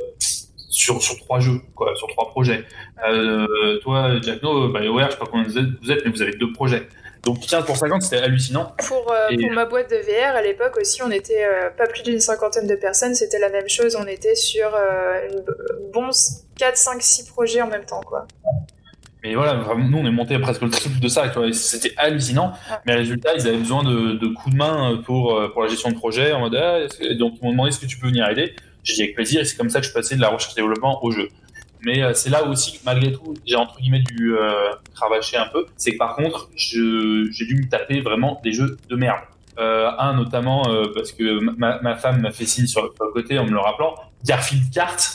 sur sur trois jeux, quoi, sur trois projets. Euh, toi, Jackno, BioWare, je sais pas combien vous êtes, vous êtes, mais vous avez deux projets. Donc quinze pour cinquante, c'était hallucinant. Pour, euh, Et... pour ma boîte de V R, à l'époque aussi, on était euh, pas plus d'une cinquantaine de personnes, c'était la même chose, on était sur euh, une bon quatre, cinq, six projets en même temps, quoi. Mais voilà, vraiment, nous on est monté à presque le triple de ça, tu vois, et c'était hallucinant. Ouais. Mais résultat, ils avaient besoin de, de coups de main pour, pour la gestion de projet, en mode, ah, donc ils m'ont demandé est-ce que tu peux venir aider. J'ai dit avec plaisir, et c'est comme ça que je passais de la recherche et développement au jeu. Mais euh, c'est là aussi que malgré tout, j'ai entre guillemets dû euh, cravacher un peu. C'est que par contre, je, j'ai dû me taper vraiment des jeux de merde. Euh, un notamment euh, parce que ma, ma femme m'a fait signe sur le côté en me le rappelant, Garfield Kart,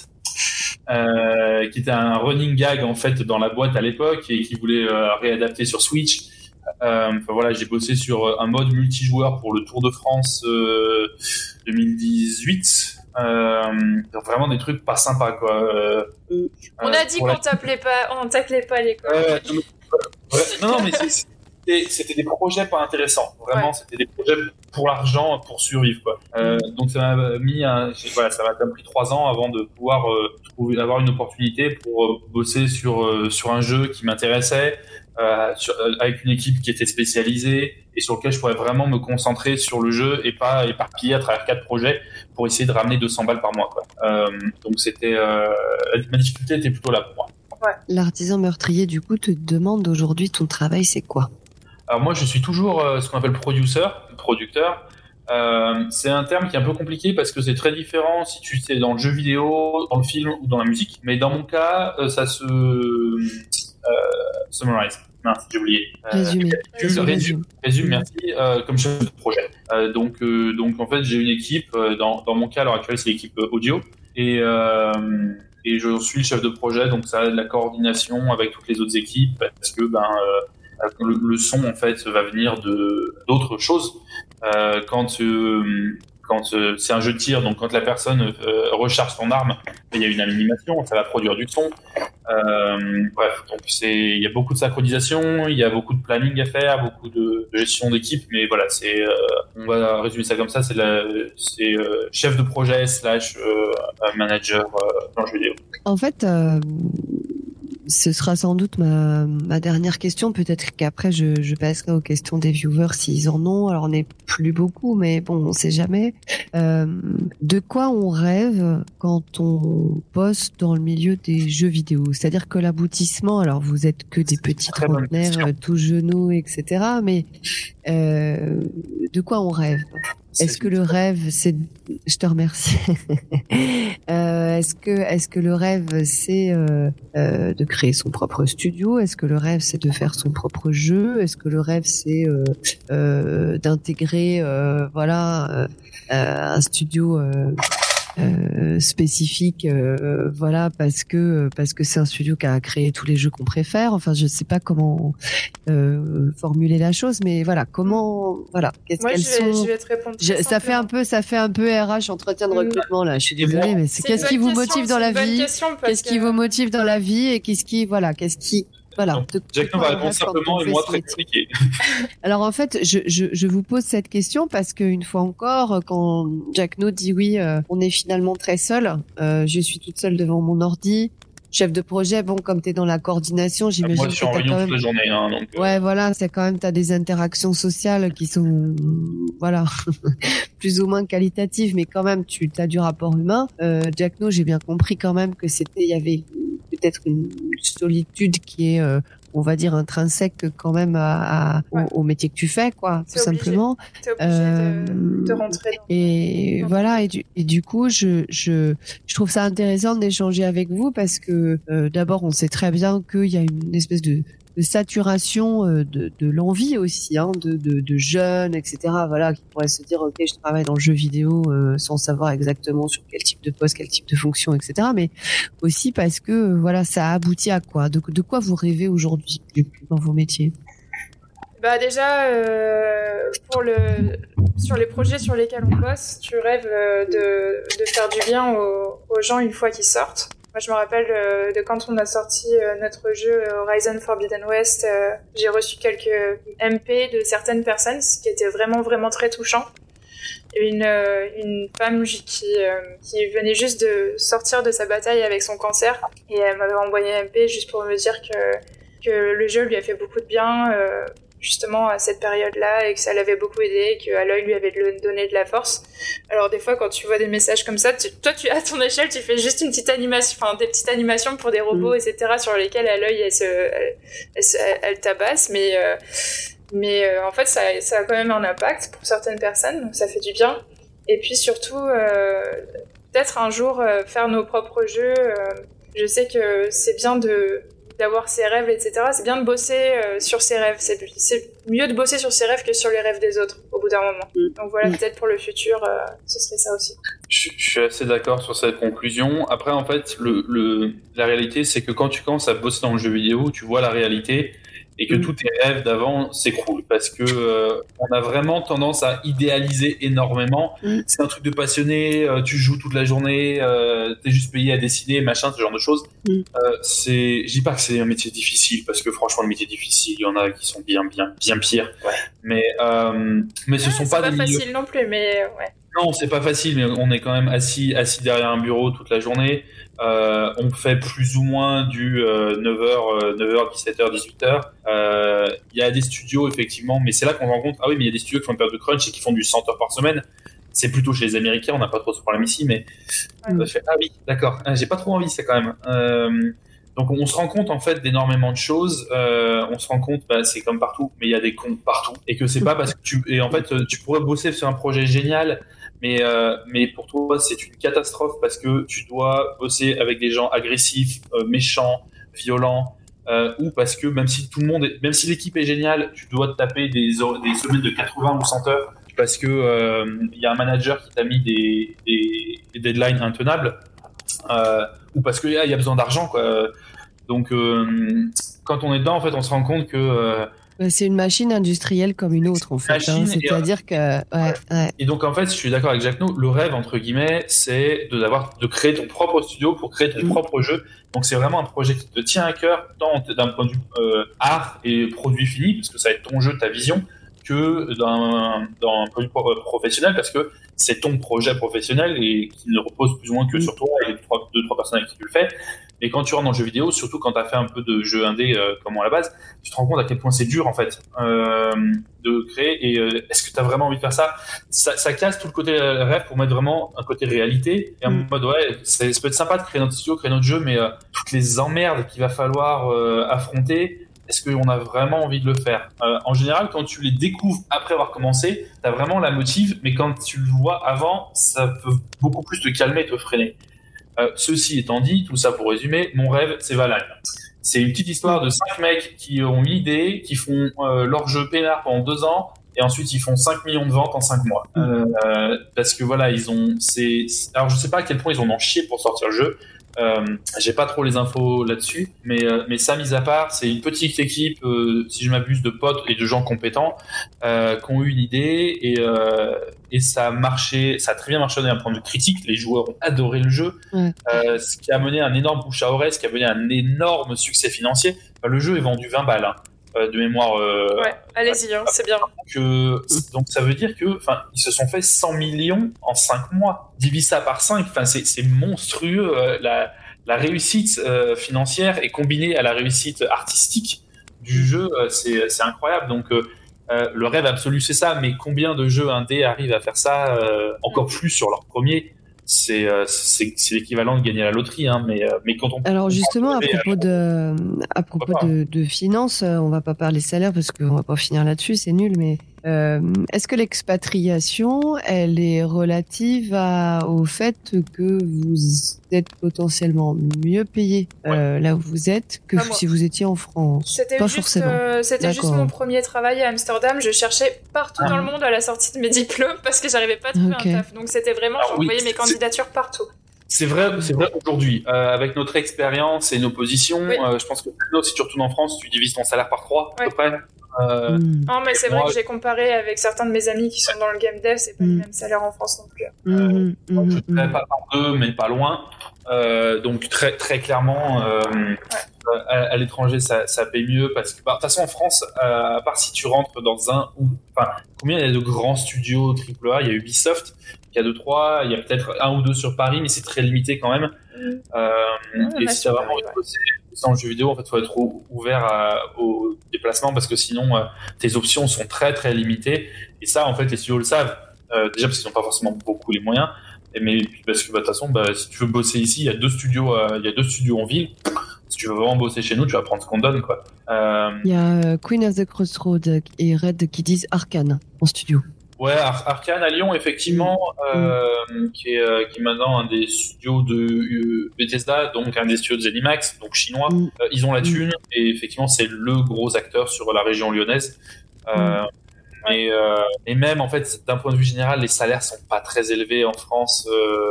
euh, qui était un running gag en fait dans la boîte à l'époque et qui voulait euh, réadapter sur Switch. Euh, enfin voilà, j'ai bossé sur un mode multijoueur pour le Tour de France euh, deux mille dix-huit. Euh, vraiment des trucs pas sympas quoi. Euh, on a dit qu'on la... t'appelait pas, on t'appelait pas les quoi. Ouais, non, ouais, non, non mais c'est, c'était, c'était des projets pas intéressants. Vraiment, ouais. C'était des projets pour l'argent, pour survivre quoi. Euh, mmh. Donc ça m'a mis, un, voilà, ça m'a quand même pris trois ans avant de pouvoir euh, trouver, avoir une opportunité pour euh, bosser sur euh, sur un jeu qui m'intéressait. Euh, sur, euh, avec une équipe qui était spécialisée et sur lequel je pourrais vraiment me concentrer sur le jeu et pas éparpiller à travers quatre projets pour essayer de ramener deux cents balles par mois quoi. Euh, donc c'était euh, ma difficulté était plutôt là pour moi. Ouais. L'artisan meurtrier du coup te demande aujourd'hui ton travail c'est quoi? Alors moi je suis toujours euh, ce qu'on appelle producer, producteur. Euh, c'est un terme qui est un peu compliqué parce que c'est très différent si tu es dans le jeu vidéo, dans le film ou dans la musique. Mais dans mon cas, euh, ça se euh, summarize. Non, j'ai oublié. Résumé. Euh, résume, résume, résume, merci. Euh, comme chef de projet. Euh, donc, euh, donc en fait, j'ai une équipe. Euh, dans, dans mon cas, à l'heure actuelle, c'est l'équipe audio, et euh, et je suis le chef de projet. Donc, ça a de la coordination avec toutes les autres équipes parce que ben euh, le, le son en fait va venir de d'autres choses. Euh, quand euh, quand euh, c'est un jeu de tir, donc quand la personne euh, recharge son arme, il y a une animation, ça va produire du son. Euh, bref, donc c'est, il y a beaucoup de synchronisation, il y a beaucoup de planning à faire, beaucoup de, de gestion d'équipe, mais voilà, c'est, euh, on va résumer ça comme ça, c'est, la, c'est euh, chef de projet slash euh, manager euh, dans le jeu vidéo. En fait, euh, ce sera sans doute ma, ma dernière question. Peut-être qu'après, je, je passerai aux questions des viewers s'ils en ont. Alors, on n'est plus beaucoup, mais bon, on sait jamais. Euh, de quoi on rêve quand on bosse dans le milieu des jeux vidéo? C'est-à-dire que l'aboutissement, alors vous êtes que des petits trentenaires, tout genoux, et cetera. Mais euh, de quoi on rêve? est-ce que le rêve, c'est, je te remercie. euh, est-ce que, est-ce que le rêve, c'est euh, euh, de créer son propre studio? Est-ce que le rêve, c'est de faire son propre jeu? Est-ce que le rêve, c'est euh, euh, d'intégrer, euh, voilà, euh, euh, un studio euh, euh, spécifique, euh, voilà, parce que parce que c'est un studio qui a créé tous les jeux qu'on préfère. Enfin, je sais pas comment euh, formuler la chose, mais voilà, comment, voilà, qu'est-ce Moi, qu'elles je vais, sont. je vais te répondre. Je, ça fait un peu, ça fait un peu R H, entretien de recrutement là. Je suis désolée, mais c'est, C'est qu'est-ce qui vous question, motive dans la vie? Qu'est-ce que... qui vous motive dans la vie et qu'est-ce qui, voilà, qu'est-ce qui, voilà. Jacques va répondre simplement et moi très compliqué. Alors en fait, je, je, je vous pose cette question parce que une fois encore, quand Jacques No dit oui, euh, on est finalement très seul. Euh, je suis toute seule devant mon ordi. Chef de projet, bon, comme t'es dans la coordination, j'imagine moi, je suis que en t'as réunion quand même... toute la journée, hein, donc, euh... ouais, voilà, c'est quand même, t'as des interactions sociales qui sont, voilà, plus ou moins qualitatives, mais quand même, tu as du rapport humain. Euh, Jacques No, j'ai bien compris quand même que c'était, il y avait peut-être une solitude qui est, euh, on va dire, intrinsèque quand même à, à ouais. au, au métier que tu fais, quoi, tout obligé. simplement. T'es obligé euh, de, de rentrer dans... Et dans voilà, et du, et du coup, je, je, je trouve ça intéressant d'échanger avec vous parce que euh, d'abord, on sait très bien qu'il y a une espèce de, de saturation euh, de, de l'envie aussi, hein, de, de, de jeunes, et cetera. Voilà, qui pourraient se dire, ok, je travaille dans le jeu vidéo euh, sans savoir exactement sur quel type de poste, quel type de fonction, et cetera. Mais aussi parce que euh, voilà, ça aboutit à quoi? De, de quoi vous rêvez aujourd'hui dans vos métiers? Bah déjà, euh, pour le, sur les projets sur lesquels on bosse, tu rêves euh, de, de faire du bien aux, aux gens une fois qu'ils sortent. Moi, je me rappelle euh, de quand on a sorti euh, notre jeu Horizon Forbidden West, euh, j'ai reçu quelques M P de certaines personnes, ce qui était vraiment, vraiment très touchant. Il y avait une, euh, une femme qui, euh, qui venait juste de sortir de sa bataille avec son cancer et elle m'avait envoyé un M P juste pour me dire que, que le jeu lui a fait beaucoup de bien, euh, justement à cette période-là, et que ça l'avait beaucoup aidé, et que Aloy lui avait donné de la force. Alors des fois, quand tu vois des messages comme ça, tu, toi, tu à ton échelle, tu fais juste une petite animation, enfin des petites animations pour des robots, mmh. et cetera, sur lesquels Aloy elle se, elle, elle, elle, elle tabasse, mais euh, mais euh, en fait, ça, ça a quand même un impact pour certaines personnes, donc ça fait du bien. Et puis surtout, euh, peut-être un jour euh, faire nos propres jeux. Euh, je sais que c'est bien de d'avoir ses rêves, et cetera. C'est bien de bosser euh, sur ses rêves. C'est, c'est mieux de bosser sur ses rêves que sur les rêves des autres, au bout d'un moment. Mmh. Donc voilà, mmh. peut-être pour le futur, euh, ce serait ça aussi. Je, je suis assez d'accord sur cette conclusion. Après, en fait, le, le, la réalité, c'est que quand tu commences à bosser dans le jeu vidéo, tu vois la réalité et que mmh. tous tes rêves d'avant s'écroulent parce que euh, on a vraiment tendance à idéaliser énormément. Mmh. C'est un truc de passionné, euh, tu joues toute la journée, euh, t'es juste payé à dessiner, machin, ce genre de choses. Mmh. Euh, c'est, je dis pas que c'est un métier difficile parce que franchement, le métier difficile, il y en a qui sont bien, bien, bien pires. Ouais. Mais, euh, mais ce ouais, sont c'est pas, pas des facile milieux... non plus, mais ouais. Non, c'est pas facile, mais on est quand même assis, assis derrière un bureau toute la journée. Euh, on fait plus ou moins du euh, neuf heures, dix-sept heures, dix-huit heures. Il euh, y a des studios, effectivement, mais c'est là qu'on se rend compte, ah oui, mais il y a des studios qui font une période de crunch et qui font du cent heures par semaine. C'est plutôt chez les Américains, on n'a pas trop ce problème ici, mais ouais. fait, ah oui, d'accord, j'ai pas trop envie, ça quand même. Euh, donc on se rend compte en fait d'énormément de choses. Euh, on se rend compte, bah, c'est comme partout, mais il y a des cons partout, et que c'est pas parce que tu, et en fait, tu pourrais bosser sur un projet génial. Mais, euh, mais pour toi, c'est une catastrophe parce que tu dois bosser avec des gens agressifs, euh, méchants, violents, euh, ou parce que même si tout le monde, est, même si l'équipe est géniale, tu dois te taper des, des semaines de quatre-vingts ou cent heures parce que euh, y a un manager qui t'a mis des, des, des deadlines intenables, euh, ou parce qu'il y, y a besoin d'argent, quoi. Donc, euh, quand on est dedans, en fait, on se rend compte que euh, c'est une machine industrielle comme une autre, en fait. Hein. C'est-à-dire que, ouais, ouais. Et donc, en fait, je suis d'accord avec Jacques No. Le rêve, entre guillemets, c'est de d'avoir, de créer ton propre studio pour créer ton mmh. propre jeu. Donc, c'est vraiment un projet qui te tient à cœur, tant d'un point de vue euh, art et produit fini, parce que ça va être ton jeu, ta vision, que d'un, d'un point de vue professionnel, parce que c'est ton projet professionnel et qui ne repose plus ou moins que mmh. sur toi et les trois, deux, trois personnes avec qui tu le fais. Et quand tu rentres dans le jeu vidéo, surtout quand tu as fait un peu de jeu indé euh, comme moi à la base, tu te rends compte à quel point c'est dur en fait euh, de créer. Et euh, est-ce que tu as vraiment envie de faire ça, ça Ça casse tout le côté rêve pour mettre vraiment un côté réalité. Et en mmh. mode ouais, ça, ça peut être sympa de créer notre studio, créer notre jeu, mais euh, toutes les emmerdes qu'il va falloir euh, affronter, est-ce qu'on a vraiment envie de le faire? euh, En général, quand tu les découvres après avoir commencé, tu as vraiment la motive, mais quand tu le vois avant, ça peut beaucoup plus te calmer et te freiner. Euh, ceci étant dit, tout ça pour résumer, mon rêve, c'est Valheim. C'est une petite histoire de cinq mecs qui ont une idée, qui font euh, leur jeu peinard pendant deux ans, et ensuite ils font cinq millions de ventes en cinq mois. Euh, parce que voilà, ils ont... C'est... Alors je sais pas à quel point ils en ont chié pour sortir le jeu. Euh, j'ai pas trop les infos là-dessus, mais euh, mais ça mis à part, c'est une petite équipe, euh, si je m'abuse, de potes et de gens compétents euh, qui ont eu une idée et euh, et ça a marché, ça a très bien marché d'un point de vue critique. Les joueurs ont adoré le jeu, ouais. euh, ce qui a mené à un énorme bouche à oreille, ce qui a mené à un énorme succès financier. Enfin, le jeu est vendu vingt balles. Hein. De mémoire. Euh, ouais, allez-y, hein, c'est bien. Donc, euh, donc ça veut dire que, enfin, ils se sont fait cent millions en cinq mois. Divise ça par cinq, enfin, c'est, c'est monstrueux. Euh, la, la réussite euh, financière est combinée à la réussite artistique du jeu, euh, c'est, c'est incroyable. Donc, euh, euh, le rêve absolu, c'est ça. Mais combien de jeux indés arrivent à faire ça euh, encore plus sur leur premier? C'est, euh, c'est, c'est l'équivalent de gagner à la loterie, hein, mais, euh, mais quand on... Alors justement, à propos de, à propos de, de finances, on va pas parler salaire parce qu'on va pas finir là-dessus, c'est nul, mais euh, est-ce que l'expatriation, elle est relative à, au fait que vous êtes potentiellement mieux payé euh, ouais. là où vous êtes que si vous étiez en France? C'était pas juste, forcément. Euh, c'était juste mon premier travail à Amsterdam. Je cherchais partout ah. dans le monde à la sortie de mes diplômes parce que j'arrivais pas à trouver okay. un taf. Donc c'était vraiment, Alors, j'envoyais oui, mes candidatures c'est... partout. C'est vrai, c'est vrai aujourd'hui. Euh, avec notre expérience et nos positions, oui. euh, je pense que si tu retournes en France, tu divises ton salaire par trois oui. à peu près. Euh, mmh. Non, mais c'est moi, vrai que j'ai comparé avec certains de mes amis qui sont dans le game dev, c'est pas mmh. les mêmes salaires en France non plus. Euh, mmh. Je dirais pas par deux, mais pas loin. Euh, donc très très clairement, euh, ouais. à, à l'étranger, ça, ça paye mieux parce que, bah, de toute façon, en France, euh, à part si tu rentres dans un ou, enfin, combien il y a de grands studios triple A? Il y a Ubisoft, il y a deux trois, il y a peut-être un ou deux sur Paris, mais c'est très limité quand même. Mmh. Euh, mmh, et si t'as vraiment envie de bosser dans le jeu vidéo, en fait, faut être ouvert à, aux déplacements parce que sinon, euh, tes options sont très très limitées. Et ça, en fait, les studios le savent. Euh, déjà parce qu'ils n'ont pas forcément beaucoup les moyens, mais parce que de bah, toute façon, bah, si tu veux bosser ici, il y a deux studios, euh, il y a deux studios en ville. Si tu veux vraiment bosser chez nous, tu vas prendre ce qu'on te donne, quoi. Euh... Il y a euh, Queen of the Crossroads et Red qui disent Arcane en studio. Ouais, Ar- Arcane à Lyon, effectivement, mmh. euh, mmh. Qui, est, euh, qui est maintenant un des studios de euh, Bethesda, donc un des studios de ZeniMax, donc chinois. Mmh. Euh, ils ont la thune, mmh. et effectivement, c'est le gros acteur sur la région lyonnaise. Euh, mmh. Et, euh, et même, en fait, d'un point de vue général, les salaires sont pas très élevés en France, euh,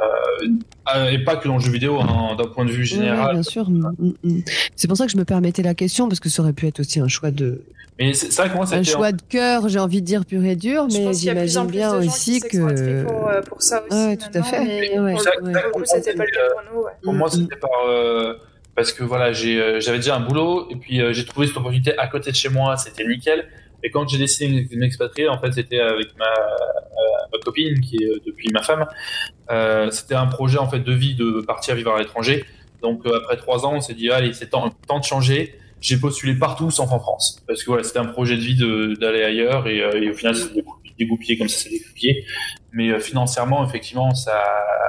euh, et pas que dans le jeu vidéo, hein, d'un point de vue général. Ouais, bien sûr. C'est pour ça que je me permettais la question, parce que ça aurait pu être aussi un choix de... Mais c'est, c'est vrai que moi, un choix de cœur, j'ai envie de dire pur et dur, mais j'imagine bien aussi que pour, euh, pour ça aussi. Ouais, tout à fait. Mais ouais, pour, ça, le, pour le coup, c'était pas le cas pour nous. Ouais. Pour moi, c'était par euh, parce que voilà, j'ai euh, j'avais déjà un boulot et puis euh, j'ai trouvé cette opportunité à côté de chez moi, c'était nickel. Et quand j'ai décidé de m'expatrier, en fait, c'était avec ma euh, ma copine qui est depuis ma femme. Euh, c'était un projet en fait de vie de partir vivre à l'étranger. Donc euh, après trois ans, on s'est dit allez, c'est temps, temps de changer. J'ai postulé partout sauf en France parce que voilà, c'était un projet de vie de, d'aller ailleurs et, euh, et au final c'est dégoupillé comme ça c'est dégoupillé. Mais euh, financièrement, effectivement, ça,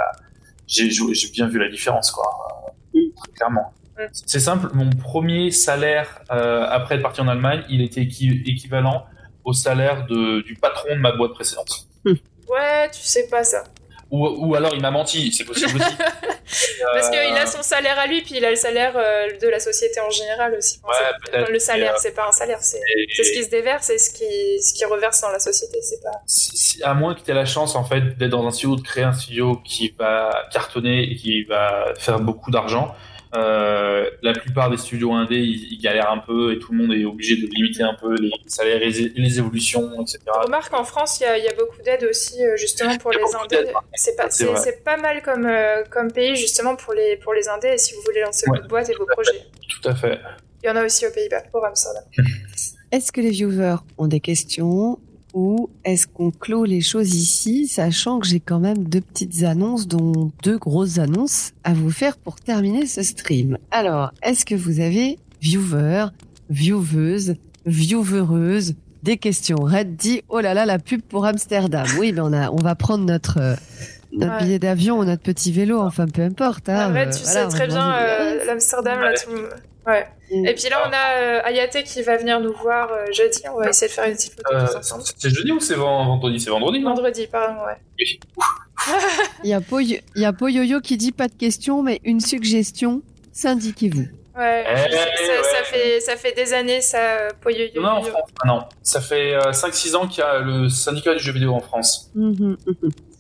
j'ai, j'ai bien vu la différence, quoi. Oui, très clairement. C'est simple, mon premier salaire euh, après être parti en Allemagne, il était équi- équivalent au salaire de, du patron de ma boîte précédente. Ouais, tu sais pas ça. Ou, ou alors il m'a menti, c'est possible aussi. Parce euh... qu'il a son salaire à lui, puis il a le salaire euh, de la société en général aussi. Ouais, c'est, peut-être. Le salaire, euh... c'est pas un salaire, c'est, et... c'est ce qui se déverse et ce qui, ce qui reverse dans la société, c'est pas... Si, à moins que tu aies la chance, en fait, d'être dans un studio, de créer un studio qui va cartonner et qui va faire beaucoup d'argent. Euh, la plupart des studios indés, ils, ils galèrent un peu et tout le monde est obligé de limiter un peu les salaires et les évolutions, et cetera. Remarque, en France, il y, y a beaucoup d'aides aussi, justement, pour les indés. C'est pas, c'est, c'est, c'est pas mal comme, euh, comme pays, justement, pour les, pour les indés et si vous voulez lancer ouais, votre boîte et vos projets. Tout à fait. Il y en a aussi aux Pays-Bas, pour Amsterdam. Est-ce que les viewers ont des questions? Ou est-ce qu'on clôt les choses ici, sachant que j'ai quand même deux petites annonces, dont deux grosses annonces à vous faire pour terminer ce stream. Alors, est-ce que vous avez viewers, vieweuses, viewereuses, des questions? Red dit, oh là là, la pub pour Amsterdam. Oui, mais on a, on va prendre notre, euh, notre ouais. billet d'avion ou notre petit vélo, enfin peu importe. Hein, Red, euh, tu voilà, sais très bien, euh, l'Amsterdam, là, tout... Ouais. Et puis là, on a euh, Hayate qui va venir nous voir euh, jeudi. On va essayer de faire une petite photo euh, tous ensemble. C'est jeudi ou c'est vendredi? C'est vendredi, non? Vendredi, pardon, ouais. Oui. Il y a Poy- il y a Poyoyo qui dit pas de question, mais une suggestion, syndiquez-vous. Ouais, Eh, ça, ouais. ça, fait, ça fait des années, ça, Poyoyo. Non, en France, ah non. Ça fait euh, cinq six ans qu'il y a le syndicat du jeu vidéo en France. Mmh, mmh.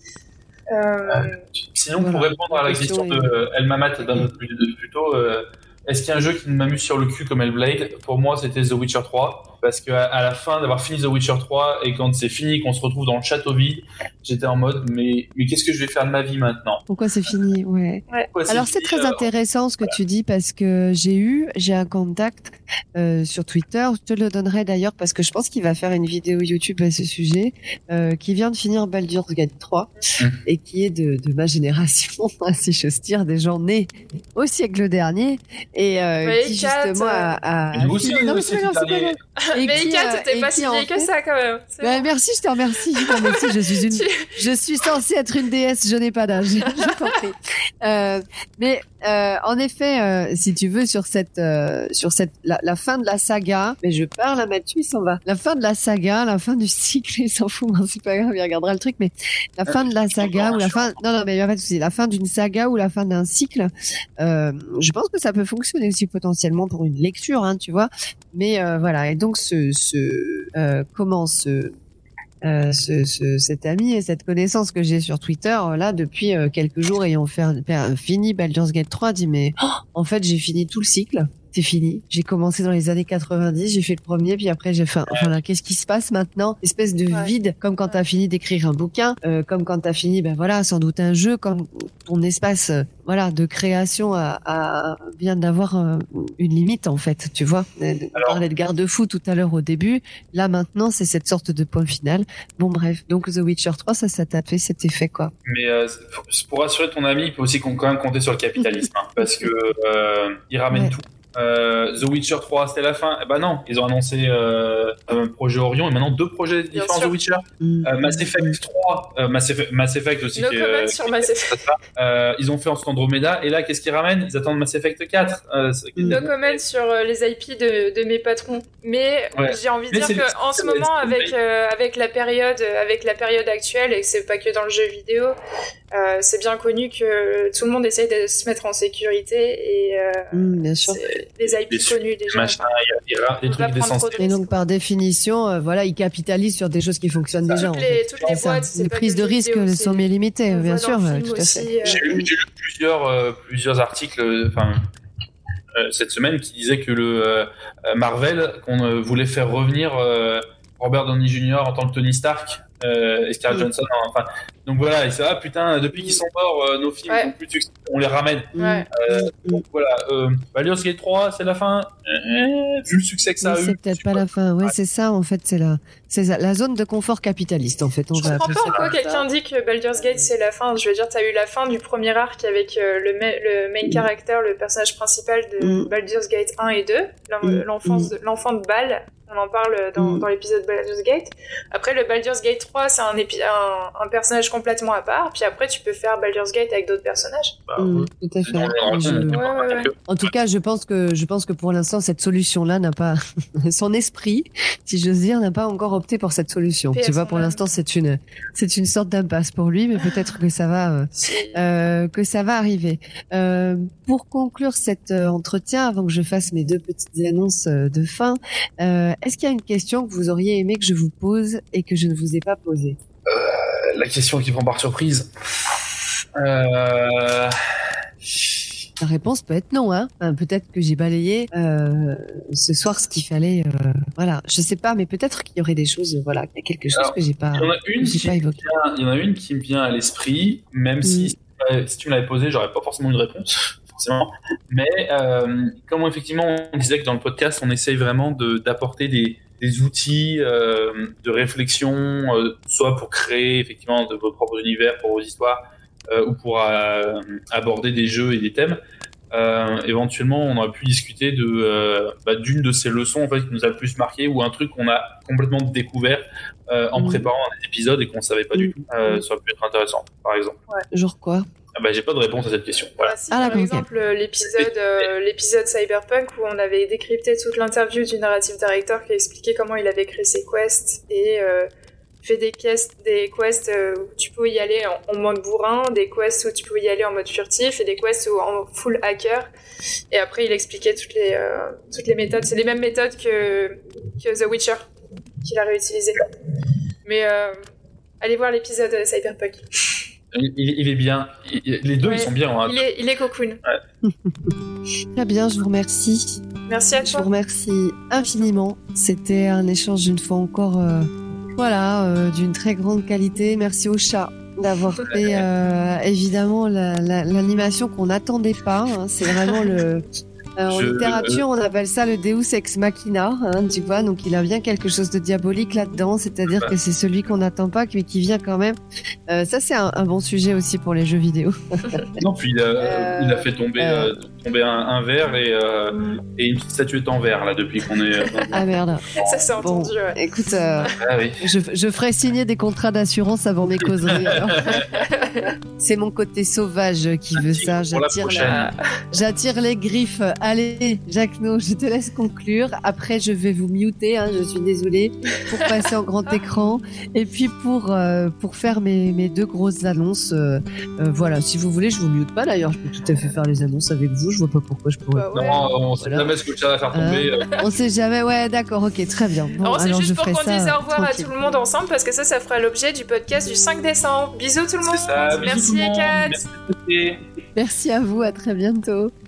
Euh... Sinon, Voilà. pour répondre à la question question de euh, El Mamat d'un peu plus, de- plus tôt, euh, est-ce qu'il y a un jeu qui m'amuse sur le cul comme Hellblade? Pour moi, c'était The Witcher trois. Parce qu'à à la fin d'avoir fini The Witcher trois, et quand c'est fini, qu'on se retrouve dans le château vide, j'étais en mode, mais, mais qu'est-ce que je vais faire de ma vie maintenant? Pourquoi c'est fini? Ouais. Pourquoi c'est Alors c'est fini, très alors intéressant ce que tu dis parce que j'ai eu, j'ai un contact euh, sur Twitter, je te le donnerai d'ailleurs parce que je pense qu'il va faire une vidéo YouTube à ce sujet, euh, qui vient de finir Baldur's Gate trois Mmh. et qui est de, de ma génération, si j'ose dire, des gens nés au siècle dernier et euh, Ouais, qui Kat, justement a, a, Et nous aussi, Non, nous mais aussi, c'est pas grave, c'est pas dernier. grave. Et Mais qui, Kat, euh, t'es et pas qui, si en vieille que fait- ça, quand même. C'est Bah, bon. merci, je te remercie. Non, mais si, je suis une, Tu- je suis censée être une déesse, je n'ai pas d'âge. Je t'en prie. Euh, mais euh, en effet, euh, si tu veux, sur cette, euh, sur cette, la, la fin de la saga, mais je parle à Mathieu, il s'en va. La fin de la saga, la fin du cycle, il s'en fout, hein, c'est pas grave, il regardera le truc. Mais la fin de la saga ou la fin, non, non, mais il y a pas de souci. La fin d'une saga ou la fin d'un cycle, euh, je pense que ça peut fonctionner aussi potentiellement pour une lecture, hein, tu vois. Mais euh, voilà, et donc ce, ce euh, comment ce Euh, ce, ce, cet ami et cette connaissance que j'ai sur Twitter euh, là depuis euh, quelques jours ayant fait, fait fini Baldur's Gate trois dit mais oh, en fait j'ai fini tout le cycle, c'est fini, j'ai commencé dans les années quatre-vingt-dix, j'ai fait le premier puis après j'ai fait enfin là qu'est-ce qui se passe maintenant, espèce de Ouais. vide comme quand t'as fini d'écrire un bouquin, euh, comme quand t'as fini ben voilà sans doute un jeu, comme ton espace euh, voilà de création a, a vient d'avoir euh, une limite en fait, tu vois. On Alors- parlait de garde-fou tout à l'heure au début, là maintenant c'est cette sorte de point final. Bon bref, donc The Witcher trois, ça, ça t'a fait cet effet quoi. Mais euh, c'est- pour rassurer ton ami, il peut aussi quand même compter sur le capitalisme, hein, parce que euh, il ramène Ouais. tout. Euh, The Witcher trois, c'était la fin. Eh ben non, ils ont annoncé euh, un projet Orion et maintenant deux projets différents sûr. The Witcher. Mmh. Euh, Mass Effect trois, euh, Mass, Effect, Mass Effect aussi. No qui est, comment euh, sur Mass Effect. euh, ils ont fait ensuite Andromeda et là, qu'est-ce qu'ils ramènent? Ils attendent Mass Effect quatre. Euh, c'est- Mm. No comment sur euh, les I P de, de mes patrons. Mais Ouais. j'ai envie de Mais dire c'est- que en ce c'est- moment, c'est- avec euh, avec la période, avec la période actuelle, et que c'est pas que dans le jeu vidéo, euh, c'est bien connu que tout le monde essaye de se mettre en sécurité et euh, Mmh, bien sûr. c'est des I P Des connus déjà. machin, il y a des, ra- des Faut pas trucs prendre d'essence. trop de Et donc par définition, euh, voilà, ils capitalisent sur des choses qui fonctionnent déjà. en toutes fait. les, toutes les C'est ça. boîtes, c'est Les pas prises que de le jeu risque vidéo, sont c'est- bien limitées, on bien voit sûr, dans le euh, film tout à aussi, fait. euh, J'ai lu, j'ai lu plusieurs, euh, plusieurs articles euh, enfin, euh, cette semaine qui disaient que le euh, Marvel, qu'on euh, voulait faire revenir euh, Robert Downey junior en tant que Tony Stark euh, et Scarlett Mm. Johansson. Enfin, donc voilà, et ça, ah, putain, depuis qu'ils sont morts, euh, nos films Ouais. n'ont plus de succès, on les ramène. Ouais. Mmh, mmh. Donc voilà, euh, Baldur's Gate trois, c'est la fin. Euh, vu le succès que ça Mais a eu. c'est peut-être pas la fin. Ouais, c'est ça, en fait, c'est la, c'est la, la zone de confort capitaliste, en fait. On Je va comprends appeler pas ça pourquoi comme ça. quelqu'un dit que Baldur's Gate c'est la fin. Je veux dire, t'as eu la fin du premier arc avec euh, le, ma- le main Mm. character, le personnage principal de Mm. Baldur's Gate un et deux, l'en- Mm. l'enfance de- l'enfant de Bal. On en parle dans, Mm. dans l'épisode Baldur's Gate. Après, le Baldur's Gate trois, c'est un, épi- un, un personnage complètement à part. Puis après, tu peux faire Baldur's Gate avec d'autres personnages. Bah, Mmh, ouais. tout à fait. Non, non, non, Je- non, Ouais, non, ouais, ouais. que- En tout cas, je pense que je pense que pour l'instant cette solution-là n'a pas son esprit, si j'ose dire, n'a pas encore opté pour cette solution. P S Tu vois, pour un. l'instant, c'est une c'est une sorte d'impasse pour lui, mais peut-être que ça va euh, Si- euh, que ça va arriver. Euh, pour conclure cet euh, entretien, avant que je fasse mes deux petites annonces euh, de fin, euh, est-ce qu'il y a une question que vous auriez aimé que je vous pose et que je ne vous ai pas posée? La question qui prend par surprise. Euh... La réponse peut être non, hein. Enfin, peut-être que j'ai balayé euh, ce soir ce qu'il fallait. Euh, voilà, je sais pas, mais peut-être qu'il y aurait des choses. euh, Voilà, il y a quelque chose Alors, que j'ai pas, Il y en a une que j'ai qui pas me évoqué. vient- il y en a une qui me vient à l'esprit, même si, euh, si tu me l'avais posée, j'aurais pas forcément une réponse, forcément. Mais euh, comme effectivement on disait que dans le podcast, on essaye vraiment de, d'apporter des, des outils euh, de réflexion, euh, soit pour créer effectivement de vos propres univers, pour vos histoires, euh, ou pour euh, aborder des jeux et des thèmes. Euh, éventuellement, on aurait pu discuter de euh, bah, d'une de ces leçons en fait qui nous a le plus marqué, ou un truc qu'on a complètement découvert euh, en Mm. préparant un épisode et qu'on savait pas du Mm. tout. Euh, ça aurait pu être intéressant, par exemple. Genre quoi? Ah bah j'ai pas de réponse à cette question. Voilà. Ah, si, Ah, par d'accord, exemple, okay. l'épisode, euh, l'épisode Cyberpunk où on avait décrypté toute l'interview du narrative director qui expliquait comment il avait créé ses quests et euh, fait des quests, des quests où tu peux y aller en, en mode bourrin, des quests où tu peux y aller en mode furtif et des quests où en full hacker. Et après, il expliquait toutes les euh, toutes les méthodes. C'est les mêmes méthodes que que The Witcher qu'il a réutilisé. Mais euh, allez voir l'épisode Cyberpunk. Il, il est bien. Il, les deux, ouais, ils sont bien. Hein. Il est, il est cocoon. Ouais. Très bien, je vous remercie. Merci à toi. Je vous remercie infiniment. C'était un échange une fois encore, euh, voilà, euh, d'une très grande qualité. Merci au chat d'avoir fait euh, évidemment la, la, l'animation qu'on n'attendait pas. Hein. C'est vraiment le. Euh, en je... littérature, on appelle ça le Deus ex machina, hein, tu vois. Donc, il a bien quelque chose de diabolique là-dedans, c'est-à-dire ouais. que c'est celui qu'on n'attend pas, mais qui vient quand même. Euh, ça, c'est un, un bon sujet aussi pour les jeux vidéo. Non, puis il a, euh, il a fait tomber, euh... Euh, tomber un, un verre et, euh, mm. et une petite statuette en verre là depuis qu'on est. Ah merde. Ça s'est entendu. Bon, ouais. Écoute, euh, ah, oui. je, je ferai signer des contrats d'assurance avant mes causeries. C'est mon côté sauvage qui veut ça. J'attire, la... J'attire les griffes. Allez, Jacquenot, je te laisse conclure. Après, je vais vous muter, hein, je suis désolée, pour passer en grand écran. Et puis, pour, euh, pour faire mes, mes deux grosses annonces, euh, euh, voilà, si vous voulez, je vous mute pas d'ailleurs. Je peux tout à fait faire les annonces avec vous. Je vois pas pourquoi je pourrais. Bah ouais. Non, on sait voilà. jamais ce que ça va faire tomber. Euh, on sait jamais, ouais, d'accord, ok, très bien. Bon, alors, c'est alors juste je pour ferai qu'on ça, dise au revoir tranquille. à tout le monde ensemble, parce que ça, ça fera l'objet du podcast du cinq décembre. Bisous tout le monde. C'est ça, merci bisous les quatre. Merci. Merci à vous, à très bientôt.